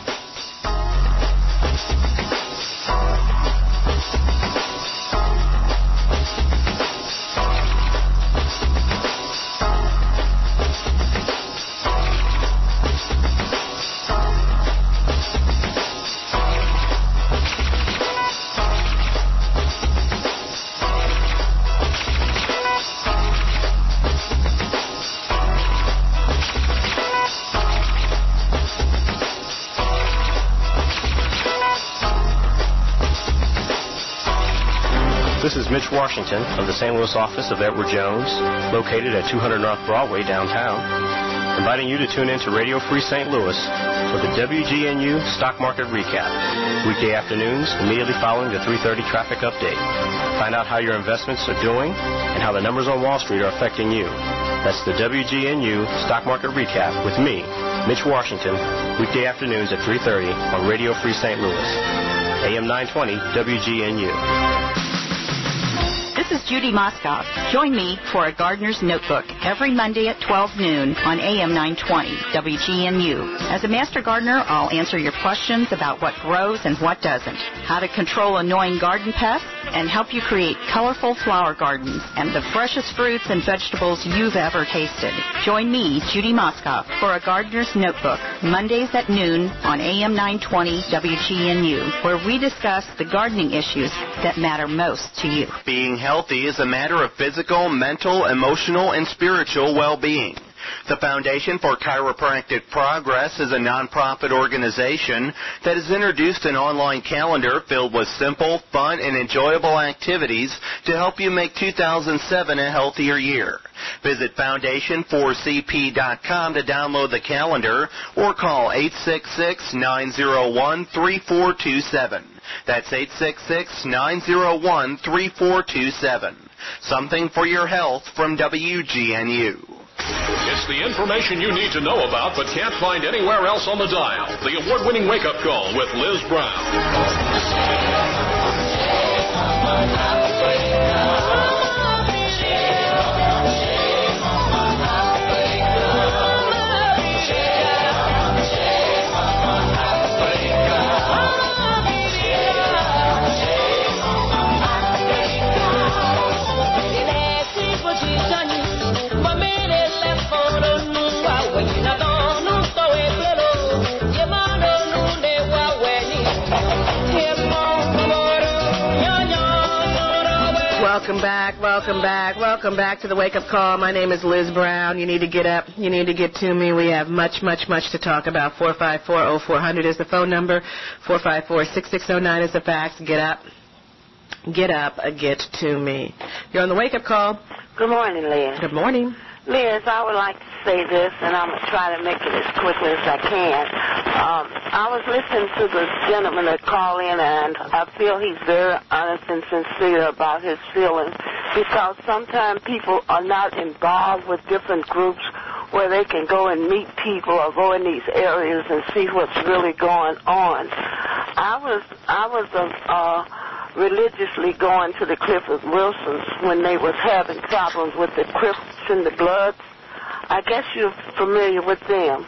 [SPEAKER 11] This is Mitch Washington of the St. Louis office of Edward Jones, located at 200 North Broadway downtown, inviting you to tune in to Radio Free St. Louis for the WGNU Stock Market Recap, weekday afternoons immediately following the 3:30 traffic update. Find out how your investments are doing and how the numbers on Wall Street are affecting you. That's the WGNU Stock Market Recap with me, Mitch Washington, weekday afternoons at 3:30 on Radio Free St. Louis, AM 920 WGNU.
[SPEAKER 16] This is
[SPEAKER 4] is Judy Moskoff. Join me for a Gardener's Notebook every Monday at 12 noon on AM 920 WGNU. As a master gardener, I'll answer your questions about what grows and what doesn't, how to control annoying garden pests, and help you create colorful flower gardens and the freshest fruits and vegetables you've ever tasted. Join me, Judy Moskoff, for a Gardener's Notebook, Mondays at noon on AM 920 WGNU, where we discuss the gardening issues that matter most to you.
[SPEAKER 12] Being healthy is a matter of physical, mental, emotional, and spiritual well-being. The Foundation for Chiropractic Progress is a nonprofit organization that has introduced an online calendar filled with simple, fun, and enjoyable activities to help you make 2007 a healthier year. Visit foundation4cp.com to download the calendar or call 866-901-3427. That's 866-901-3427. Something for your health from WGNU.
[SPEAKER 13] It's the information you need to know about but can't find anywhere else on the dial. The award-winning wake-up call with Liz Brown.
[SPEAKER 5] Welcome back to the Wake Up Call. My name is Liz Brown. You need to get up. You need to get to me. We have much to talk about. 454-0400 is the phone number. 454-6609 is the fax. Get up, get to me. You're on the Wake Up Call.
[SPEAKER 22] Good morning, Liz.
[SPEAKER 5] Good morning.
[SPEAKER 22] Liz, I would like to say this, and I'm going to try to make it as quickly as I can. I was listening to the gentleman that called in, and I feel he's very honest and sincere about his feelings, because sometimes people are not involved with different groups where they can go and meet people or go in these areas and see what's really going on. I was religiously going to the Clifford Wilsons when they was having problems with the Crips and the Bloods. I guess you're familiar with them.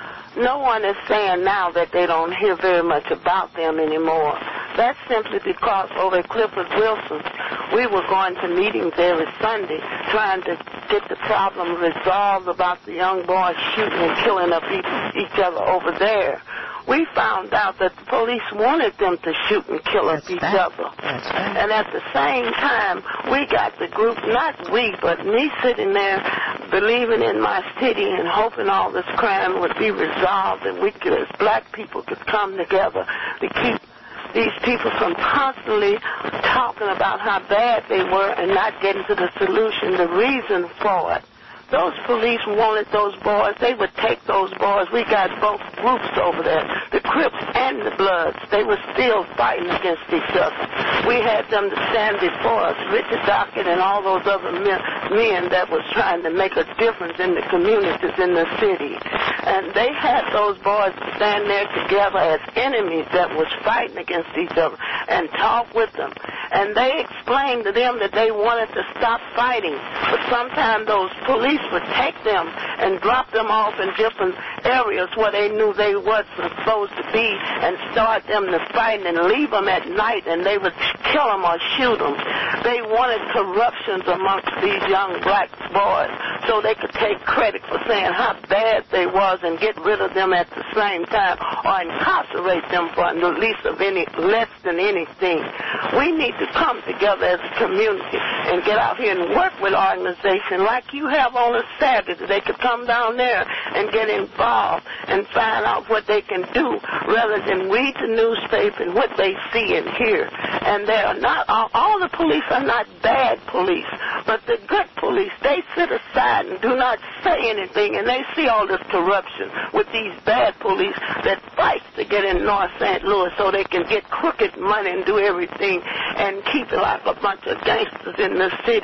[SPEAKER 22] No one is saying now that they don't hear very much about them anymore. That's simply because over at Clifford Wilson's, we were going to meetings every Sunday trying to get the problem resolved about the young boys shooting and killing up each other over there. We found out that the police wanted them to shoot and kill up each other. And at the same time, we got the group, not we, but me sitting there believing in my city and hoping all this crime would be resolved and we could, as black people, could come together to keep these people from constantly talking about how bad they were and not getting to the solution, the reason for it. Those police wanted those boys. They would take those boys. We got both groups over there, the Crips and the Bloods. They were still fighting against each other. We had them to stand before us, Richard Dockett and all those other men that was trying to make a difference in the communities in the city. And they had those boys stand there together as enemies that was fighting against each other and talk with them. And they explained to them that they wanted to stop fighting. But sometimes those police would take them and drop them off in different areas where they knew they wasn't supposed to be and start them to fight and leave them at night, and they would kill them or shoot them. They wanted corruptions amongst these young black boys so they could take credit for saying how bad they was and get rid of them at the same time or incarcerate them for the least of any less than anything. We need to come together as a community and get out here and work with organizations like you have on a Saturday. They could come down there and get involved and find out what they can do rather than read the newspaper and what they see and hear. And they are not all the police are not bad police, but the good police, they sit aside and do not say anything, and they see all this corruption with these bad police that fight to get in North St. Louis so they can get crooked money and do everything and keep it like a bunch of gangsters in the city.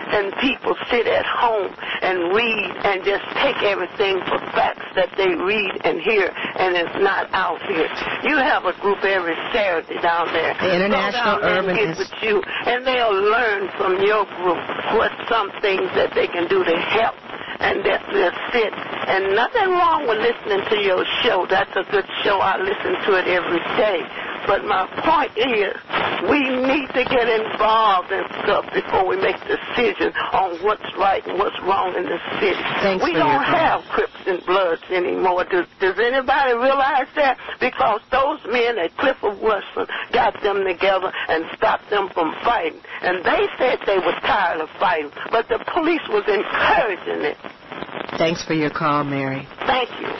[SPEAKER 22] and people sit at home and read and just take everything for facts that they read and hear, and it's not out here. You have a group every Saturday down there.
[SPEAKER 5] The International Urban
[SPEAKER 22] Get with you, and they'll learn from your group what some things that they can do to help. And that will sit. And nothing wrong with listening to your show. That's a good show. I listen to it every day. But my point is, we need to get involved in stuff before we make decisions on what's right and what's wrong in the city. We don't have Crips and Bloods anymore. Does anybody realize that? Because those men at Clifford Wesson got them together and stopped them from fighting. And they said they were tired of fighting, but the police was encouraging it.
[SPEAKER 5] Thanks for your call, Mary.
[SPEAKER 22] Thank you.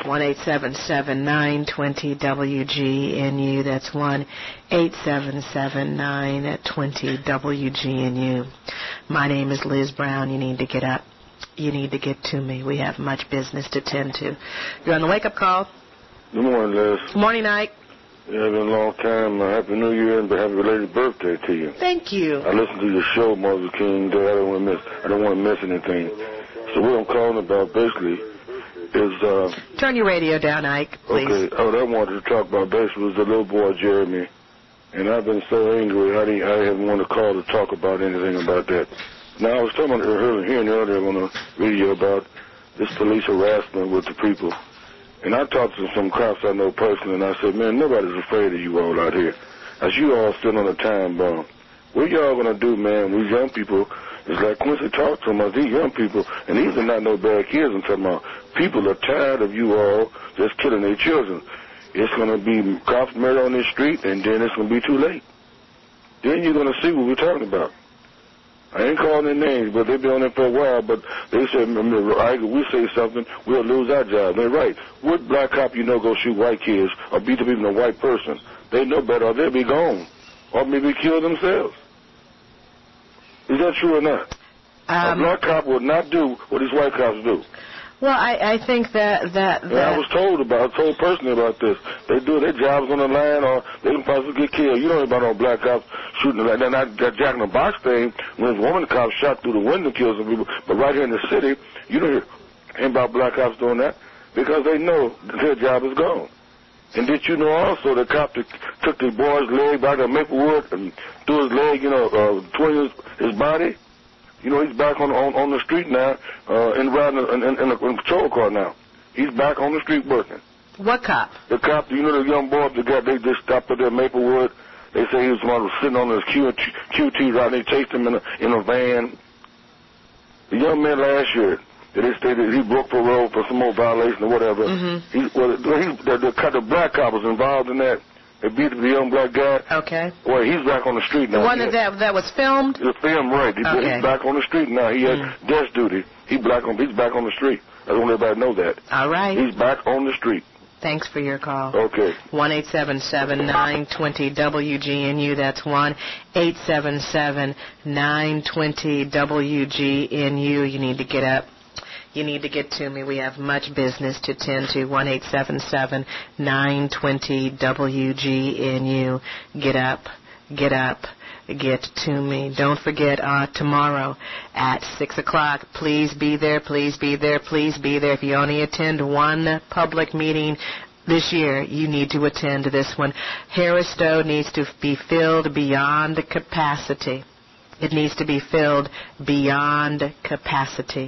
[SPEAKER 5] 1-877-920-WGNU. That's 1-877-920-WGNU. My name is Liz Brown. You need to get up. You need to get to me. We have much business to tend to. You're on the wake-up call.
[SPEAKER 2] Good morning, Liz.
[SPEAKER 5] Good morning, Ike.
[SPEAKER 2] Yeah, it's been a long time. Happy New Year and happy belated birthday to you.
[SPEAKER 5] Thank you.
[SPEAKER 2] I listened to your show, Martin Luther King Day. I don't want to miss anything. So what I'm calling about basically is...
[SPEAKER 5] Turn your radio down, Ike, please.
[SPEAKER 2] Okay. What I wanted to talk about basically was the little boy, Jeremy. And I've been so angry, I haven't wanted to call to talk about anything about that. Now, I was talking hearing earlier on the radio about this police harassment with the people. And I talked to some cops I know personally, and I said, man, nobody's afraid of you all out here. As you all still on a time bomb. What y'all going to do, man, we young people... It's like Quincy talked to them about these young people, and these are not no bad kids I'm talking about. People are tired of you all just killing their children. It's going to be cops murder on this street, and then it's going to be too late. Then you're going to see what we're talking about. I ain't calling their names, but they've been on there for a while, but they said, we say something, we'll lose our job. They're right. What black cop you know go shoot white kids or beat up even a white person? They know better, or they'll be gone, or maybe kill themselves. Is that true or not? A black cop would not do what these white cops do.
[SPEAKER 5] Well, I think that
[SPEAKER 2] I was told personally about this. They do their jobs on the line, or they can possibly get killed. You don't hear about no black cops shooting like that. Not that Jack in the Box thing, when this woman cop shot through the window and killed some people. But right here in the city, you don't hear about black cops doing that because they know their job is gone. And did you know also the cop that took the boy's leg back to Maplewood and threw his leg, between his body? You know, he's back on the street now, riding in a patrol car now. He's back on the street working.
[SPEAKER 5] What cop?
[SPEAKER 2] The cop, the young boy, they just stopped at Maplewood. They say he was sitting on his QT ride, and they chased him in a van. The young man last year, they stated he broke parole for some more violation or whatever. Mm-hmm. The black cop was involved in that. They beat the young black guy. Okay. Well, he's back on the street now.
[SPEAKER 5] The one that was filmed?
[SPEAKER 2] The film, right. He's back on the street now. He has desk duty. He's back on the street. I don't want everybody to know that.
[SPEAKER 5] All right.
[SPEAKER 2] He's back on the street.
[SPEAKER 5] Thanks for your call.
[SPEAKER 2] Okay.
[SPEAKER 5] 1-877-920-WGNU. That's 1-877-920-WGNU. You need to get up. You need to get to me. We have much business to tend to. 1-877-920-WGNU. Get up. Get up. Get to me. Don't forget tomorrow at 6 o'clock. Please be there. Please be there. Please be there. If you only attend one public meeting this year, you need to attend this one. Harris Stowe needs to be filled beyond capacity. It needs to be filled beyond capacity.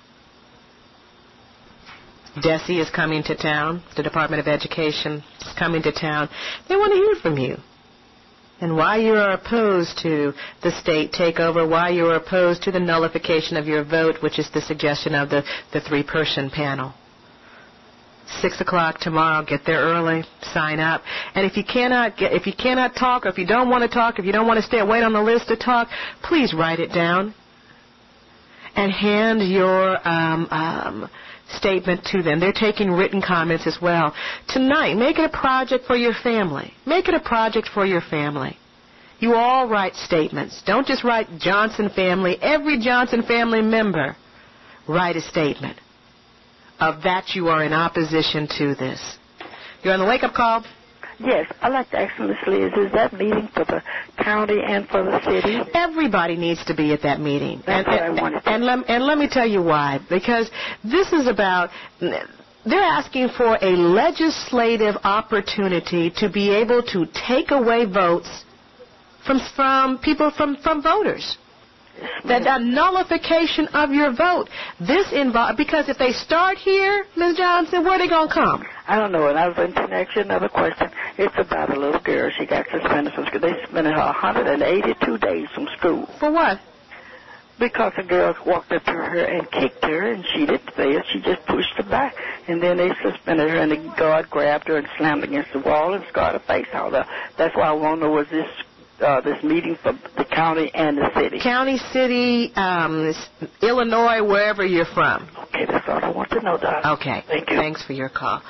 [SPEAKER 5] DESE is coming to town. The Department of Education is coming to town. They want to hear from you. And why you are opposed to the state takeover, why you are opposed to the nullification of your vote, which is the suggestion of the three-person panel. 6 o'clock tomorrow. Get there early. Sign up. And if you cannot talk, or if you don't want to talk, if you don't want to wait on the list to talk, please write it down and hand your statement to them. They're taking written comments as well. Tonight, make it a project for your family. Make it a project for your family. You all write statements. Don't just write Johnson family. Every Johnson family member write a statement of that you are in opposition to this. You're on the wake-up call.
[SPEAKER 21] Yes, I'd like to ask Miss Liz, is that meeting for the county and for the city?
[SPEAKER 5] Everybody needs to be at that meeting.
[SPEAKER 21] That's what I wanted to.
[SPEAKER 5] And let me tell you why. Because this is about... They're asking for a legislative opportunity to be able to take away votes from people, from voters. That a nullification of your vote. Because if they start here, Ms. Johnson, where are they going to come?
[SPEAKER 21] I don't know. And I was going to ask you another question. It's about a little girl. She got suspended from school. They suspended her 182 days from school.
[SPEAKER 5] For what?
[SPEAKER 21] Because a girl walked up to her and kicked her, and she didn't say it. She just pushed her back. And then they suspended her, and the guard grabbed her and slammed against the wall and scarred her face out. That's why I want to know, was this meeting for the county and the city?
[SPEAKER 5] County, city, Illinois, wherever you're from.
[SPEAKER 21] Okay, that's all I want to know, Doc.
[SPEAKER 5] Okay.
[SPEAKER 21] Thank you.
[SPEAKER 5] Thanks for your call.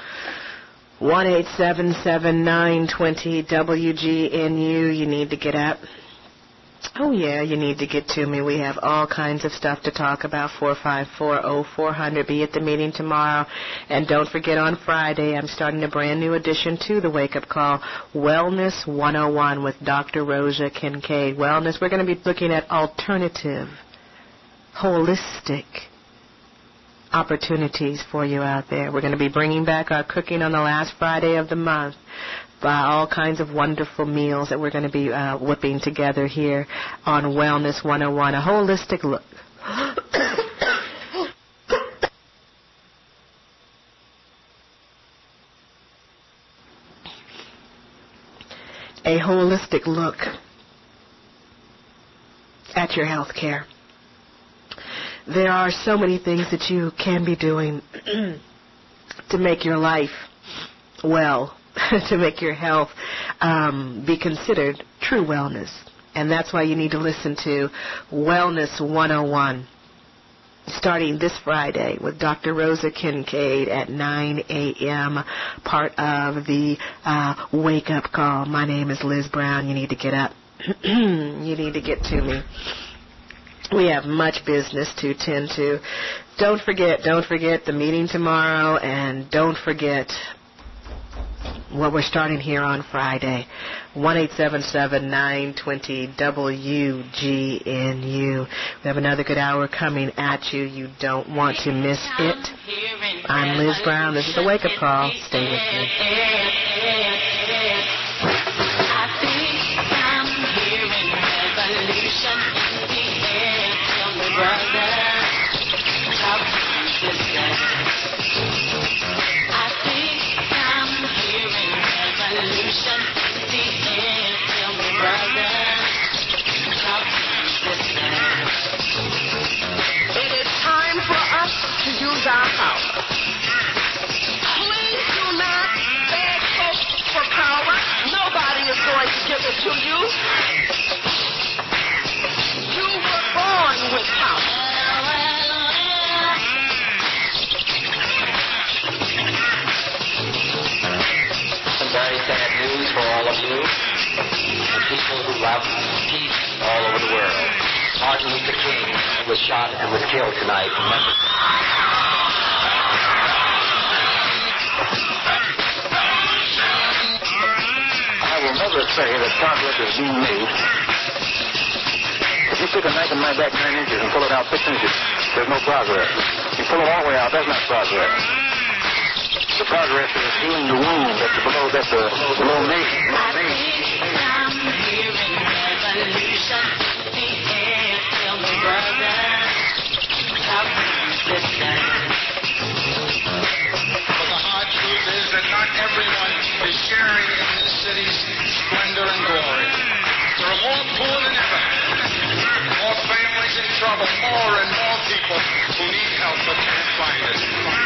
[SPEAKER 5] 1-877-920-WGNU. You need to get up. Oh, yeah, you need to get to me. We have all kinds of stuff to talk about. 454-0400. Be at the meeting tomorrow. And don't forget, on Friday, I'm starting a brand new edition to the Wake Up Call, Wellness 101 with Dr. Rosa Kincaid. Wellness, we're going to be looking at alternative, holistic opportunities for you out there. We're going to be bringing back our cooking on the last Friday of the month. All kinds of wonderful meals that we're going to be whipping together here on Wellness 101, a holistic look. A holistic look at your health care. There are so many things that you can be doing to make your life well, to make your health be considered true wellness. And that's why you need to listen to Wellness 101, starting this Friday with Dr. Rosa Kincaid at 9 a.m., part of the Wake Up Call. My name is Liz Brown. You need to get up. You need to get to me. We have much business to tend to. Don't forget the meeting tomorrow, and don't forget what we're starting here on Friday. 1-877-920-WGNU. We have another good hour coming at you. You don't want to miss it. I'm Liz Brown. This is the Wake Up Call. Stay with me.
[SPEAKER 7] It is time for us to use our power. Please do not beg folks for power. Nobody is going to give it to you. You were born with power.
[SPEAKER 14] Some very sad news for all of you and people who love peace all over the world. Martin Luther King was shot and was killed tonight in Memphis.
[SPEAKER 2] I will never say that progress is being made. If you pick a knife and knife back 9 inches and pull it out 6 inches, there's no progress. You pull it all the way out, that's not progress. The progress is healing the wound that's below me.
[SPEAKER 23] But the hard truth is that not everyone is sharing in this city's splendor and glory. There are more poor than ever, more families in trouble, more and more people who need help but can't find it.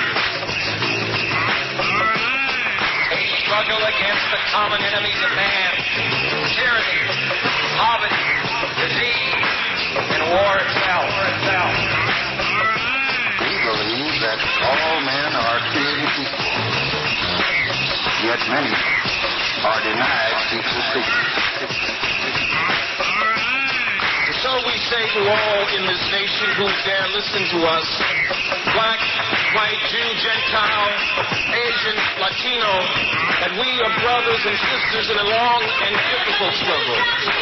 [SPEAKER 24] A struggle against the common enemies of man, tyranny, poverty, disease, and war itself.
[SPEAKER 2] We believe that all men are created equal, yet many are denied equal treatment.
[SPEAKER 23] So we say to all in this nation who dare listen to us, black, white, Jew, Gentile, Asian, Latino, and
[SPEAKER 24] we are brothers and sisters in a long and difficult struggle.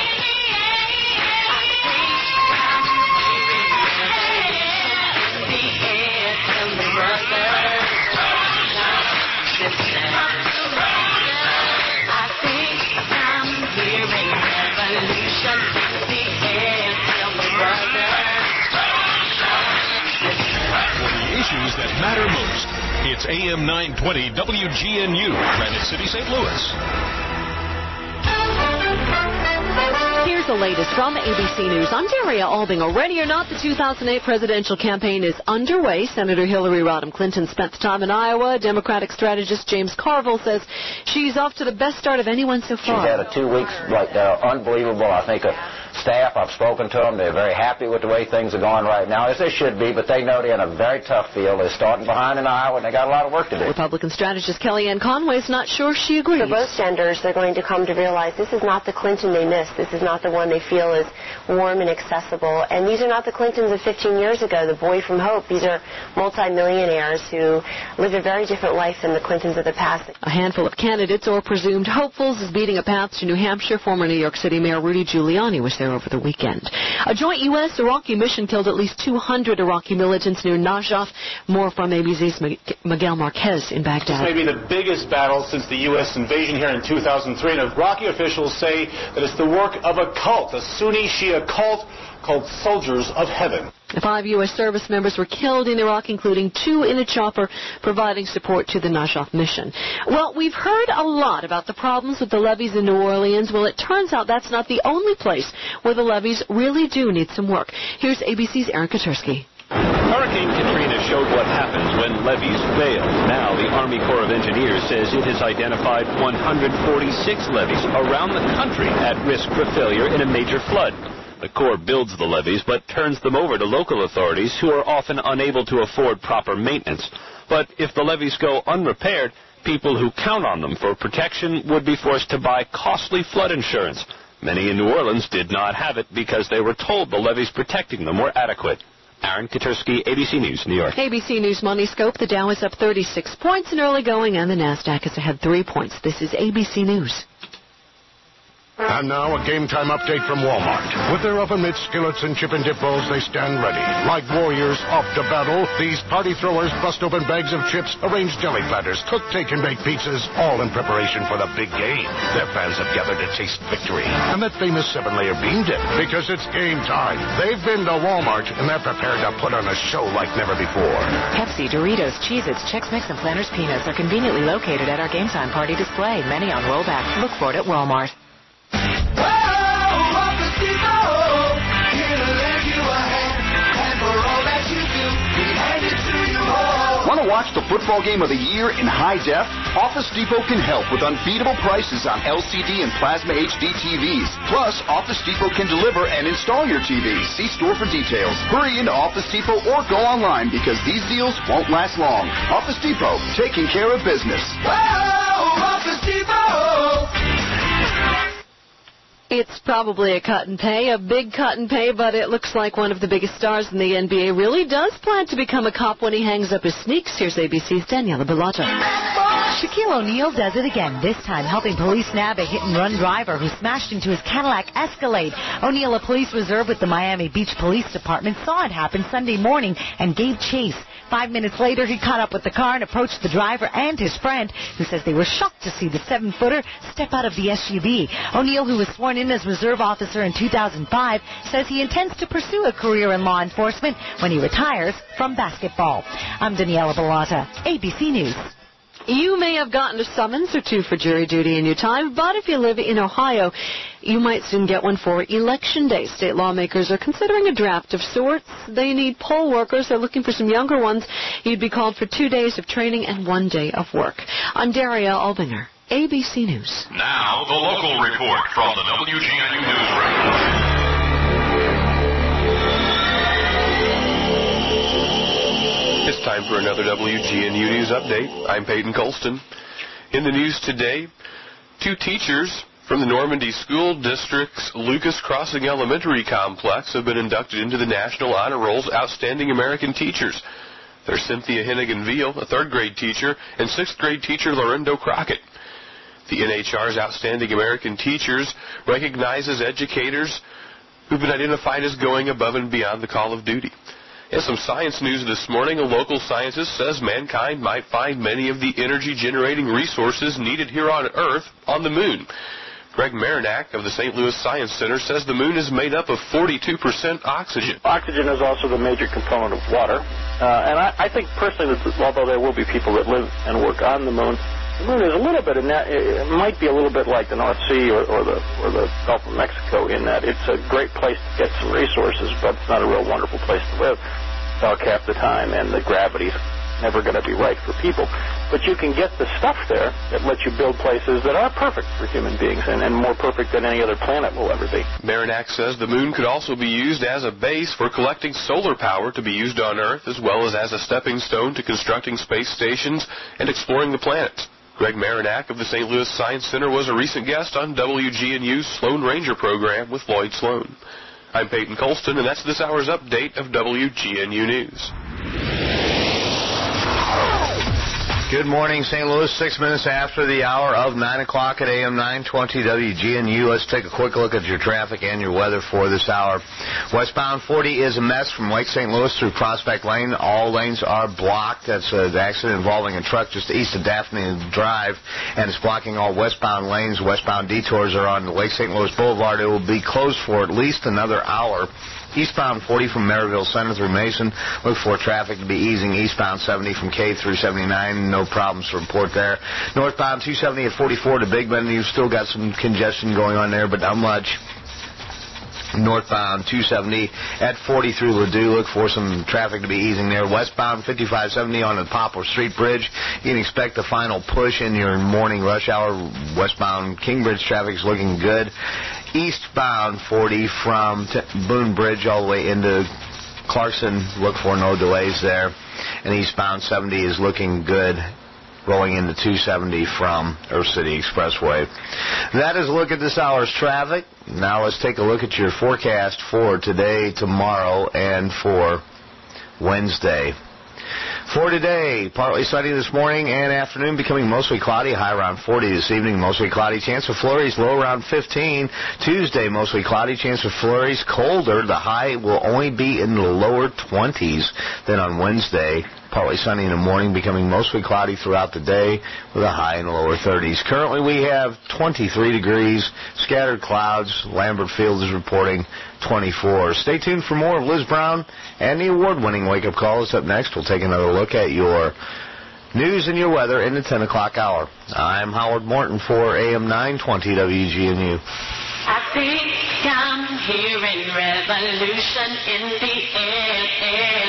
[SPEAKER 13] Issues that matter most. It's AM 920 WGNU, Granite City, St. Louis.
[SPEAKER 6] Here's the latest from ABC News. I'm Daria Albinger. Ready or not, the 2008 presidential campaign is underway. Senator Hillary Rodham Clinton spent the time in Iowa. Democratic strategist James Carville says she's off to the best start of anyone so far.
[SPEAKER 8] She's had 2 weeks unbelievable. I think staff, I've spoken to them. They're very happy with the way things are going right now, as they should be, but they know they're in a very tough field. They're starting behind in Iowa, and they got a lot of work to do.
[SPEAKER 6] Republican strategist Kellyanne Conway is not sure she agrees.
[SPEAKER 15] For both genders, they're going to come to realize this is not the Clinton they miss. This is not the one they feel is warm and accessible. And these are not the Clintons of 15 years ago, the boy from Hope. These are multimillionaires who live a very different life than the Clintons of the past.
[SPEAKER 6] A handful of candidates or presumed hopefuls is beating a path to New Hampshire. Former New York City Mayor Rudy Giuliani was there over the weekend. A joint U.S.-Iraqi mission killed at least 200 Iraqi militants near Najaf. More from ABC's Miguel Marquez in Baghdad.
[SPEAKER 17] This may be the biggest battle since the U.S. invasion here in 2003, and Iraqi officials say that it's the work of a cult, a Sunni Shia cult called Soldiers of Heaven.
[SPEAKER 6] 5 U.S. service members were killed in Iraq, including 2 in a chopper, providing support to the Najaf mission. Well, we've heard a lot about the problems with the levees in New Orleans. Well, it turns out that's not the only place where the levees really do need some work. Here's ABC's Aaron Katursky.
[SPEAKER 25] Hurricane Katrina showed what happens when levees fail. Now, the Army Corps of Engineers says it has identified 146 levees around the country at risk for failure in a major flood. The Corps builds the levees, but turns them over to local authorities who are often unable to afford proper maintenance. But if the levees go unrepaired, people who count on them for protection would be forced to buy costly flood insurance. Many in New Orleans did not have it because they were told the levees protecting them were adequate. Aaron Katursky, ABC News, New York.
[SPEAKER 6] ABC News Money Scope. The Dow is up 36 points in early going, and the NASDAQ is ahead 3 points. This is ABC News.
[SPEAKER 26] And now a game time update from Walmart. With their oven mitts, skillets, and chip and dip bowls, they stand ready. Like warriors off to battle, these party throwers bust open bags of chips, arrange deli platters, cook, take, and bake pizzas, all in preparation for the big game. Their fans have gathered to taste victory and that famous 7-layer bean dip, because it's game time. They've been to Walmart, and they're prepared to put on a show like never before.
[SPEAKER 27] Pepsi, Doritos, Cheez-Its, Chex Mix, and Planters Peanuts are conveniently located at our game time party display, many on rollback. Look for it at Walmart.
[SPEAKER 28] Want to watch the football game of the year in high def? Office Depot can help with unbeatable prices on LCD and Plasma HD TVs. Plus, Office Depot can deliver and install your TV. See store for details. Hurry into Office Depot or go online because these deals won't last long. Office Depot, taking care of business.
[SPEAKER 3] Whoa, Office Depot!
[SPEAKER 6] It's probably a cut and pay, a big cut and pay, but it looks like one of the biggest stars in the NBA really does plan to become a cop when he hangs up his sneaks. Here's ABC's Daniela Bellato.
[SPEAKER 29] Shaquille O'Neal does it again, this time helping police nab a hit-and-run driver who smashed into his Cadillac Escalade. O'Neal, a police reserve with the Miami Beach Police Department, saw it happen Sunday morning and gave chase. 5 minutes later, he caught up with the car and approached the driver and his friend, who says they were shocked to see the 7-footer step out of the SUV. O'Neal, who was sworn in as reserve officer in 2005, says he intends to pursue a career in law enforcement when he retires from basketball. I'm Daniela Bellato, ABC News.
[SPEAKER 6] You may have gotten a summons or 2 for jury duty in your time, but if you live in Ohio, you might soon get one for Election Day. State lawmakers are considering a draft of sorts. They need poll workers. They're looking for some younger ones. You'd be called for 2 days of training and 1 day of work. I'm Daria Albinger, ABC News.
[SPEAKER 13] Now, the local report from the WGNU Newsroom.
[SPEAKER 30] It's time for another WGNU News Update. I'm Peyton Colston. In the news today, 2 teachers from the Normandy School District's Lucas Crossing Elementary Complex have been inducted into the National Honor Roll's Outstanding American Teachers. They're Cynthia Hennigan-Veal, a 3rd grade teacher, and 6th grade teacher Lorindo Crockett. The NHR's Outstanding American Teachers recognizes educators who've been identified as going above and beyond the call of duty. In some science news this morning, a local scientist says mankind might find many of the energy-generating resources needed here on Earth on the moon. Greg Marinac of the St. Louis Science Center says the moon is made up of 42% oxygen.
[SPEAKER 1] Oxygen is also the major component of water. And I think personally that although there will be people that live and work on the moon is a little bit, it might be a little bit like the North Sea or the Gulf of Mexico in that it's a great place to get some resources, but it's not a real wonderful place to live. Dark half the time, and the gravity's never going to be right for people. But you can get the stuff there that lets you build places that are perfect for human beings and more perfect than any other planet will ever be.
[SPEAKER 30] Marinac says the moon could also be used as a base for collecting solar power to be used on Earth, as well as a stepping stone to constructing space stations and exploring the planets. Greg Marinac of the St. Louis Science Center was a recent guest on WGNU's Sloan Ranger program with Lloyd Sloan. I'm Peyton Colston, and that's this hour's update of WGNU News.
[SPEAKER 4] Good morning, St. Louis. 6 minutes after the hour of 9 o'clock at AM 920 WGNU. Let's take a quick look at your traffic and your weather for this hour. Westbound 40 is a mess from Lake St. Louis through Prospect Lane. All lanes are blocked. That's the accident involving a truck just east of Daphne Drive, and it's blocking all westbound lanes. Westbound detours are on Lake St. Louis Boulevard. It will be closed for at least another hour. Eastbound 40 from Maryville Center through Mason. Look for traffic to be easing. Eastbound 70 from K through 79. No problems to report there. Northbound 270 at 44 to Big Bend. You've still got some congestion going on there, but not much. Northbound 270 at 40 through Ladue. Look for some traffic to be easing there. Westbound 5570 on the Poplar Street Bridge. You can expect the final push in your morning rush hour. Westbound Kingbridge traffic is looking good. Eastbound 40 from Boone Bridge all the way into Clarkson. Look for no delays there. And eastbound 70 is looking good, rolling into 270 from Earth City Expressway. That is a look at this hour's traffic. Now let's take a look at your forecast for today, tomorrow, and for Wednesday. For today, partly sunny this morning and afternoon, becoming mostly cloudy, high around 40 this evening, mostly cloudy, chance of flurries, low around 15. Tuesday, mostly cloudy, chance of flurries, colder, the high will only be in the lower 20s than on Wednesday. Partly sunny in the morning, becoming mostly cloudy throughout the day with a high in the lower 30s. Currently, we have 23 degrees, scattered clouds. Lambert Field is reporting 24. Stay tuned for more of Liz Brown and the award-winning wake-up call is up next. We'll take another look at your news and your weather in the 10 o'clock hour. I'm Howard Morton for AM 920 WGNU.
[SPEAKER 3] I think I'm hearing revolution in the air.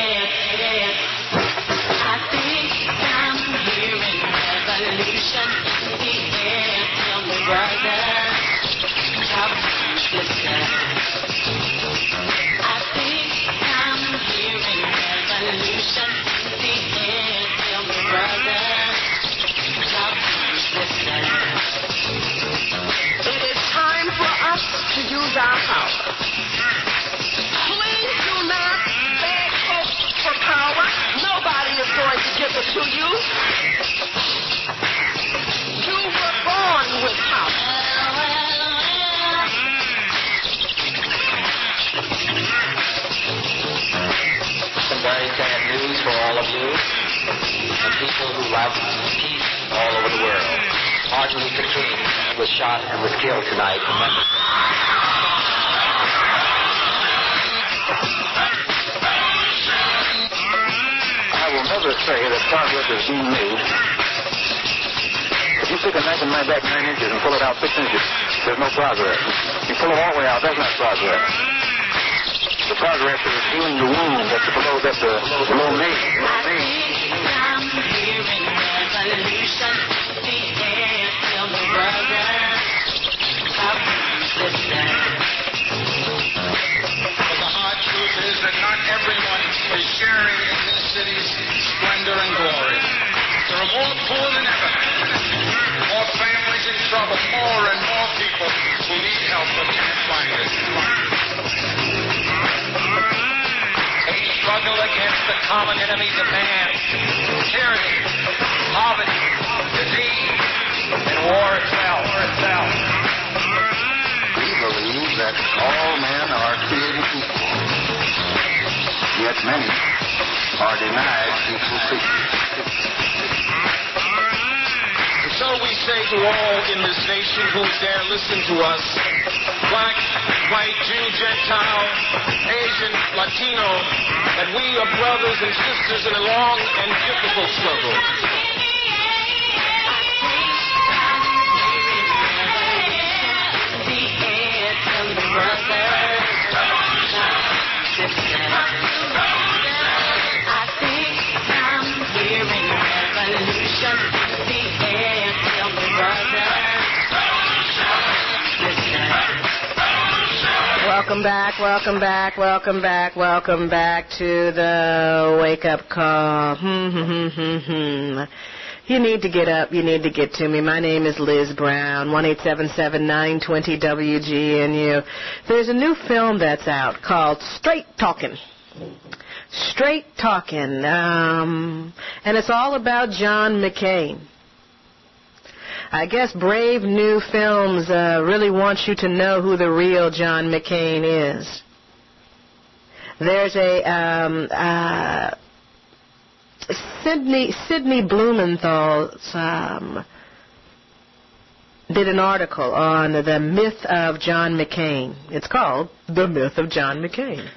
[SPEAKER 3] I think I'm hearing revolution in the air. Tell me, brother, how listen. I think I'm hearing revolution in the air. Tell me, brother, how listen.
[SPEAKER 7] It is time for us to use our power. Please do not beg folks for power. Nobody is going to give it to you. You were born with power.
[SPEAKER 14] Some very sad news for all of you and people who love peace all over the world. Martin Luther King was shot and was killed tonight.
[SPEAKER 1] I will never say that progress is being made. If you stick a knife in my back 9 inches and pull it out 6 inches, there's no progress. You pull it all the way out, that's not progress. The progress is healing the wound that's below me.
[SPEAKER 3] I'm hearing revolution in the air. Tell me, brother, how listen.
[SPEAKER 23] But the hard truth is that not everyone is sharing in this city's splendor and glory. There are more poor than ever, more families in trouble, more and more people who need help but can't find it.
[SPEAKER 14] A struggle against the common enemies of man, tyranny, poverty, disease, and war
[SPEAKER 28] that all men are created equal. Yet many are denied equal treatment.
[SPEAKER 24] So we say to all in this nation who dare listen to us, black, white, Jew, Gentile, Asian, Latino, that we are brothers and sisters in a long and difficult struggle.
[SPEAKER 3] I think I'm hearing revolution. The air, tell me, brother.
[SPEAKER 5] Welcome back, welcome back, welcome back, welcome back to the wake-up call. You need to get up. You need to get to me. My name is Liz Brown, 1-877-920-WGNU. There's a new film that's out called Straight Talkin'. Straight Talkin'. And it's all about John McCain. I guess Brave New Films really wants you to know who the real John McCain is. There's a Sidney Blumenthal did an article on the myth of John McCain. It's called The Myth of John McCain.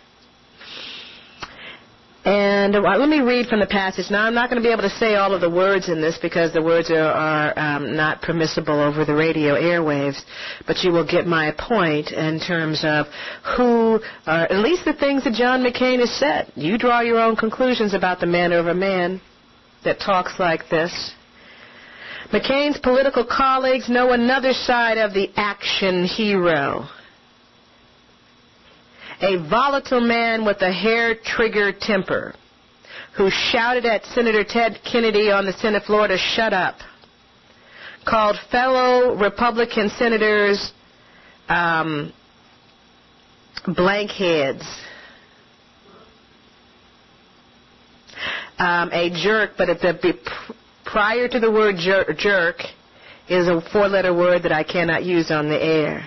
[SPEAKER 5] And let me read from the passage. Now, I'm not going to be able to say all of the words in this because the words are not permissible over the radio airwaves, but you will get my point in terms of who are, at least the things that John McCain has said. You draw your own conclusions about the manner of a man that talks like this. McCain's political colleagues know another side of the action hero. A volatile man with a hair-trigger temper who shouted at Senator Ted Kennedy on the Senate floor to shut up, called fellow Republican senators blankheads, a jerk, but prior to the word jerk is a four-letter word that I cannot use on the air.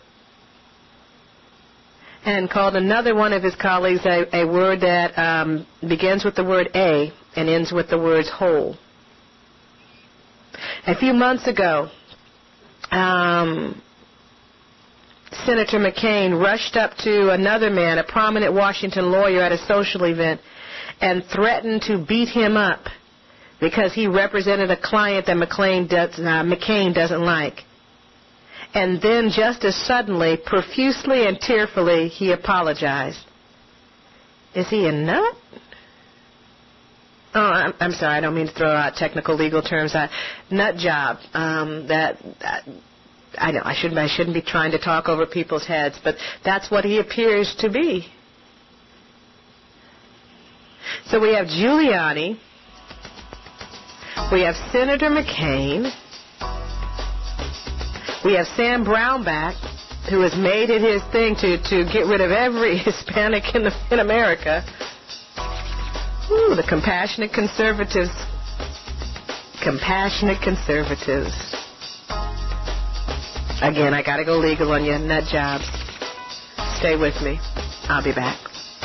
[SPEAKER 5] And called another one of his colleagues a word that begins with the word A and ends with the words whole. A few months ago, Senator McCain rushed up to another man, a prominent Washington lawyer, at a social event and threatened to beat him up because he represented a client that McCain doesn't like. And then, just as suddenly, profusely and tearfully, he apologized. Is he a nut? Oh, I'm sorry. I don't mean to throw out technical legal terms. Nut job. I know I shouldn't be trying to talk over people's heads, but that's what he appears to be. So we have Giuliani. We have Senator McCain. We have Sam Brownback, who has made it his thing to get rid of every Hispanic in America. Ooh, the compassionate conservatives. Compassionate conservatives. Again, I got to go legal on you, nut jobs. Stay with me. I'll be back.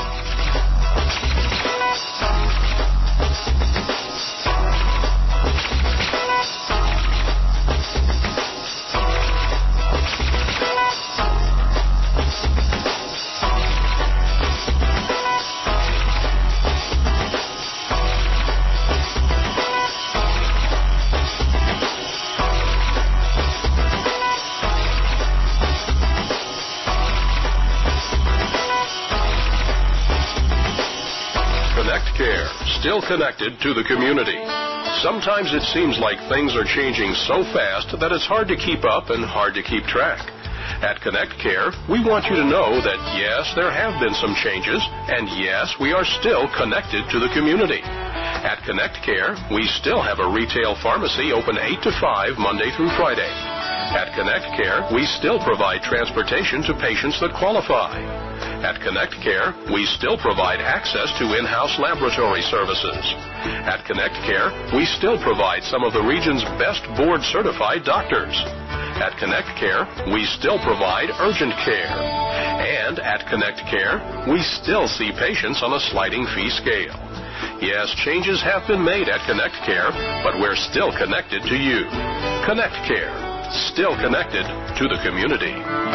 [SPEAKER 13] Still connected to the community. Sometimes it seems like things are changing so fast that it's hard to keep up and hard to keep track. At Connect Care, we want you to know that yes, there have been some changes, and yes, we are still connected to the community. At Connect Care, we still have a retail pharmacy open 8 to 5 Monday through Friday. At Connect Care, we still provide transportation to patients that qualify. At Connect Care, we still provide access to in-house laboratory services. At Connect Care, we still provide some of the region's best board-certified doctors. At Connect Care, we still provide urgent care. And at Connect Care, we still see patients on a sliding fee scale. Yes, changes have been made at Connect Care, but we're still connected to you. Connect Care, still connected to the community.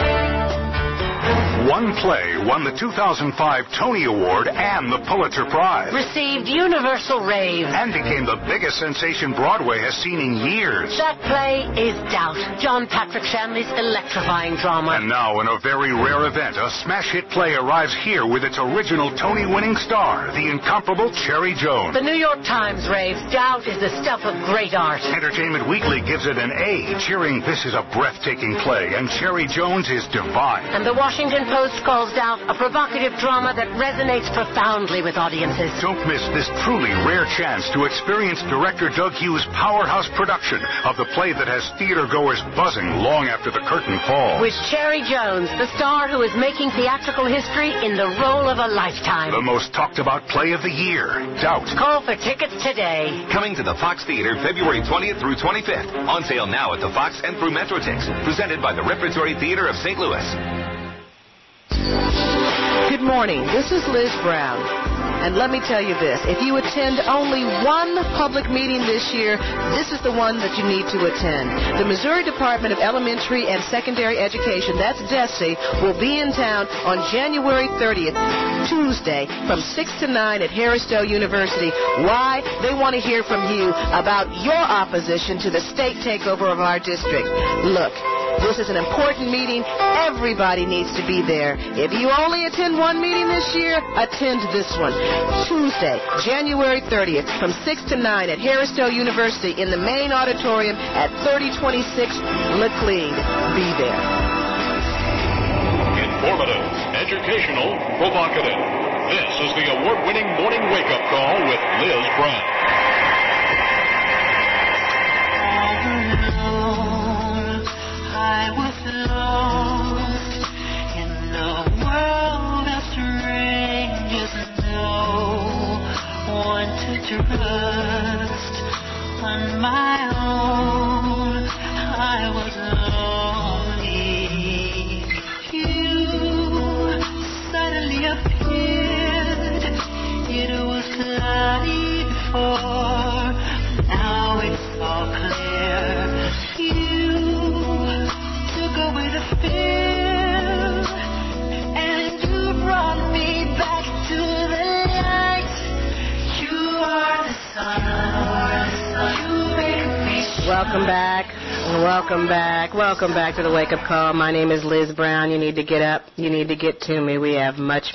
[SPEAKER 26] One play won the 2005 Tony Award and the Pulitzer Prize.
[SPEAKER 9] Received universal rave.
[SPEAKER 26] And became the biggest sensation Broadway has seen in years.
[SPEAKER 9] That play is Doubt, John Patrick Shanley's electrifying drama.
[SPEAKER 26] And now, in a very rare event, a smash hit play arrives here with its original Tony-winning star, the incomparable Cherry Jones.
[SPEAKER 9] The New York Times raves Doubt is the stuff of great art.
[SPEAKER 26] Entertainment Weekly gives it an A, cheering this is a breathtaking play, and Cherry Jones is divine.
[SPEAKER 9] And the Washington Post calls Doubt a provocative drama that resonates profoundly with audiences.
[SPEAKER 26] Don't miss this truly rare chance to experience director Doug Hughes' powerhouse production of the play that has theater-goers buzzing long after the curtain falls.
[SPEAKER 9] With Cherry Jones, the star who is making theatrical history in the role of a lifetime.
[SPEAKER 26] The most talked-about play of the year, Doubt.
[SPEAKER 9] Call for tickets today.
[SPEAKER 10] Coming to the Fox Theater February 20th through 25th. On sale now at the Fox and through Metrotix. Presented by the Repertory Theater of St. Louis.
[SPEAKER 5] Good morning. This is Liz Brown. And let me tell you this. If you attend only one public meeting this year, this is the one that you need to attend. The Missouri Department of Elementary and Secondary Education, that's DESE, will be in town on January 30th, Tuesday, from 6 to 9 at Harrisdale University. Why? They want to hear from you about your opposition to the state takeover of our district. Look, this is an important meeting. Everybody needs to be there. If you only attend one meeting this year, attend this one. Tuesday, January 30th, from 6 to 9 at Harrisdale University in the main auditorium at 3026 Laclede. Be there.
[SPEAKER 11] Informative, educational, provocative. This is the award-winning morning wake-up call with Liz Brown.
[SPEAKER 3] I was lost in a world of strangers, no one to trust. On my own, I was lonely. You suddenly appeared. It was cloudy before, now it's all clear. With a fear, and you brought me back to the light. You are the sun, you make me shine.
[SPEAKER 5] Welcome back. Welcome back to the Wake Up Call. My name is Liz Brown. You need to get up. You need to get to me. We have much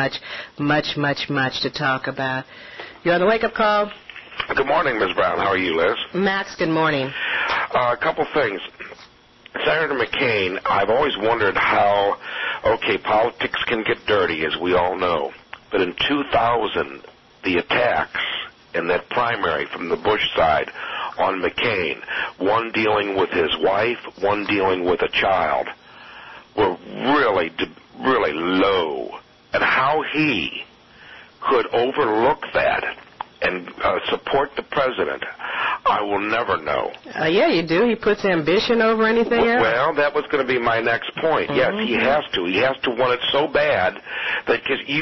[SPEAKER 5] to talk about. You're on the Wake Up Call.
[SPEAKER 12] Good morning, Ms. Brown. How are you, Liz?
[SPEAKER 5] Max, good morning.
[SPEAKER 12] A couple things. Senator McCain, I've always wondered how, politics can get dirty, as we all know. But in 2000, the attacks in that primary from the Bush side on McCain, one dealing with his wife, one dealing with a child, were really low. And how he could overlook that and support the president, I will never know.
[SPEAKER 5] Yeah, you do. He puts ambition over anything else.
[SPEAKER 12] Well, that was going to be my next point. Yes, he has to. He has to want it so bad that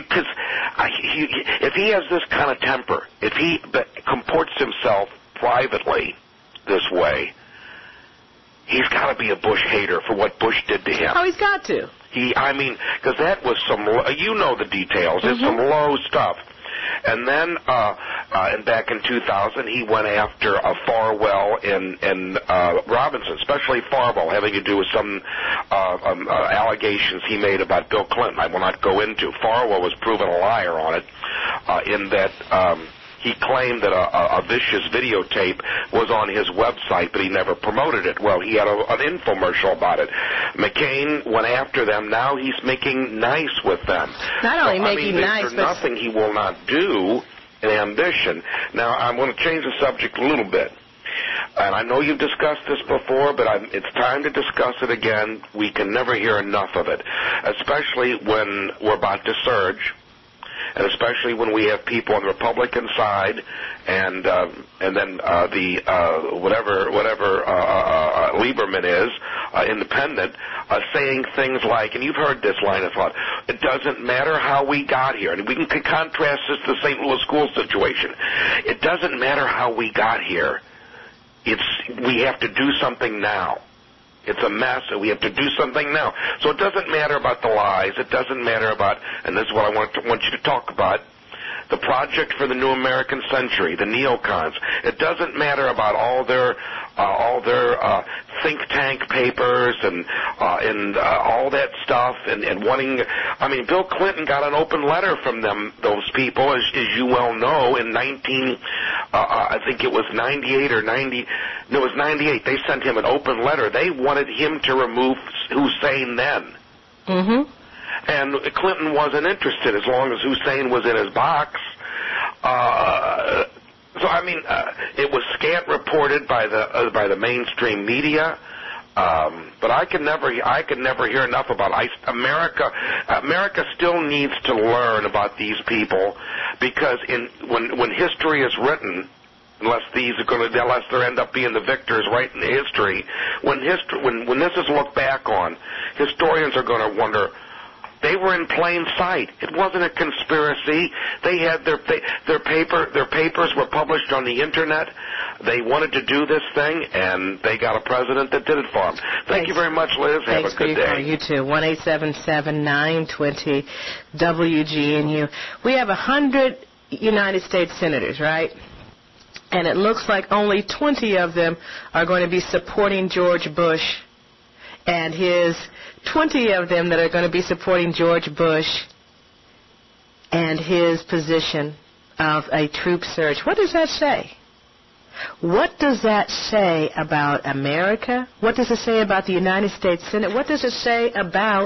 [SPEAKER 12] if he has this kind of temper, if he comports himself privately this way, he's got to be a Bush hater for what Bush did to him.
[SPEAKER 5] Oh, he's got to.
[SPEAKER 12] Because that was the details. It's some low stuff. And then, back in 2000, he went after Farwell and Robinson, especially Farwell, having to do with some allegations he made about Bill Clinton. I will not go into. Farwell was proven a liar on it, in that he claimed that a vicious videotape was on his website, but he never promoted it. Well, he had an infomercial about it. McCain went after them. Now he's making nice with them.
[SPEAKER 5] Not only making nice,
[SPEAKER 12] there's nothing he will not do in ambition. Now, I'm going to change the subject a little bit. And I know you've discussed this before, but it's time to discuss it again. We can never hear enough of it, especially when we're about to surge. And especially when we have people on the Republican side, and then whatever Lieberman is Independent, saying things like, and you've heard this line of thought, it doesn't matter how we got here. And we can contrast this to the St. Louis school situation. It doesn't matter how we got here. We have to do something now. It's a mess, and we have to do something now. So it doesn't matter about the lies. It doesn't matter about, and this is what I want you to talk about, the Project for the New American Century, the neocons. It doesn't matter about all their think tank papers and all that stuff and wanting. I mean, Bill Clinton got an open letter from those people, as you well know, in I think it was 98 or 90. No, it was 98. They sent him an open letter. They wanted him to remove Hussein then.
[SPEAKER 5] Mm-hmm.
[SPEAKER 12] And Clinton wasn't interested as long as Hussein was in his box. So I mean, it was scant reported by the mainstream media. But I could never hear enough about America. America still needs to learn about these people, because when history is written, unless they end up being the victors right in the history, when this is looked back on, historians are going to wonder. They were in plain sight. It wasn't a conspiracy. They had their papers were published on the internet. They wanted to do this thing, and they got a president that did it for them. Thank you very much, Liz. Have a good day.
[SPEAKER 5] You too. 1-877-920 WGNU. We have 100 United States senators, right? And it looks like only 20 of them are going to be supporting George Bush, and 20 of them that are going to be supporting George Bush and his position of a troop surge. What does that say? What does that say about America? What does it say about the United States Senate? What does it say about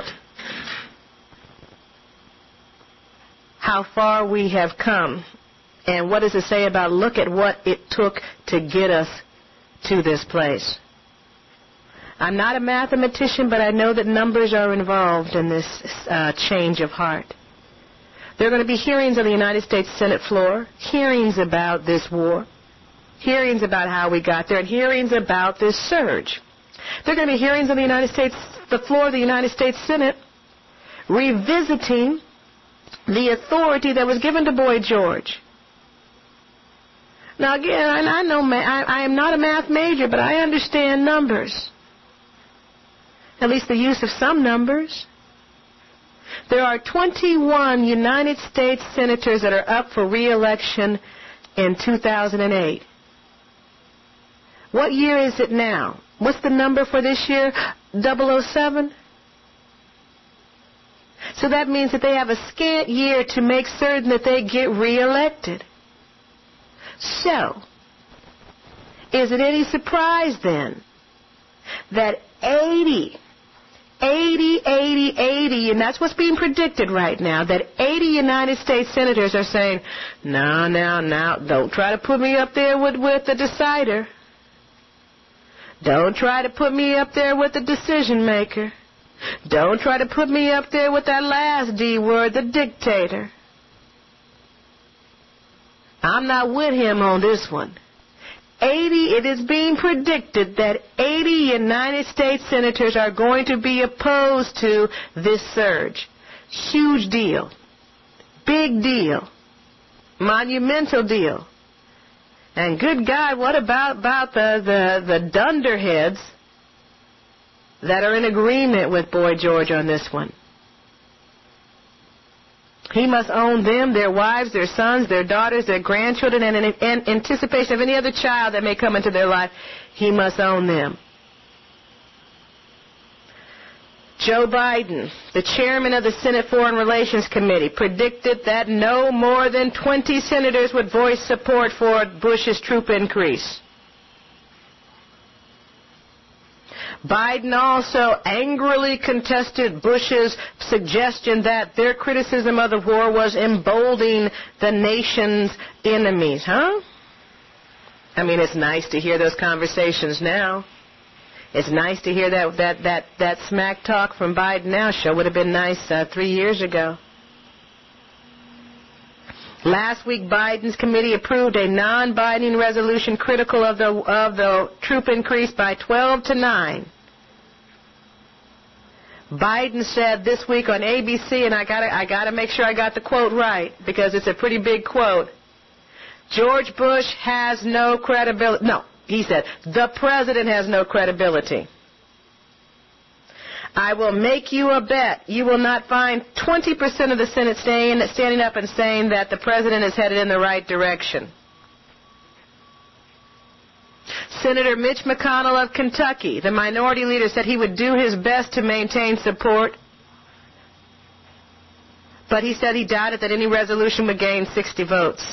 [SPEAKER 5] how far we have come? And what does it say about, look at what it took to get us to this place? I'm not a mathematician, but I know that numbers are involved in this change of heart. There are going to be hearings on the United States Senate floor, hearings about this war, hearings about how we got there, and hearings about this surge. There are going to be hearings on the floor of the United States Senate, revisiting the authority that was given to Boy George. Now, again, I know I am not a math major, but I understand numbers. At least the use of some numbers. There are 21 United States senators that are up for re-election in 2008. What year is it now? What's the number for this year? 007? So that means that they have a scant year to make certain that they get re-elected. So, is it any surprise then that 80, and that's what's being predicted right now, that 80 United States senators are saying, no, don't try to put me up there with the decider. Don't try to put me up there with the decision maker. Don't try to put me up there with that last D word, the dictator. I'm not with him on this one. It is being predicted that 80 United States senators are going to be opposed to this surge. Huge deal. Big deal. Monumental deal. And good God, what about the dunderheads that are in agreement with Boy George on this one? He must own them, their wives, their sons, their daughters, their grandchildren, and in anticipation of any other child that may come into their life, he must own them. Joe Biden, the chairman of the Senate Foreign Relations Committee, predicted that no more than 20 senators would voice support for Bush's troop increase. Biden also angrily contested Bush's suggestion that their criticism of the war was emboldening the nation's enemies. Huh? I mean, it's nice to hear those conversations now. It's nice to hear that smack talk from Biden now. Sure would have been nice 3 years ago. Last week, Biden's committee approved a non-binding resolution critical of the troop increase by 12-9. Biden said this week on ABC, and I gotta make sure I got the quote right because it's a pretty big quote. George Bush has no credibility. No, he said, the president has no credibility. I will make you a bet. You will not find 20% of the Senate standing up and saying that the president is headed in the right direction. Senator Mitch McConnell of Kentucky, the minority leader, said he would do his best to maintain support, but he said he doubted that any resolution would gain 60 votes.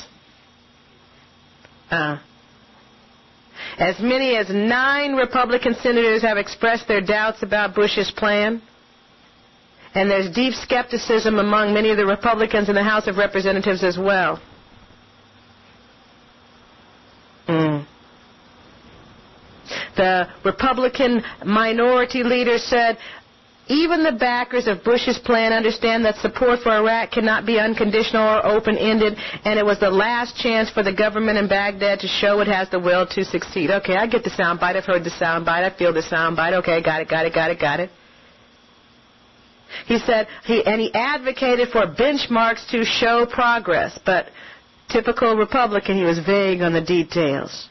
[SPEAKER 5] As many as 9 Republican senators have expressed their doubts about Bush's plan, and there's deep skepticism among many of the Republicans in the House of Representatives as well. The Republican minority leader said, even the backers of Bush's plan understand that support for Iraq cannot be unconditional or open-ended, and it was the last chance for the government in Baghdad to show it has the will to succeed. Okay, I get the soundbite. I've heard the soundbite. I feel the soundbite. Okay, got it. He said, he advocated for benchmarks to show progress, but typical Republican, he was vague on the details.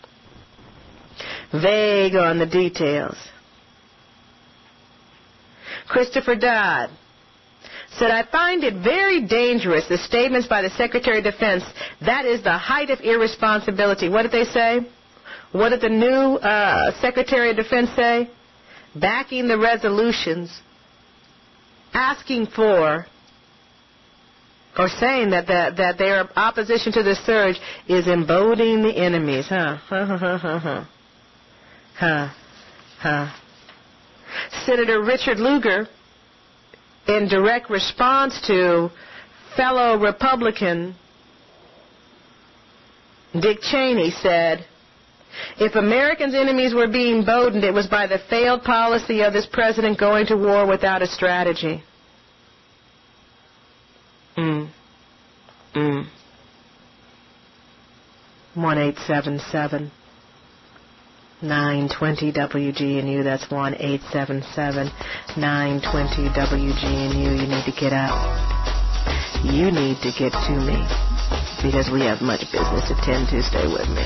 [SPEAKER 5] Christopher Dodd said, I find it very dangerous, the statements by the Secretary of Defense. That is the height of irresponsibility. What did they say? What did the new Secretary of Defense say? Backing the resolutions, asking for, or saying that their opposition to the surge is emboldening the enemies. Senator Richard Lugar, in direct response to fellow Republican Dick Cheney, said, if Americans' enemies were being emboldened, it was by the failed policy of this president going to war without a strategy. 1-877-920 WGNU. That's 1-877-920 WGNU. You need to get up. You need to get to me because we have much business to tend to. Stay with me.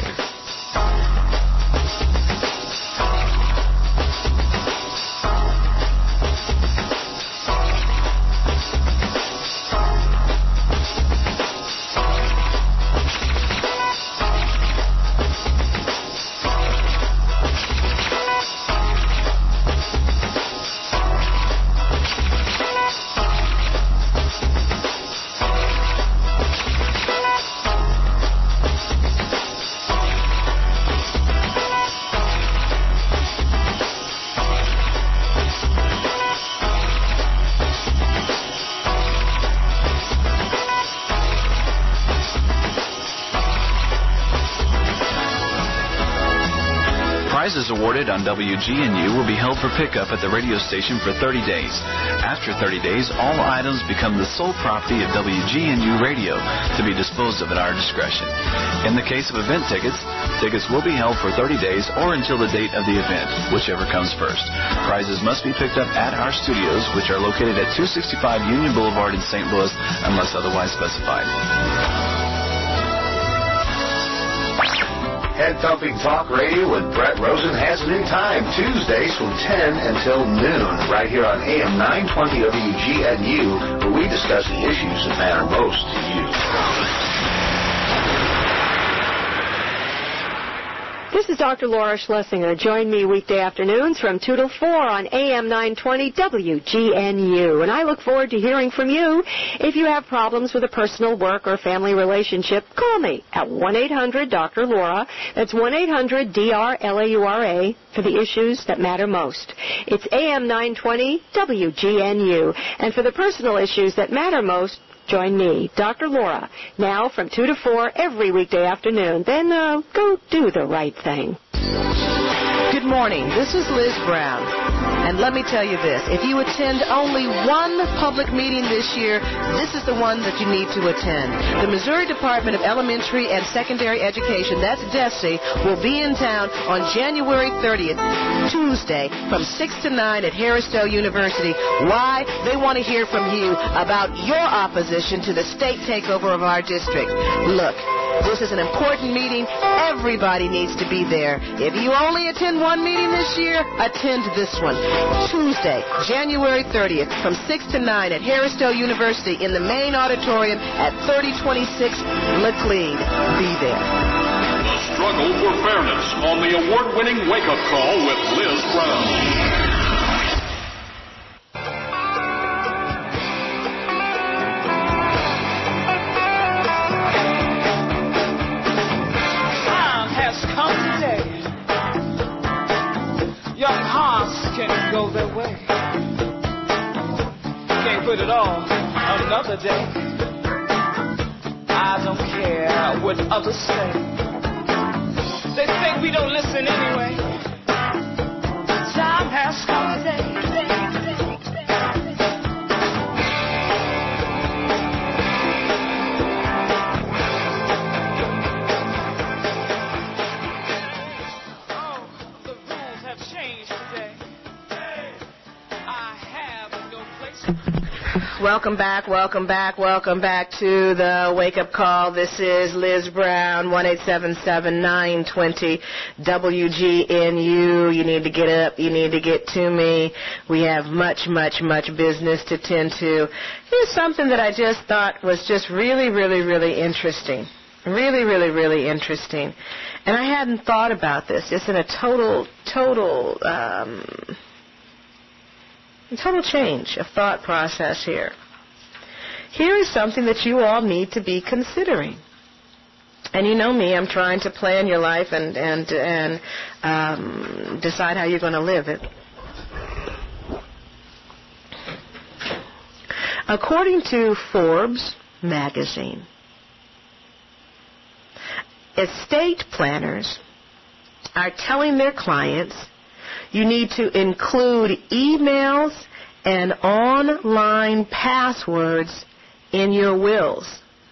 [SPEAKER 2] Prizes awarded on WGNU will be held for pickup at the radio station for 30 days. After 30 days, all items become the sole property of WGNU Radio to be disposed of at our discretion. In the case of event tickets, tickets will be held for 30 days or until the date of the event, whichever comes first. Prizes must be picked up at our studios, which are located at 265 Union Boulevard in St. Louis, unless otherwise specified.
[SPEAKER 4] Head-thumping talk radio with Brett Rosen has a new time, Tuesdays from 10 until noon, right here on AM 920 WGNU, where we discuss the issues that matter most to you.
[SPEAKER 6] This is Dr. Laura Schlesinger. Join me weekday afternoons from 2 to 4 on AM 920 WGNU. And I look forward to hearing from you. If you have problems with a personal, work, or family relationship, call me at 1-800-DR-LAURA. That's 1-800-DR-LAURA for the issues that matter most. It's AM 920 WGNU. And for the personal issues that matter most, join me, Dr. Laura, now from 2 to 4 every weekday afternoon. Then go do the right thing.
[SPEAKER 29] Good
[SPEAKER 5] Good morning. This is Liz Brown. And let me tell you this. If you attend only one public meeting this year, this is the one that you need to attend. The Missouri Department of Elementary and Secondary Education, that's DESE, will be in town on January 30th, Tuesday, from 6 to 9 at Harrisdale University. Why? They want to hear from you about your opposition to the state takeover of our district. Look, this is an important meeting. Everybody needs to be there. If you only attend one meeting this year, attend this one. Tuesday, January 30th, from 6 to 9 at Harrisdale University in the main auditorium at 3026 Laclede. Be there.
[SPEAKER 11] The struggle for fairness on the award-winning Wake Up Call with Liz Brown.
[SPEAKER 24] Young hearts can go their way. Can't put it off another day. I don't care what others say. They think we don't listen anyway. Time has come today.
[SPEAKER 5] Welcome back to the Wake Up Call. This is Liz Brown, 1-877-920 WGNU. You need to get up. You need to get to me. We have much business to tend to. Here's something that I just thought was just really interesting. Really interesting. And I hadn't thought about this. Just in a total change of thought process here. Here is something that you all need to be considering. And you know me, I'm trying to plan your life and decide how you're going to live it. According to Forbes magazine, estate planners are telling their clients you need to include emails and online passwords in your wills.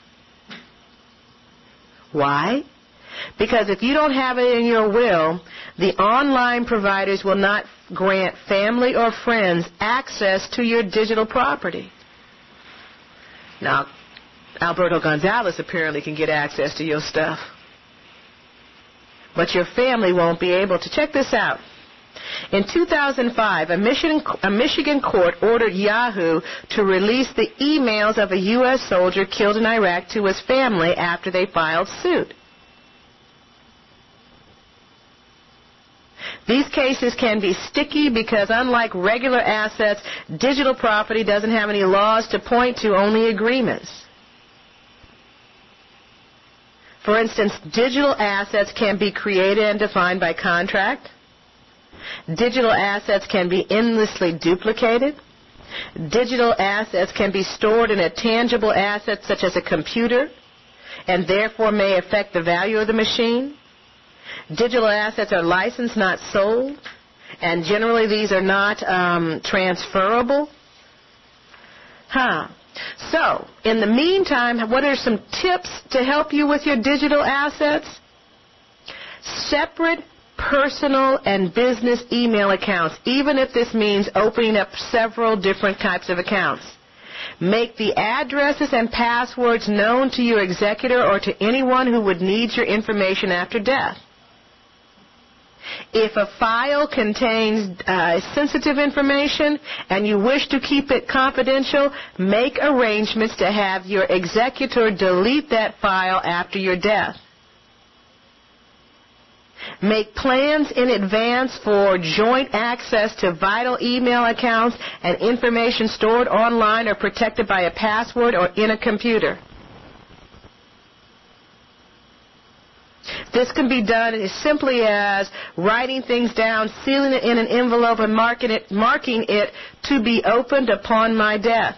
[SPEAKER 5] Why? Because if you don't have it in your will, the online providers will not grant family or friends access to your digital property. Now, Alberto Gonzalez apparently can get access to your stuff, but your family won't be able to. Check this out. In 2005, a Michigan court ordered Yahoo to release the emails of a U.S. soldier killed in Iraq to his family after they filed suit. These cases can be sticky because, unlike regular assets, digital property doesn't have any laws to point to, only agreements. For instance, digital assets can be created and defined by contract. Digital assets can be endlessly duplicated. Digital assets can be stored in a tangible asset such as a computer and therefore may affect the value of the machine. Digital assets are licensed, not sold, and generally these are not transferable. So, in the meantime, what are some tips to help you with your digital assets? Separate personal and business email accounts, even if this means opening up several different types of accounts. Make the addresses and passwords known to your executor or to anyone who would need your information after death. If a file contains sensitive information and you wish to keep it confidential, make arrangements to have your executor delete that file after your death. Make plans in advance for joint access to vital email accounts and information stored online or protected by a password or in a computer. This can be done as simply as writing things down, sealing it in an envelope, and marking it to be opened upon my death.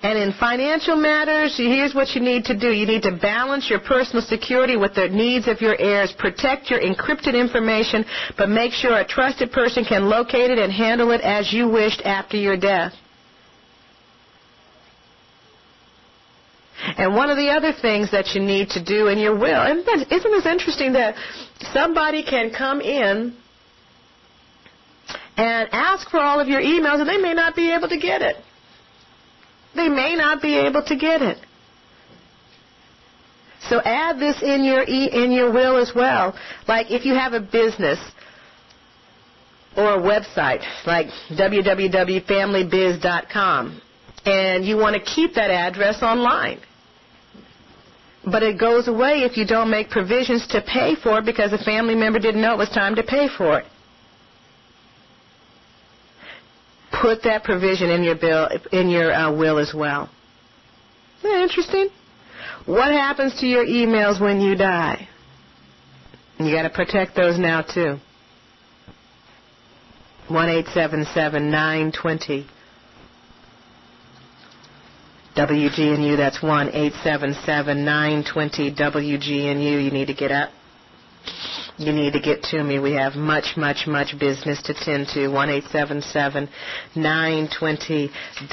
[SPEAKER 5] And in financial matters, here's what you need to do. You need to balance your personal security with the needs of your heirs. Protect your encrypted information, but make sure a trusted person can locate it and handle it as you wished after your death. And one of the other things that you need to do in your will, and isn't this interesting that somebody can come in and ask for all of your emails and they may not be able to get it. They may not be able to get it. So add this in your will as well. Like if you have a business or a website like www.familybiz.com and you want to keep that address online. But it goes away if you don't make provisions to pay for it because a family member didn't know it was time to pay for it. Put that provision in your will as well. Isn't that interesting? What happens to your emails when you die? You got to protect those now too. 1-877-920 WGNU. That's 1-877-920 WGNU. You need to get up. You need to get to me. We have much, much, much business to tend to. 1-877-920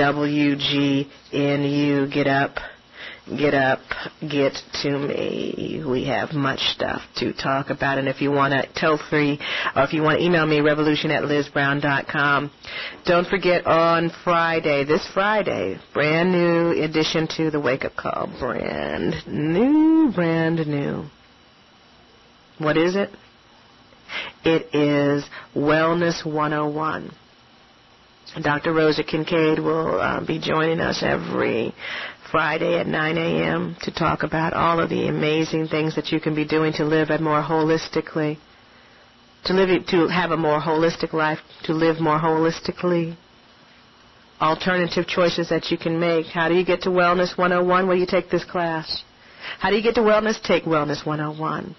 [SPEAKER 5] WGNU. Get up. Get up. Get to me. We have much stuff to talk about. And if you want to toll free, or if you want to email me, revolution@lizbrown.com. Don't forget on Friday, this Friday, brand new addition to the Wake Up Call. Brand new. What is it? It is Wellness 101. Dr. Rosa Kincaid will be joining us every Friday at 9 a.m. to talk about all of the amazing things that you can be doing to live more holistically, to have a more holistic life, to live more holistically. Alternative choices that you can make. How do you get to Wellness 101? Well, you take this class. How do you get to wellness? Take Wellness 101.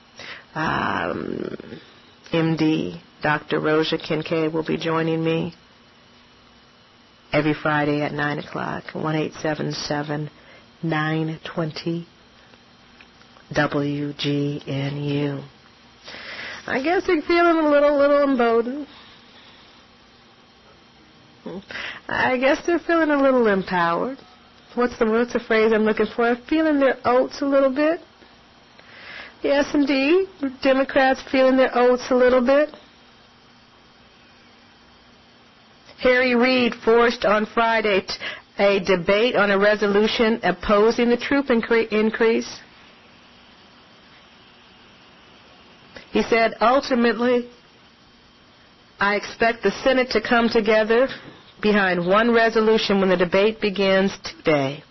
[SPEAKER 5] MD Dr. Rosa Kincaid will be joining me every Friday at 9 o'clock. 1-877-920 WGNU. I guess you're feeling a little emboldened. I guess they're feeling a little empowered. What's the phrase I'm looking for? Feeling their oats a little bit. Yes, indeed. Democrats feeling their oats a little bit. Harry Reid forced on Friday a debate on a resolution opposing the troop increase. He said, ultimately, I expect the Senate to come together behind one resolution when the debate begins today.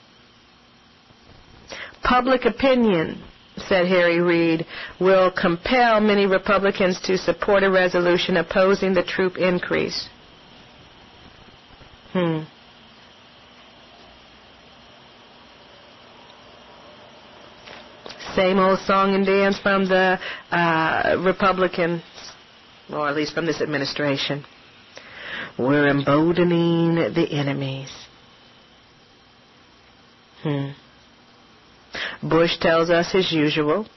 [SPEAKER 5] Public opinion, said Harry Reid, will compel many Republicans to support a resolution opposing the troop increase. Same old song and dance from the Republicans, or at least from this administration. We're emboldening the enemies. Bush tells us as usual,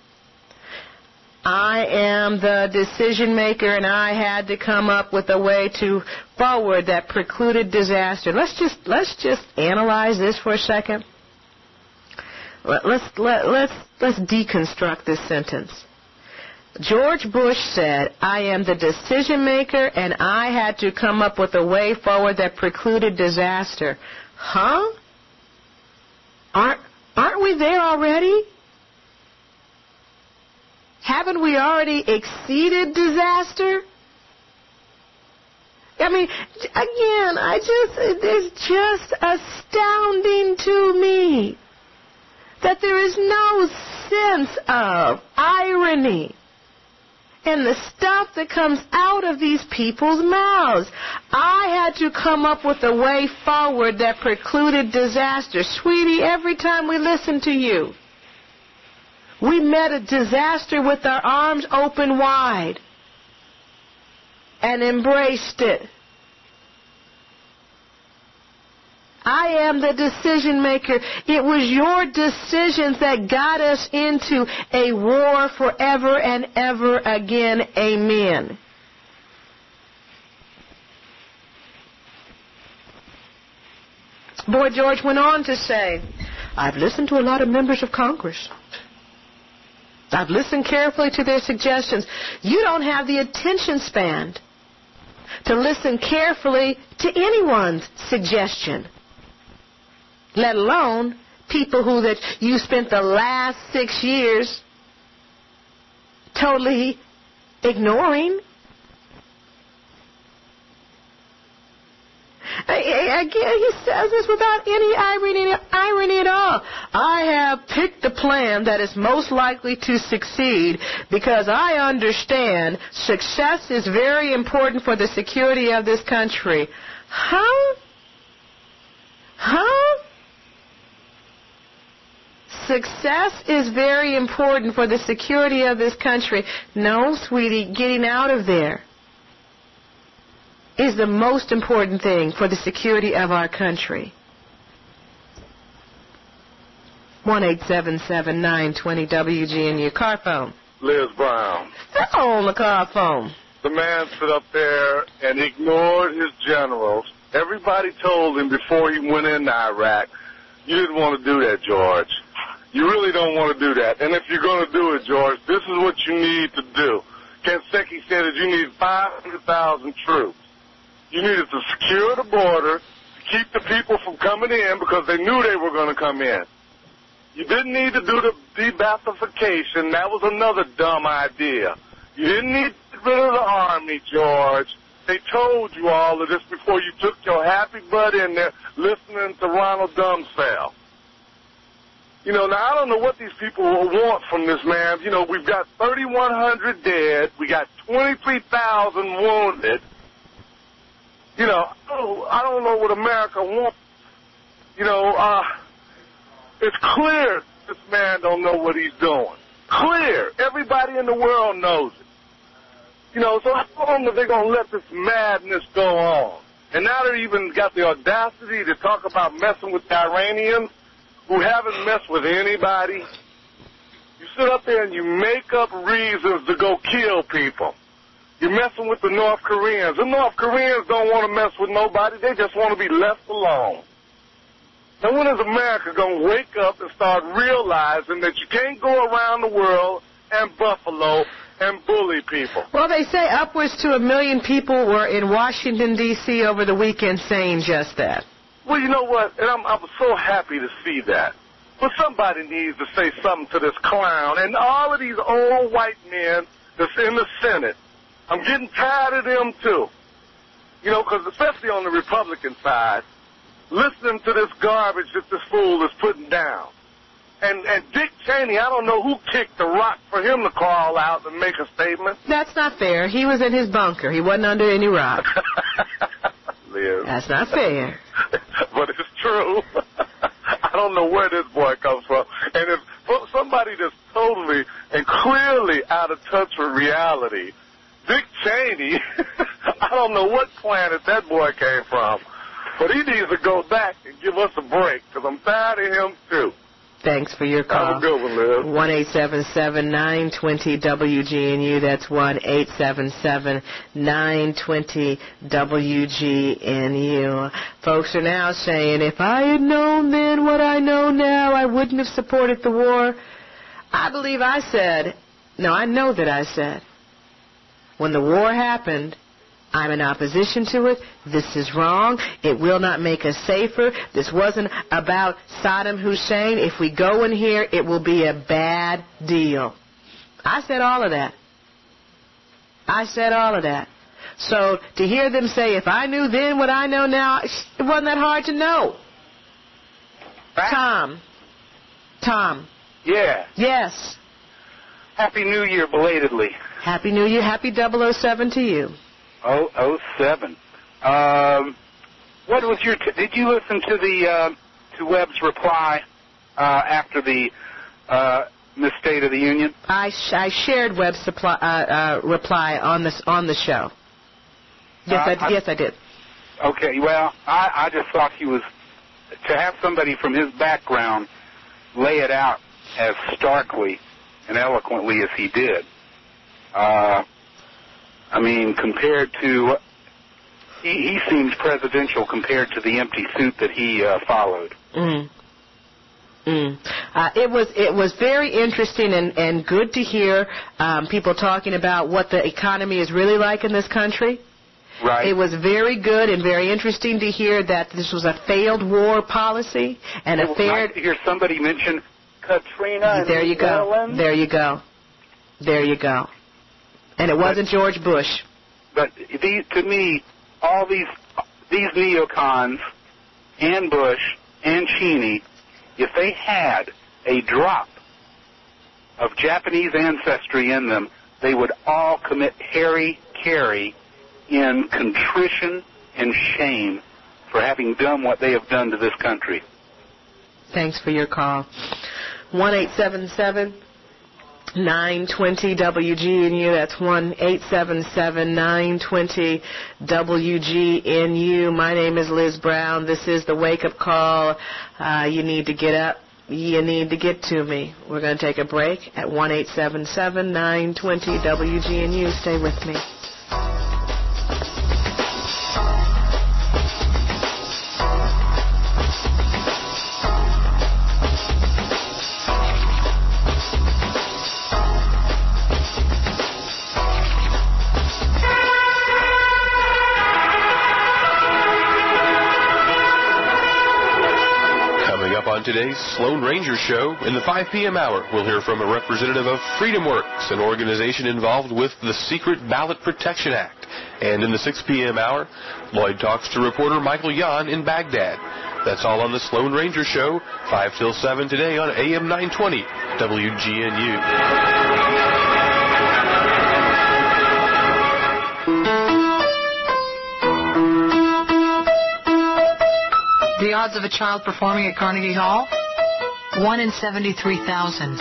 [SPEAKER 5] I am the decision maker and I had to come up with a way to forward that precluded disaster. Let's just analyze this for a second. Let's deconstruct this sentence. George Bush said, I am the decision maker and I had to come up with a way forward that precluded disaster. Huh? Aren't we there already? Haven't we already exceeded disaster? I mean, again, it's just astounding to me that there is no sense of irony in the stuff that comes out of these people's mouths. I had to come up with a way forward that precluded disaster. Sweetie, every time we listen to you, we met a disaster with our arms open wide and embraced it. I am the decision maker. It was your decisions that got us into a war forever and ever again. Amen. Boy George went on to say, I've listened to a lot of members of Congress. I've listened carefully to their suggestions. You don't have the attention span to listen carefully to anyone's suggestion, let alone people who that you spent the last 6 years totally ignoring. Again, he says this without any irony at all. I have picked the plan that is most likely to succeed because I understand success is very important for the security of this country. Huh? Success is very important for the security of this country. No, sweetie, getting out of there is the most important thing for the security of our country. 1-877-920-WGNU. Car phone.
[SPEAKER 8] Liz Brown.
[SPEAKER 5] Hello on the car phone.
[SPEAKER 8] The man stood up there and ignored his generals. Everybody told him before he went into Iraq, you didn't want to do that, George. You really don't want to do that. And if you're going to do it, George, this is what you need to do. Kanseki said that you need 500,000 troops. You needed to secure the border to keep the people from coming in because they knew they were going to come in. You didn't need to do the de-Ba'athification. That was another dumb idea. You didn't need to get rid of the Army, George. They told you all of this before you took your happy butt in there listening to Ronald Dumsfeld. You know, now I don't know what these people will want from this man. You know, we've got 3,100 dead. We got 23,000 wounded. You know, I don't know what America wants. You know, it's clear this man don't know what he's doing. Clear. Everybody in the world knows it. You know, so I told them that they're going to let this madness go on. And now they even got the audacity to talk about messing with the Iranians who haven't messed with anybody. You sit up there and you make up reasons to go kill people. You're messing with the North Koreans. The North Koreans don't want to mess with nobody. They just want to be left alone. Now, when is America going to wake up and start realizing that you can't go around the world and buffalo and bully people?
[SPEAKER 5] Well, they say upwards to 1 million people were in Washington, D.C. over the weekend saying just that.
[SPEAKER 8] Well, you know what? And I'm so happy to see that. But somebody needs to say something to this clown. And all of these old white men that's in the Senate, I'm getting tired of them, too. You know, because especially on the Republican side, listening to this garbage that this fool is putting down. And Dick Cheney, I don't know who kicked the rock for him to call out and make a statement.
[SPEAKER 5] That's not fair. He was in his bunker. He wasn't under any rock.
[SPEAKER 8] Liz.
[SPEAKER 5] That's not fair.
[SPEAKER 8] But it's true. I don't know where this boy comes from. And if somebody that's totally and clearly out of touch with reality, Dick Cheney, I don't know what planet that boy came from. But he needs to go back and give us a break, because I'm tired of him, too.
[SPEAKER 5] Thanks for your call.
[SPEAKER 8] Have a good one, Liz.
[SPEAKER 5] 1-877-920-WGNU. That's 1-877-920-WGNU. Folks are now saying, if I had known then what I know now, I wouldn't have supported the war. I believe I said, no, I know that I said, when the war happened, I'm in opposition to it. This is wrong. It will not make us safer. This wasn't about Saddam Hussein. If we go in here, it will be a bad deal. I said all of that. So to hear them say, if I knew then what I know now, it wasn't that hard to know.
[SPEAKER 15] Right?
[SPEAKER 5] Tom.
[SPEAKER 15] Yeah.
[SPEAKER 5] Yes.
[SPEAKER 15] Happy New Year belatedly.
[SPEAKER 5] Happy New Year. Happy 007 to you.
[SPEAKER 15] 007. What was your? Did you listen to the to Webb's reply after the State of the Union?
[SPEAKER 5] I shared Webb's reply on the show. Yes, I did.
[SPEAKER 15] Okay. Well, I just thought he was to have somebody from his background lay it out as starkly and eloquently as he did, I mean, compared to, he seems presidential compared to the empty suit that he followed.
[SPEAKER 5] It was very interesting and good to hear people talking about what the economy is really like in this country.
[SPEAKER 15] Right.
[SPEAKER 5] It was very good and very interesting to hear that this was a failed war policy and a failed.
[SPEAKER 15] Nice to hear somebody mention Katrina.
[SPEAKER 5] There you go.
[SPEAKER 15] Maryland.
[SPEAKER 5] There you go. There you go. And it wasn't George Bush.
[SPEAKER 15] But to me, all these neocons and Bush and Cheney, if they had a drop of Japanese ancestry in them, they would all commit hara-kiri in contrition and shame for having done what they have done to this country.
[SPEAKER 5] Thanks for your call. 1-877-920-WGNU. That's 1-877-920-WGNU. My name is Liz Brown. This is the wake-up call. You need to get up. You need to get to me. We're going to take a break at 1-877-920-WGNU. Stay with me.
[SPEAKER 13] On today's Sloan Ranger Show, in the 5 p.m. hour, we'll hear from a representative of Freedom Works, an organization involved with the Secret Ballot Protection Act. And in the 6 p.m. hour, Lloyd talks to reporter Michael Yan in Baghdad. That's all on the Sloan Ranger Show, 5 till 7 today on AM 920 WGNU.
[SPEAKER 16] The odds of a child performing at Carnegie Hall? 1 in 73,000.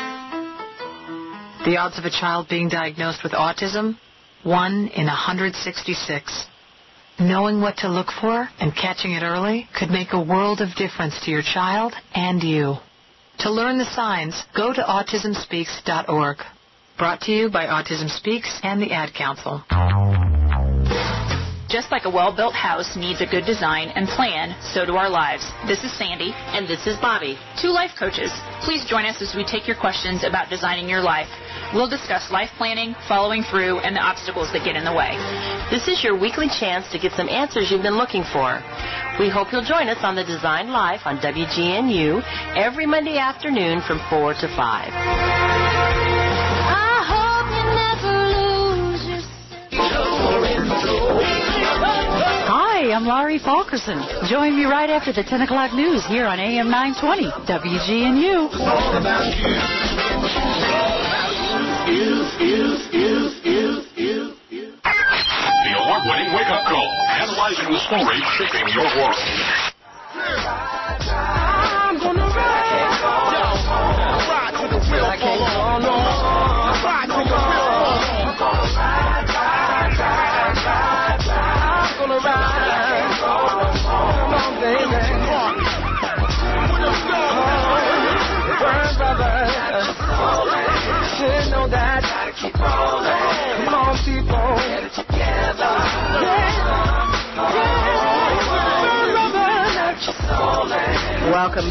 [SPEAKER 16] The odds of a child being diagnosed with autism? 1 in 166. Knowing what to look for and catching it early could make a world of difference to your child and you. To learn the signs, go to autismspeaks.org. Brought to you by Autism Speaks and the Ad Council.
[SPEAKER 17] Just like a well-built house needs a good design and plan, so do our lives. This is Sandy. And this is Bobby. 2 life coaches. Please join us as we take your questions about designing your life. We'll discuss life planning, following through, and the obstacles that get in the way.
[SPEAKER 18] This is your weekly chance to get some answers you've been looking for. We hope you'll join us on the Design Life on WGNU every Monday afternoon from 4 to 5.
[SPEAKER 29] Hi, I'm Laurie Fulkerson. Join me right after the 10 o'clock news here on AM 920 WGNU.
[SPEAKER 11] The award-winning wake-up call, analyzing the stories shaping your world. I'm gonna ride to the wheel. Ride to the wheel. I'm gonna ride. Come on, baby. Should know that. Come on, people. Get it together.
[SPEAKER 5] Welcome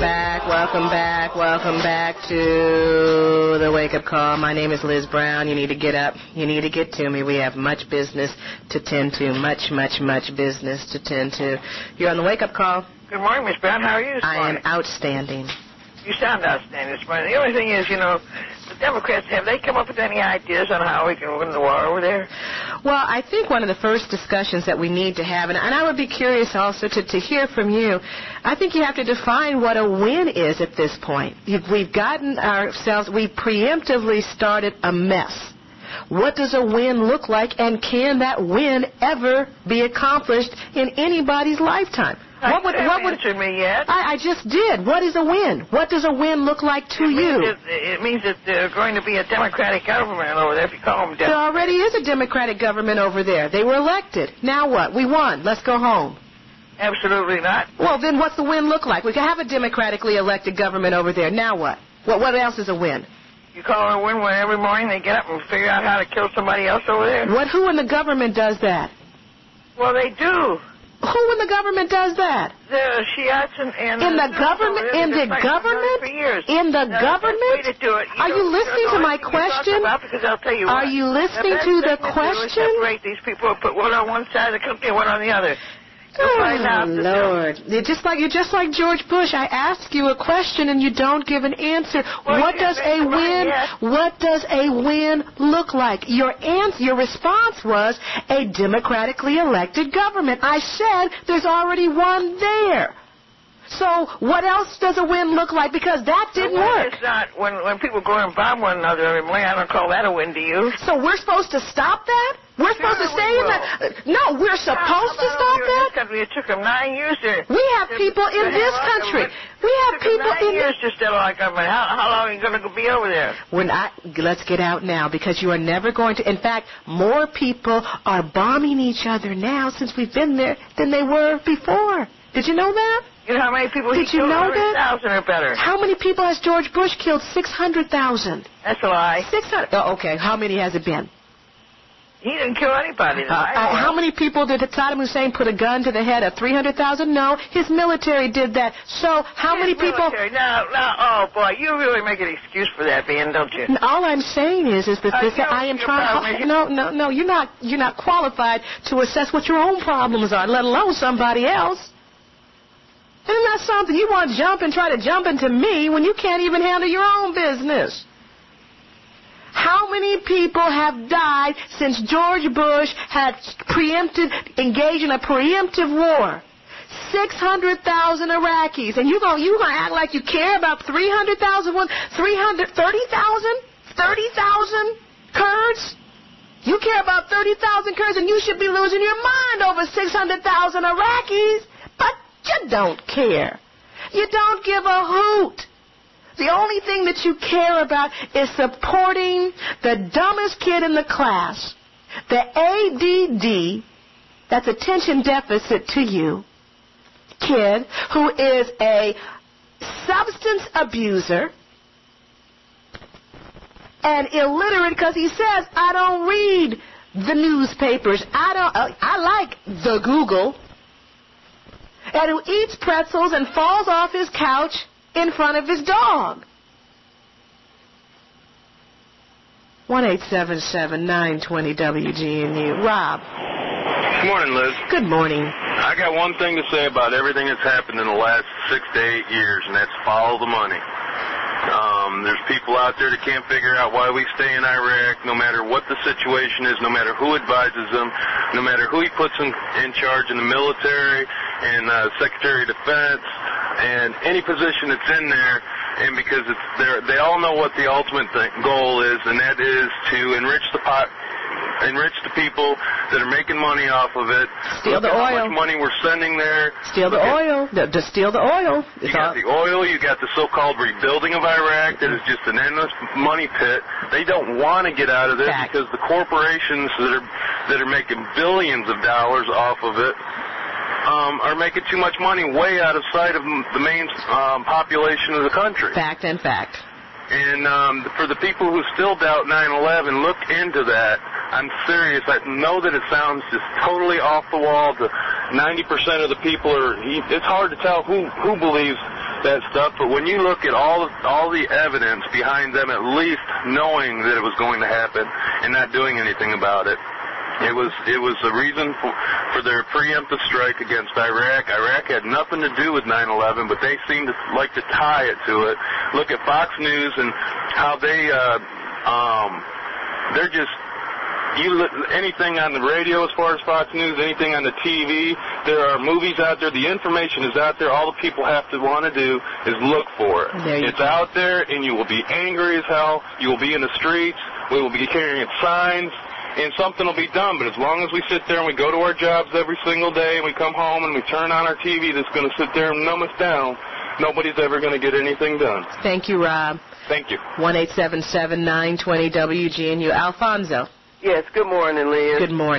[SPEAKER 5] back to the wake-up call. My name is Liz Brown. You need to get up. You need to get to me. We have much business to tend to. Much business to tend to. You're on the wake-up call.
[SPEAKER 7] Good morning, Miss Brown. How are you this morning?
[SPEAKER 5] I am outstanding.
[SPEAKER 7] You sound outstanding this morning. The only thing is, the Democrats, have they come up with any ideas on how we can win the war over there?
[SPEAKER 5] Well, I think one of the first discussions that we need to have, and I would be curious also to hear from you, I think you have to define what a win is at this point. We've gotten ourselves, we preemptively started a mess. What does a win look like, and can that win ever be accomplished in anybody's lifetime?
[SPEAKER 7] What would answer me yet?
[SPEAKER 5] I just did. What is a win? What does a win look like to you?
[SPEAKER 7] It means that there's going to be a Democratic government over there, if you call them
[SPEAKER 5] There already is a Democratic government over there. They were elected. Now what? We won. Let's go home.
[SPEAKER 7] Absolutely not.
[SPEAKER 5] Well, then what's the win look like? We can have a democratically elected government over there. Now what? What else is a win?
[SPEAKER 7] You call it a win when every morning they get up and figure out how to kill somebody else over there?
[SPEAKER 5] Who in the government does that?
[SPEAKER 7] Well, they do.
[SPEAKER 5] Who in the government does that?
[SPEAKER 7] The Shiites and
[SPEAKER 5] in the government? In the government?
[SPEAKER 7] For years.
[SPEAKER 5] In the government?
[SPEAKER 7] To do it.
[SPEAKER 5] Are you listening to my question?
[SPEAKER 7] Because I'll tell you
[SPEAKER 5] Are you listening to the question?
[SPEAKER 7] Separate these people, put one on one side of the company and one on the other.
[SPEAKER 5] Oh, Lord. You're just like George Bush. I ask you a question and you don't give an answer.
[SPEAKER 7] Well,
[SPEAKER 5] what does a win look like? Your response was a democratically elected government. I said there's already one there. So what else does a win look like? Because that didn't work.
[SPEAKER 7] It's not when people go and bomb one another every morning. I don't call that a win to you.
[SPEAKER 5] So we're supposed to stop that? We're supposed to stay in that? No, we're supposed to stop that?
[SPEAKER 7] It took them 9 years to...
[SPEAKER 5] We have people in this country. We have people in...
[SPEAKER 7] 9 years to settle our government. How long are you going to be over there?
[SPEAKER 5] Let's get out now, because you are never going to... In fact, more people are bombing each other now since we've been there than they were before. Did you know that?
[SPEAKER 7] You know how many people
[SPEAKER 5] he killed?
[SPEAKER 7] 100,000 or better.
[SPEAKER 5] How many people has George Bush killed? 600,000.
[SPEAKER 7] That's a lie.
[SPEAKER 5] 600. Oh, okay. How many has it been?
[SPEAKER 7] He didn't kill anybody.
[SPEAKER 5] How many people did Saddam Hussein put a gun to the head of? 300,000? No, his military did that. So how many people?
[SPEAKER 7] Now, oh boy, you really make an excuse for that, being, don't you?
[SPEAKER 5] All I'm saying is that I am trying. No, you're not qualified to assess what your own problems are, let alone somebody else. Isn't that something you want to try to jump into me when you can't even handle your own business? How many people have died since George Bush had engaged in a preemptive war? 600,000 Iraqis. And you're going to act like you care about 30,000 Kurds? You care about 30,000 Kurds, and you should be losing your mind over 600,000 Iraqis. But you don't care. You don't give a hoot. The only thing that you care about is supporting the dumbest kid in the class, the ADD, that's attention deficit to you, kid who is a substance abuser and illiterate because he says, I don't read the newspapers. I like the Google. And who eats pretzels and falls off his couch in front of his dog. 1-877-920-WGNU. Rob.
[SPEAKER 1] Good morning, Liz.
[SPEAKER 5] Good morning.
[SPEAKER 1] I got one thing to say about everything that's happened in the last 6 to 8 years, and that's follow the money. There's people out there that can't figure out why we stay in Iraq, no matter what the situation is, no matter who advises them, no matter who he puts in charge in the military and Secretary of Defense and any position that's in there. And because they all know what the ultimate goal is, and that is to enrich the people that are making money off of it.
[SPEAKER 5] Steal the oil.
[SPEAKER 1] How much money we're sending there.
[SPEAKER 5] Steal the oil. To steal the oil.
[SPEAKER 1] You got the oil. You got the so-called rebuilding of Iraq that is just an endless money pit. They don't want to get out of this because the corporations that are making billions of dollars off of it are making too much money way out of sight of the main population of the country.
[SPEAKER 5] Fact and fact.
[SPEAKER 1] And for the people who still doubt 9/11, look into that. I'm serious. I know that it sounds just totally off the wall. 90% of the people it's hard to tell who believes that stuff. But when you look at all the evidence behind them, at least knowing that it was going to happen and not doing anything about it, it was a reason for their preemptive strike against Iraq. Iraq had nothing to do with 9/11, but they seem to like to tie it to it. Look at Fox News and how they're just anything on the radio as far as Fox News, anything on the TV. There are movies out there. The information is out there. All the people have to want to do is look for it. It's out there, and you will be angry as hell. You will be in the streets. We will be carrying signs. And something will be done, but as long as we sit there and we go to our jobs every single day and we come home and we turn on our TV that's going to sit there and numb us down, nobody's ever going to get anything done.
[SPEAKER 5] Thank you, Rob.
[SPEAKER 1] Thank you.
[SPEAKER 5] 1-877-920-WGNU. Alfonso.
[SPEAKER 14] Yes, good morning, Liz.
[SPEAKER 5] Good morning.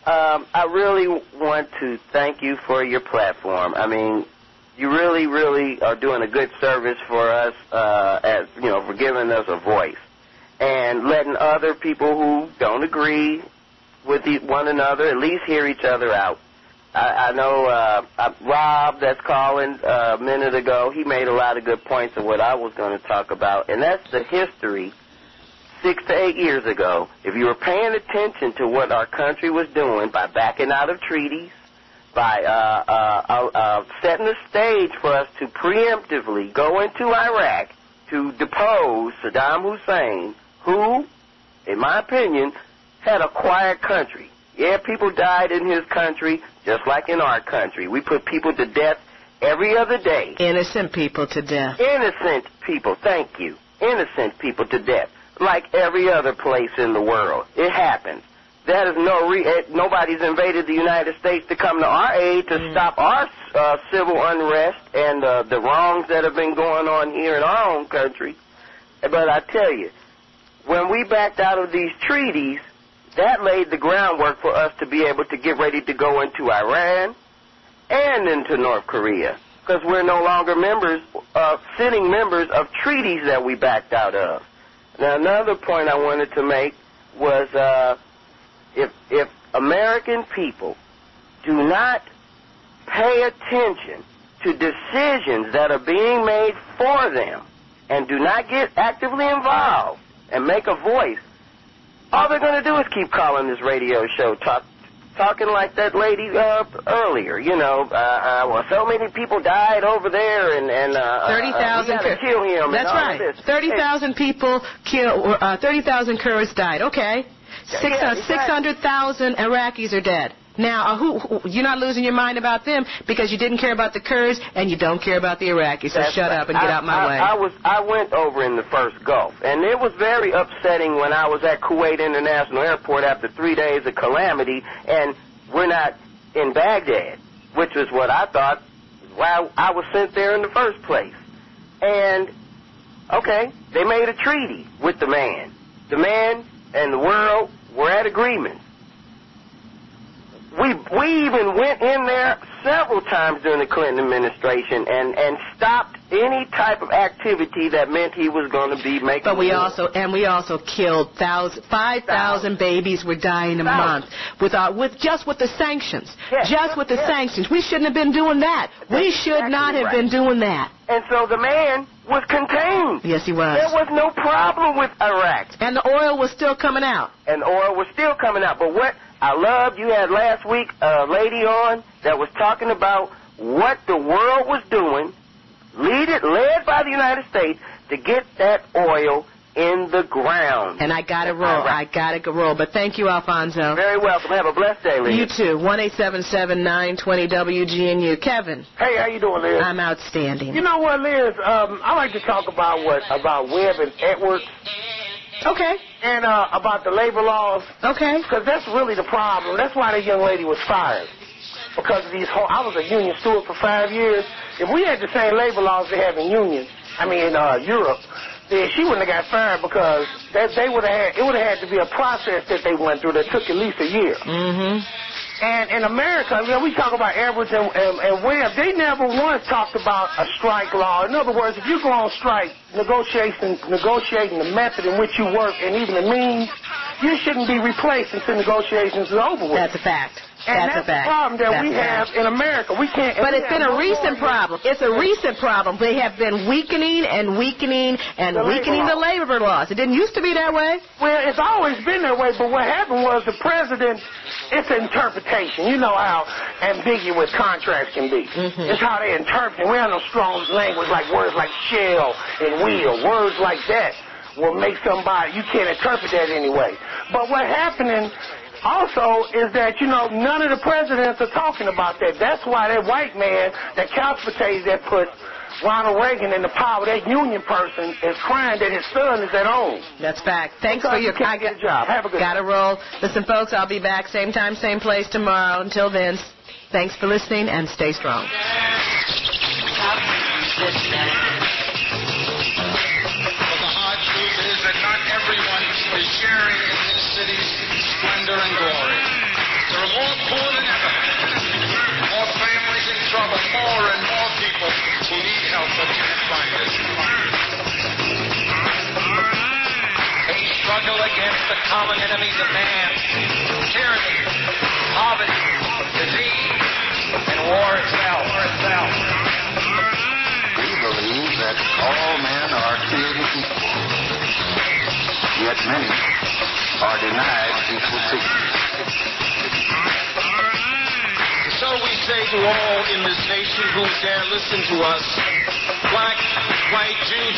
[SPEAKER 14] I really want to thank you for your platform. I mean, you really, really are doing a good service for us, for giving us a voice and letting other people who don't agree with one another at least hear each other out. I know Rob that's calling a minute ago, he made a lot of good points of what I was going to talk about, and that's the history 6 to 8 years ago. If you were paying attention to what our country was doing by backing out of treaties, by setting the stage for us to preemptively go into Iraq to depose Saddam Hussein, who, in my opinion, had a quiet country. Yeah, people died in his country just like in our country. We put people to death every other day.
[SPEAKER 5] Innocent people to death.
[SPEAKER 14] Innocent people, thank you. Innocent people to death, like every other place in the world. It happens. That is nobody's invaded the United States to come to our aid to stop our civil unrest and the wrongs that have been going on here in our own country. But I tell you, when we backed out of these treaties, that laid the groundwork for us to be able to get ready to go into Iran and into North Korea, because we're no longer sitting members of treaties that we backed out of. Now, another point I wanted to make was if American people do not pay attention to decisions that are being made for them and do not get actively involved and make a voice, all they're going to do is keep calling this radio show, talking like that lady earlier. Well, so many people died over there, and
[SPEAKER 5] 30,000
[SPEAKER 14] kill him.
[SPEAKER 5] That's right. 30,000 people killed. 30,000 Kurds died. Okay. 600,000 Iraqis are dead. Now, you're not losing your mind about them because you didn't care about the Kurds and you don't care about the Iraqis. So shut up and get out my way.
[SPEAKER 14] I went over in the first Gulf, and it was very upsetting when I was at Kuwait International Airport after 3 days of calamity, and we're not in Baghdad, which was what I thought why I was sent there in the first place. And, okay, they made a treaty with the man. The man and the world were at agreement. We even went in there several times during the Clinton administration and stopped any type of activity that meant he was going to be making.
[SPEAKER 5] But we also killed 5,000 babies were dying a month with the sanctions.
[SPEAKER 14] Yes.
[SPEAKER 5] Just with the sanctions. We shouldn't have been doing that. We should not have been doing that.
[SPEAKER 14] And so the man was contained.
[SPEAKER 5] Yes, he was.
[SPEAKER 14] There was no problem with Iraq.
[SPEAKER 5] And the oil was still coming out.
[SPEAKER 14] But what I loved, you had last week a lady on that was talking about what the world was doing, led by the United States, to get that oil in the ground.
[SPEAKER 5] And I got to roll. But thank you, Alfonso.
[SPEAKER 14] Very welcome. Have a blessed day, Liz.
[SPEAKER 5] You too. 1-877-920-WGNU. Kevin.
[SPEAKER 19] Hey, how you doing, Liz?
[SPEAKER 5] I'm outstanding.
[SPEAKER 19] You know what, Liz? I like to talk about Webb and Edwards.
[SPEAKER 5] Okay.
[SPEAKER 19] And about the labor laws.
[SPEAKER 5] Okay.
[SPEAKER 19] Because that's really the problem. That's why the young lady was fired. Because of these I was a union steward for 5 years. If we had the same labor laws they have in Europe, then she wouldn't have got fired because it would have had to be a process that they went through that took at least a year.
[SPEAKER 5] Mm-hmm.
[SPEAKER 19] And in America, we talk about Edwards and Webb. They never once talked about a strike law. In other words, if you go on strike, negotiating the method in which you work and even the means, you shouldn't be replaced until negotiations are over with.
[SPEAKER 5] That's a fact.
[SPEAKER 19] And that's the problem that we have in America. We can't.
[SPEAKER 5] But it's been a recent problem. It's a recent problem. They have been weakening the labor laws. It didn't used to be that way.
[SPEAKER 19] Well, it's always been that way. But what happened was the president. It's an interpretation. You know how ambiguous contracts can be. Mm-hmm. It's how they interpret it. We have no strong language like words like shall and will. Words like that will make somebody. You can't interpret that anyway. But what happening. Also, is that, none of the presidents are talking about that. That's why that white man, that couch potato that put Ronald Reagan in the power, that union person, is crying that his son is at home.
[SPEAKER 5] That's fact. Thanks for your
[SPEAKER 19] job. Have a good
[SPEAKER 5] Gotta roll. Listen, folks, I'll be back same time, same place tomorrow. Until then, thanks for listening and stay strong.
[SPEAKER 24] The hard truth is that not everyone is sharing in this city's splendor and glory. So There are more poor than ever. More families in trouble. More and more people who need help but can't find it. A struggle against the common enemies of man. Tyranny, poverty, disease, and war itself.
[SPEAKER 9] We believe that all men are created equal. Yet many are denied equal treatment.
[SPEAKER 24] So we say to all in this nation who dare listen to us, black, white, Jew,